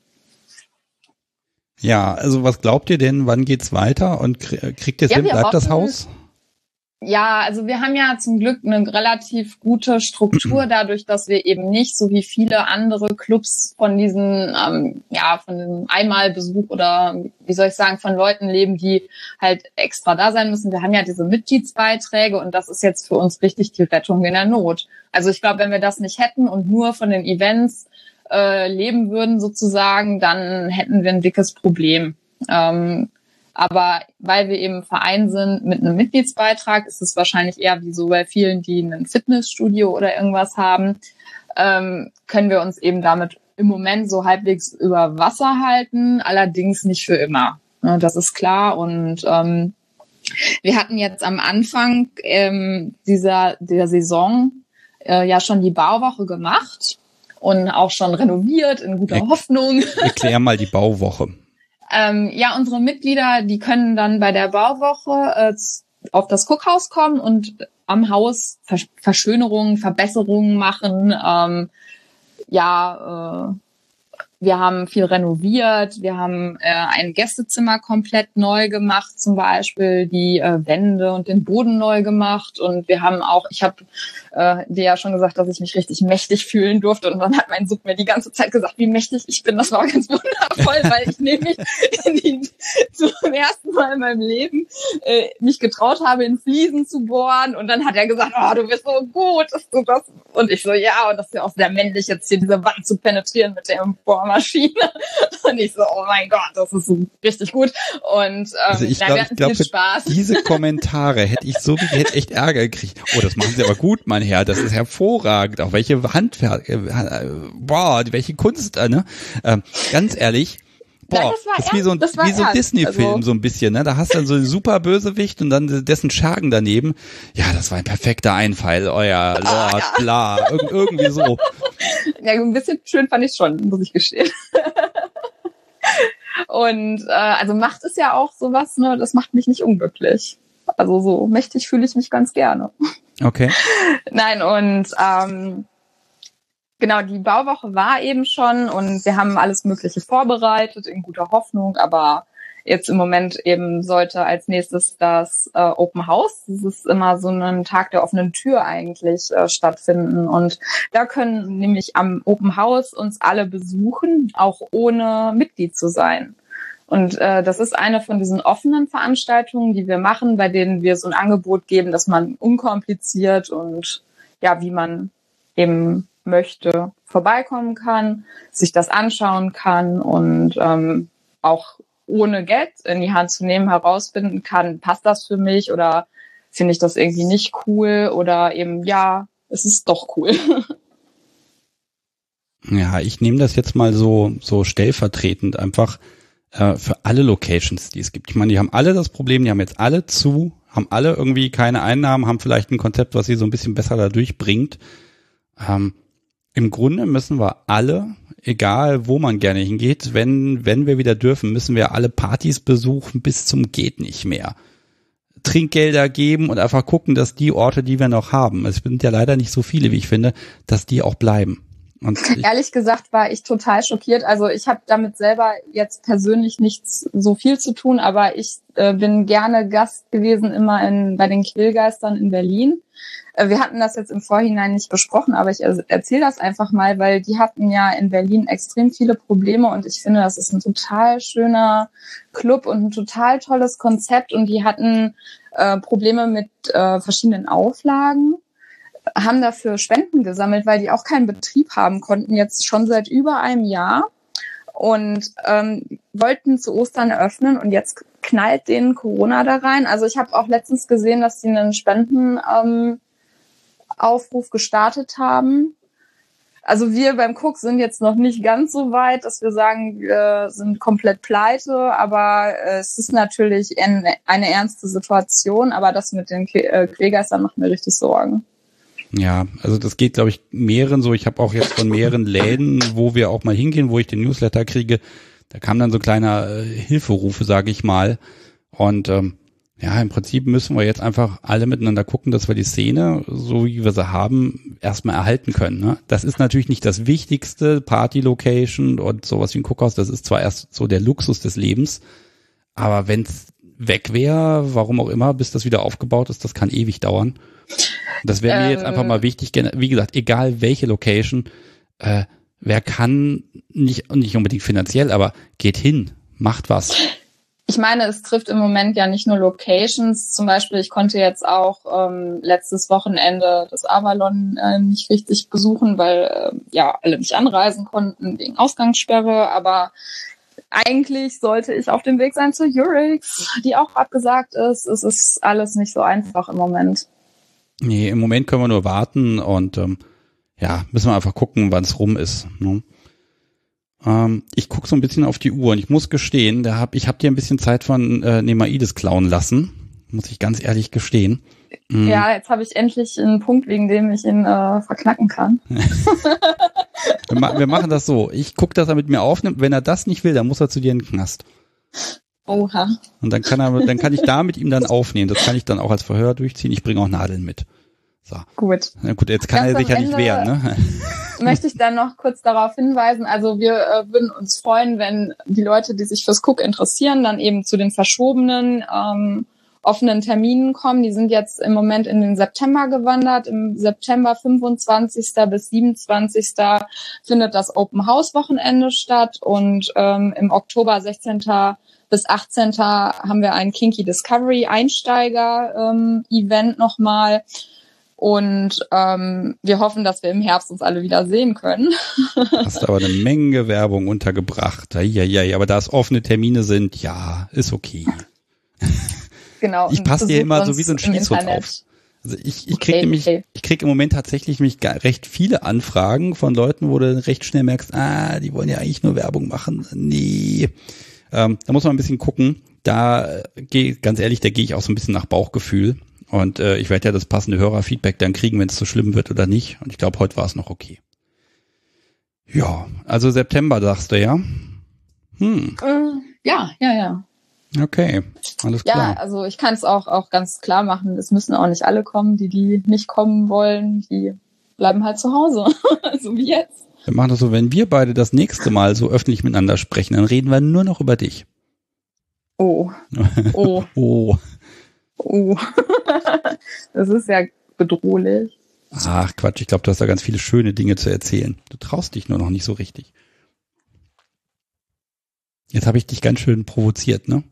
Ja, also was glaubt ihr denn, wann geht's weiter und kriegt ihr es hin, bleibt das Haus? Ja, also wir haben ja zum Glück eine relativ gute Struktur dadurch, dass wir eben nicht so wie viele andere Clubs von diesen, von dem Einmalbesuch oder wie soll ich sagen, von Leuten leben, die halt extra da sein müssen. Wir haben ja diese Mitgliedsbeiträge und das ist jetzt für uns richtig die Rettung in der Not. Also ich glaube, wenn wir das nicht hätten und nur von den Events leben würden sozusagen, dann hätten wir ein dickes Problem. Aber weil wir eben Verein sind mit einem Mitgliedsbeitrag, ist es wahrscheinlich eher wie so bei vielen, die ein Fitnessstudio oder irgendwas haben, können wir uns eben damit im Moment so halbwegs über Wasser halten, allerdings nicht für immer. Das ist klar. Und wir hatten jetzt am Anfang der Saison ja schon die Bauwoche gemacht und auch schon renoviert in guter Hoffnung. Erklär mal die Bauwoche. Unsere Mitglieder, die können dann bei der Bauwoche auf das Cookhaus kommen und am Haus Verschönerungen, Verbesserungen machen. Wir haben viel renoviert, wir haben ein Gästezimmer komplett neu gemacht, zum Beispiel die Wände und den Boden neu gemacht und wir haben auch, ich habe dir ja schon gesagt, dass ich mich richtig mächtig fühlen durfte und dann hat mein Sub mir die ganze Zeit gesagt, wie mächtig ich bin, das war ganz wundervoll, weil ich nämlich zum ersten Mal in meinem Leben mich getraut habe, in Fliesen zu bohren und dann hat er gesagt, oh, du bist so gut, dass du das, und ich so, ja, und das ist ja auch sehr männlich, jetzt hier diese Wand zu penetrieren mit der Bohrmaschine. Und ich so, oh mein Gott, das ist so richtig gut. Und also ich wir hatten viel Spaß. Diese Kommentare hätte ich hätte echt Ärger gekriegt. Oh, das machen Sie aber gut, mein Herr, das ist hervorragend. Auch welche welche Kunst, ne? Ganz ehrlich. Boah, das ist wie so ein Disney-Film, also so ein bisschen, ne? Da hast du dann so einen super Bösewicht und dann dessen Schergen daneben. Ja, das war ein perfekter Einfall, euer Lord, bla, irgendwie so. Ja, ein bisschen schön fand ich schon, muss ich gestehen. Und also Macht ist ja auch sowas, ne? Das macht mich nicht unglücklich. Also so mächtig fühle ich mich ganz gerne. Okay. Nein, und genau, die Bauwoche war eben schon und wir haben alles Mögliche vorbereitet in guter Hoffnung, aber jetzt im Moment eben sollte als nächstes das Open House, das ist immer so ein Tag der offenen Tür eigentlich stattfinden und da können nämlich am Open House uns alle besuchen, auch ohne Mitglied zu sein. Und das ist eine von diesen offenen Veranstaltungen, die wir machen, bei denen wir so ein Angebot geben, dass man unkompliziert und ja, wie man eben möchte, vorbeikommen kann, sich das anschauen kann und auch ohne Geld in die Hand zu nehmen herausfinden kann, passt das für mich oder finde ich das irgendwie nicht cool oder eben, ja, es ist doch cool. Ja, ich nehme das jetzt mal so stellvertretend einfach für alle Locations, die es gibt. Ich meine, die haben alle das Problem, die haben jetzt alle zu, haben alle irgendwie keine Einnahmen, haben vielleicht ein Konzept, was sie so ein bisschen besser da durchbringt. Im Grunde müssen wir alle, egal wo man gerne hingeht, wenn wir wieder dürfen, müssen wir alle Partys besuchen bis zum geht nicht mehr. Trinkgelder geben und einfach gucken, dass die Orte, die wir noch haben, es sind ja leider nicht so viele, wie ich finde, dass die auch bleiben. Und ehrlich gesagt war ich total schockiert. Also ich habe damit selber jetzt persönlich nichts so viel zu tun, aber ich bin gerne Gast gewesen immer bei den Quälgeistern in Berlin. Wir hatten das jetzt im Vorhinein nicht besprochen, aber ich erzähle das einfach mal, weil die hatten ja in Berlin extrem viele Probleme und ich finde, das ist ein total schöner Club und ein total tolles Konzept und die hatten Probleme mit verschiedenen Auflagen, haben dafür Spenden gesammelt, weil die auch keinen Betrieb haben konnten, jetzt schon seit über einem Jahr und wollten zu Ostern eröffnen und jetzt knallt denen Corona da rein. Also ich habe auch letztens gesehen, dass die einen Spendenaufruf gestartet haben. Also wir beim Cook sind jetzt noch nicht ganz so weit, dass wir sagen, wir sind komplett pleite, aber es ist natürlich eine ernste Situation, aber das mit den Quälgeistern macht mir richtig Sorgen. Ja, also das geht, glaube ich, mehreren so. Ich habe auch jetzt von mehreren Läden, wo wir auch mal hingehen, wo ich den Newsletter kriege, da kam dann so kleiner Hilferufe, sage ich mal. Und ja, im Prinzip müssen wir jetzt einfach alle miteinander gucken, dass wir die Szene, so wie wir sie haben, erstmal erhalten können. Ne? Das ist natürlich nicht das Wichtigste, Party-Location und sowas wie ein Cookhaus, das ist zwar erst so der Luxus des Lebens, aber wenn es weg wäre, warum auch immer, bis das wieder aufgebaut ist, das kann ewig dauern. Das wäre mir jetzt einfach mal wichtig, wie gesagt, egal welche Location, wer kann, nicht unbedingt finanziell, aber geht hin, macht was. Ich meine, es trifft im Moment ja nicht nur Locations. Zum Beispiel, ich konnte jetzt auch letztes Wochenende das Avalon nicht richtig besuchen, weil ja alle nicht anreisen konnten wegen Ausgangssperre. Aber eigentlich sollte ich auf dem Weg sein zur Eurix, die auch abgesagt ist. Es ist alles nicht so einfach im Moment. Nee, im Moment können wir nur warten und ja, müssen wir einfach gucken, wann es rum ist. Ne? Ich gucke so ein bisschen auf die Uhr und ich muss gestehen, ich hab dir ein bisschen Zeit von Nemaides klauen lassen, muss ich ganz ehrlich gestehen. Ja, jetzt habe ich endlich einen Punkt, wegen dem ich ihn verknacken kann. Wir machen das so, ich gucke, dass er mit mir aufnimmt, wenn er das nicht will, dann muss er zu dir in den Knast. Oha. Und dann kann ich da mit ihm dann aufnehmen, das kann ich dann auch als Verhör durchziehen, ich bringe auch Nadeln mit. So. Gut. Na gut, jetzt kann Ganz er sich ja nicht wehren, ne? Möchte ich dann noch kurz darauf hinweisen, also wir würden uns freuen, wenn die Leute, die sich fürs Cook interessieren, dann eben zu den verschobenen offenen Terminen kommen. Die sind jetzt im Moment in den September gewandert. Im September 25. bis 27. findet das Open House Wochenende statt und im Oktober 16. bis 18. haben wir ein Kinky Discovery Einsteiger Event nochmal. Und wir hoffen, dass wir im Herbst uns alle wieder sehen können. Hast aber eine Menge Werbung untergebracht. Ja, aber da es offene Termine sind, ja, ist okay. Genau. Ich passe dir immer so wie so ein Schließhund auf. Also ich krieg im Moment tatsächlich recht viele Anfragen von Leuten, wo du recht schnell merkst, die wollen ja eigentlich nur Werbung machen. Nee. Da muss man ein bisschen gucken. Ganz ehrlich, da gehe ich auch so ein bisschen nach Bauchgefühl. Und ich werde ja das passende Hörerfeedback dann kriegen, wenn es so schlimm wird oder nicht. Und ich glaube, heute war es noch okay. Ja, also September sagst du, ja? Ja. Okay, alles klar. Ja, also ich kann es auch ganz klar machen. Es müssen auch nicht alle kommen, die nicht kommen wollen. Die bleiben halt zu Hause, so wie jetzt. Wir machen das so, wenn wir beide das nächste Mal so öffentlich miteinander sprechen, dann reden wir nur noch über dich. Oh. Das ist ja bedrohlich. Ach Quatsch, ich glaube, du hast da ganz viele schöne Dinge zu erzählen. Du traust dich nur noch nicht so richtig. Jetzt habe ich dich ganz schön provoziert, ne?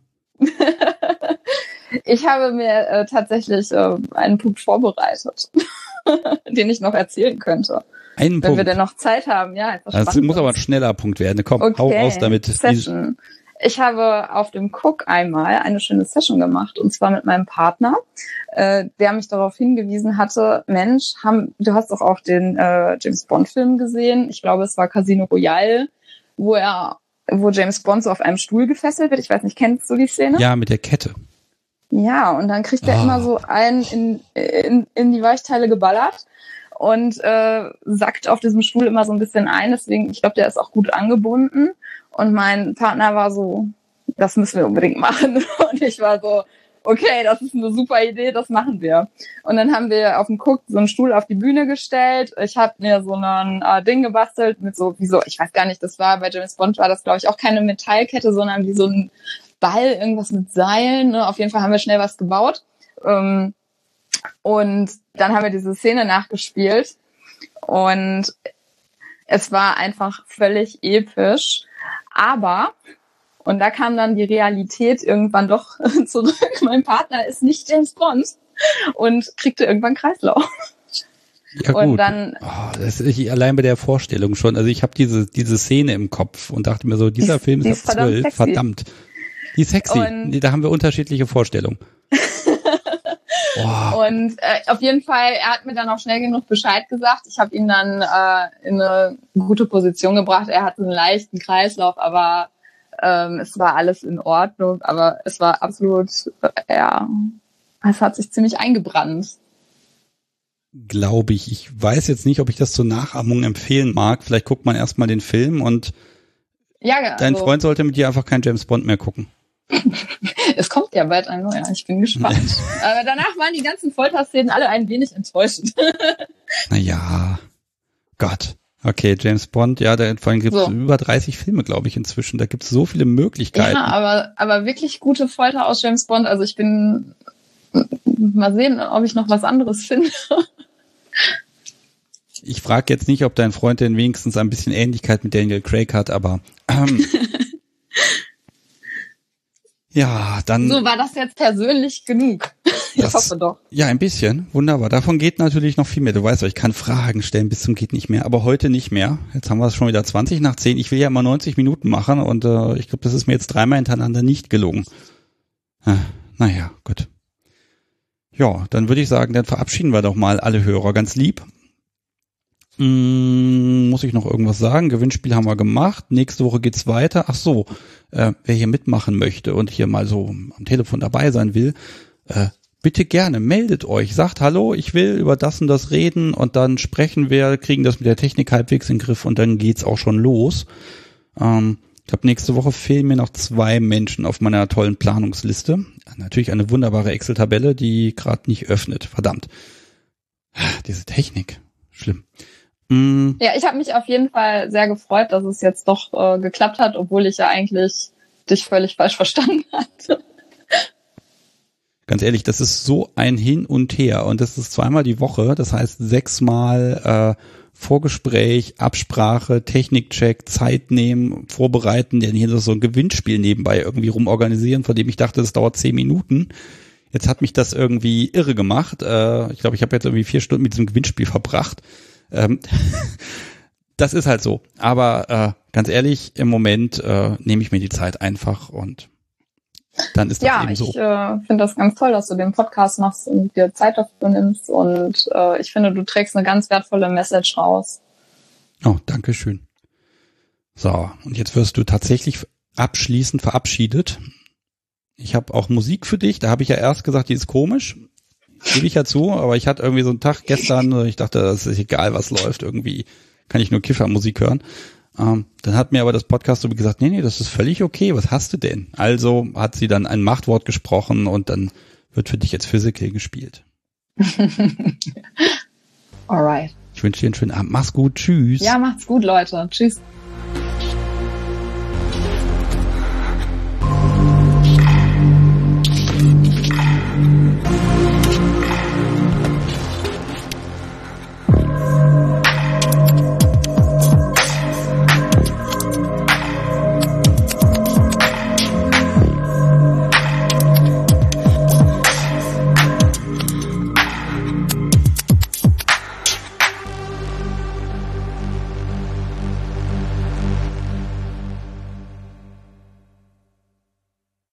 Ich habe mir tatsächlich einen Punkt vorbereitet, den ich noch erzählen könnte. Einen Wenn Punkt. wir denn noch Zeit haben, ja. Das muss aber ein schneller Punkt werden. Komm, okay. Hau raus damit. Session. Ich habe auf dem Cook einmal eine schöne Session gemacht, und zwar mit meinem Partner, der mich darauf hingewiesen hatte, Mensch, du hast doch auch den James Bond Film gesehen. Ich glaube, es war Casino Royale, wo James Bond so auf einem Stuhl gefesselt wird. Ich weiß nicht, kennst du die Szene? Ja, mit der Kette. Ja, und dann kriegt er immer so einen in die Weichteile geballert und sackt auf diesem Stuhl immer so ein bisschen ein. Deswegen, ich glaube, der ist auch gut angebunden. Und mein Partner war so, das müssen wir unbedingt machen. Und ich war so, okay, das ist eine super Idee, das machen wir. Und dann haben wir auf dem Cook so einen Stuhl auf die Bühne gestellt. Ich habe mir so ein Ding gebastelt mit so, ich weiß gar nicht, das war bei James Bond war das, glaube ich, auch keine Metallkette, sondern wie so ein Ball, irgendwas mit Seilen. Ne? Auf jeden Fall haben wir schnell was gebaut. Und dann haben wir diese Szene nachgespielt. Und es war einfach völlig episch. Aber, und da kam dann die Realität irgendwann doch zurück, mein Partner ist nicht James Bond und kriegte irgendwann Kreislauf. Ja, gut. Und dann, das ist allein bei der Vorstellung schon. Also ich habe diese Szene im Kopf und dachte mir so, dieser Film ist ab 12, verdammt. Die ist sexy. Und da haben wir unterschiedliche Vorstellungen. Und auf jeden Fall, er hat mir dann auch schnell genug Bescheid gesagt. Ich habe ihn dann in eine gute Position gebracht. Er hatte einen leichten Kreislauf, aber es war alles in Ordnung. Aber es war absolut, es hat sich ziemlich eingebrannt. Glaube ich. Ich weiß jetzt nicht, ob ich das zur Nachahmung empfehlen mag. Vielleicht guckt man erstmal den Film und dein Freund sollte mit dir einfach kein James Bond mehr gucken. Es kommt ja bald ein neuer, ich bin gespannt. Aber danach waren die ganzen Folterszenen alle ein wenig enttäuschend. Naja, Gott. Okay, James Bond, ja, vor allem gibt es über 30 Filme, glaube ich, inzwischen. Da gibt es so viele Möglichkeiten. Ja, aber wirklich gute Folter aus James Bond. Also ich bin mal sehen, ob ich noch was anderes finde. Ich frage jetzt nicht, ob dein Freund denn wenigstens ein bisschen Ähnlichkeit mit Daniel Craig hat, aber ja, dann... So, war das jetzt persönlich genug? Ich hoffe doch. Ja, ein bisschen. Wunderbar. Davon geht natürlich noch viel mehr. Du weißt, ich kann Fragen stellen bis zum geht nicht mehr, aber heute nicht mehr. Jetzt haben wir es schon wieder 20 nach 10. Ich will ja immer 90 Minuten machen und ich glaube, das ist mir jetzt 3-mal hintereinander nicht gelungen. Naja, gut. Ja, dann würde ich sagen, dann verabschieden wir doch mal alle Hörer ganz lieb. Muss ich noch irgendwas sagen? Gewinnspiel haben wir gemacht. Nächste Woche geht's weiter. Ach so, wer hier mitmachen möchte und hier mal so am Telefon dabei sein will, bitte gerne, meldet euch. Sagt, hallo, ich will über das und das reden und dann sprechen wir, kriegen das mit der Technik halbwegs in den Griff und dann geht's auch schon los. Ich glaube, nächste Woche fehlen mir noch 2 Menschen auf meiner tollen Planungsliste. Natürlich eine wunderbare Excel-Tabelle, die gerade nicht öffnet. Verdammt. Diese Technik. Schlimm. Ja, ich habe mich auf jeden Fall sehr gefreut, dass es jetzt doch geklappt hat, obwohl ich ja eigentlich dich völlig falsch verstanden hatte. Ganz ehrlich, das ist so ein Hin und Her und das ist 2-mal die Woche, das heißt 6-mal Vorgespräch, Absprache, Technikcheck, Zeit nehmen, vorbereiten, dann hier so ein Gewinnspiel nebenbei irgendwie rumorganisieren, von dem ich dachte, das dauert 10 Minuten. Jetzt hat mich das irgendwie irre gemacht. Ich glaube, ich habe jetzt irgendwie 4 Stunden mit diesem Gewinnspiel verbracht. Das ist halt so. Aber ganz ehrlich, im Moment nehme ich mir die Zeit einfach und dann ist das eben so. Ja, ich finde das ganz toll, dass du den Podcast machst und dir Zeit dafür nimmst und ich finde, du trägst eine ganz wertvolle Message raus. Oh, danke schön. So, und jetzt wirst du tatsächlich abschließend verabschiedet. Ich habe auch Musik für dich, da habe ich ja erst gesagt, die ist komisch. Gebe ich ja zu, aber ich hatte irgendwie so einen Tag gestern, ich dachte, das ist egal, was läuft, irgendwie kann ich nur Kiffermusik hören. Dann hat mir aber das Podcast so gesagt, nee, das ist völlig okay, was hast du denn? Also hat sie dann ein Machtwort gesprochen und dann wird für dich jetzt Physical gespielt. Alright. Ich wünsche dir einen schönen Abend. Mach's gut, tschüss. Ja, macht's gut, Leute. Tschüss.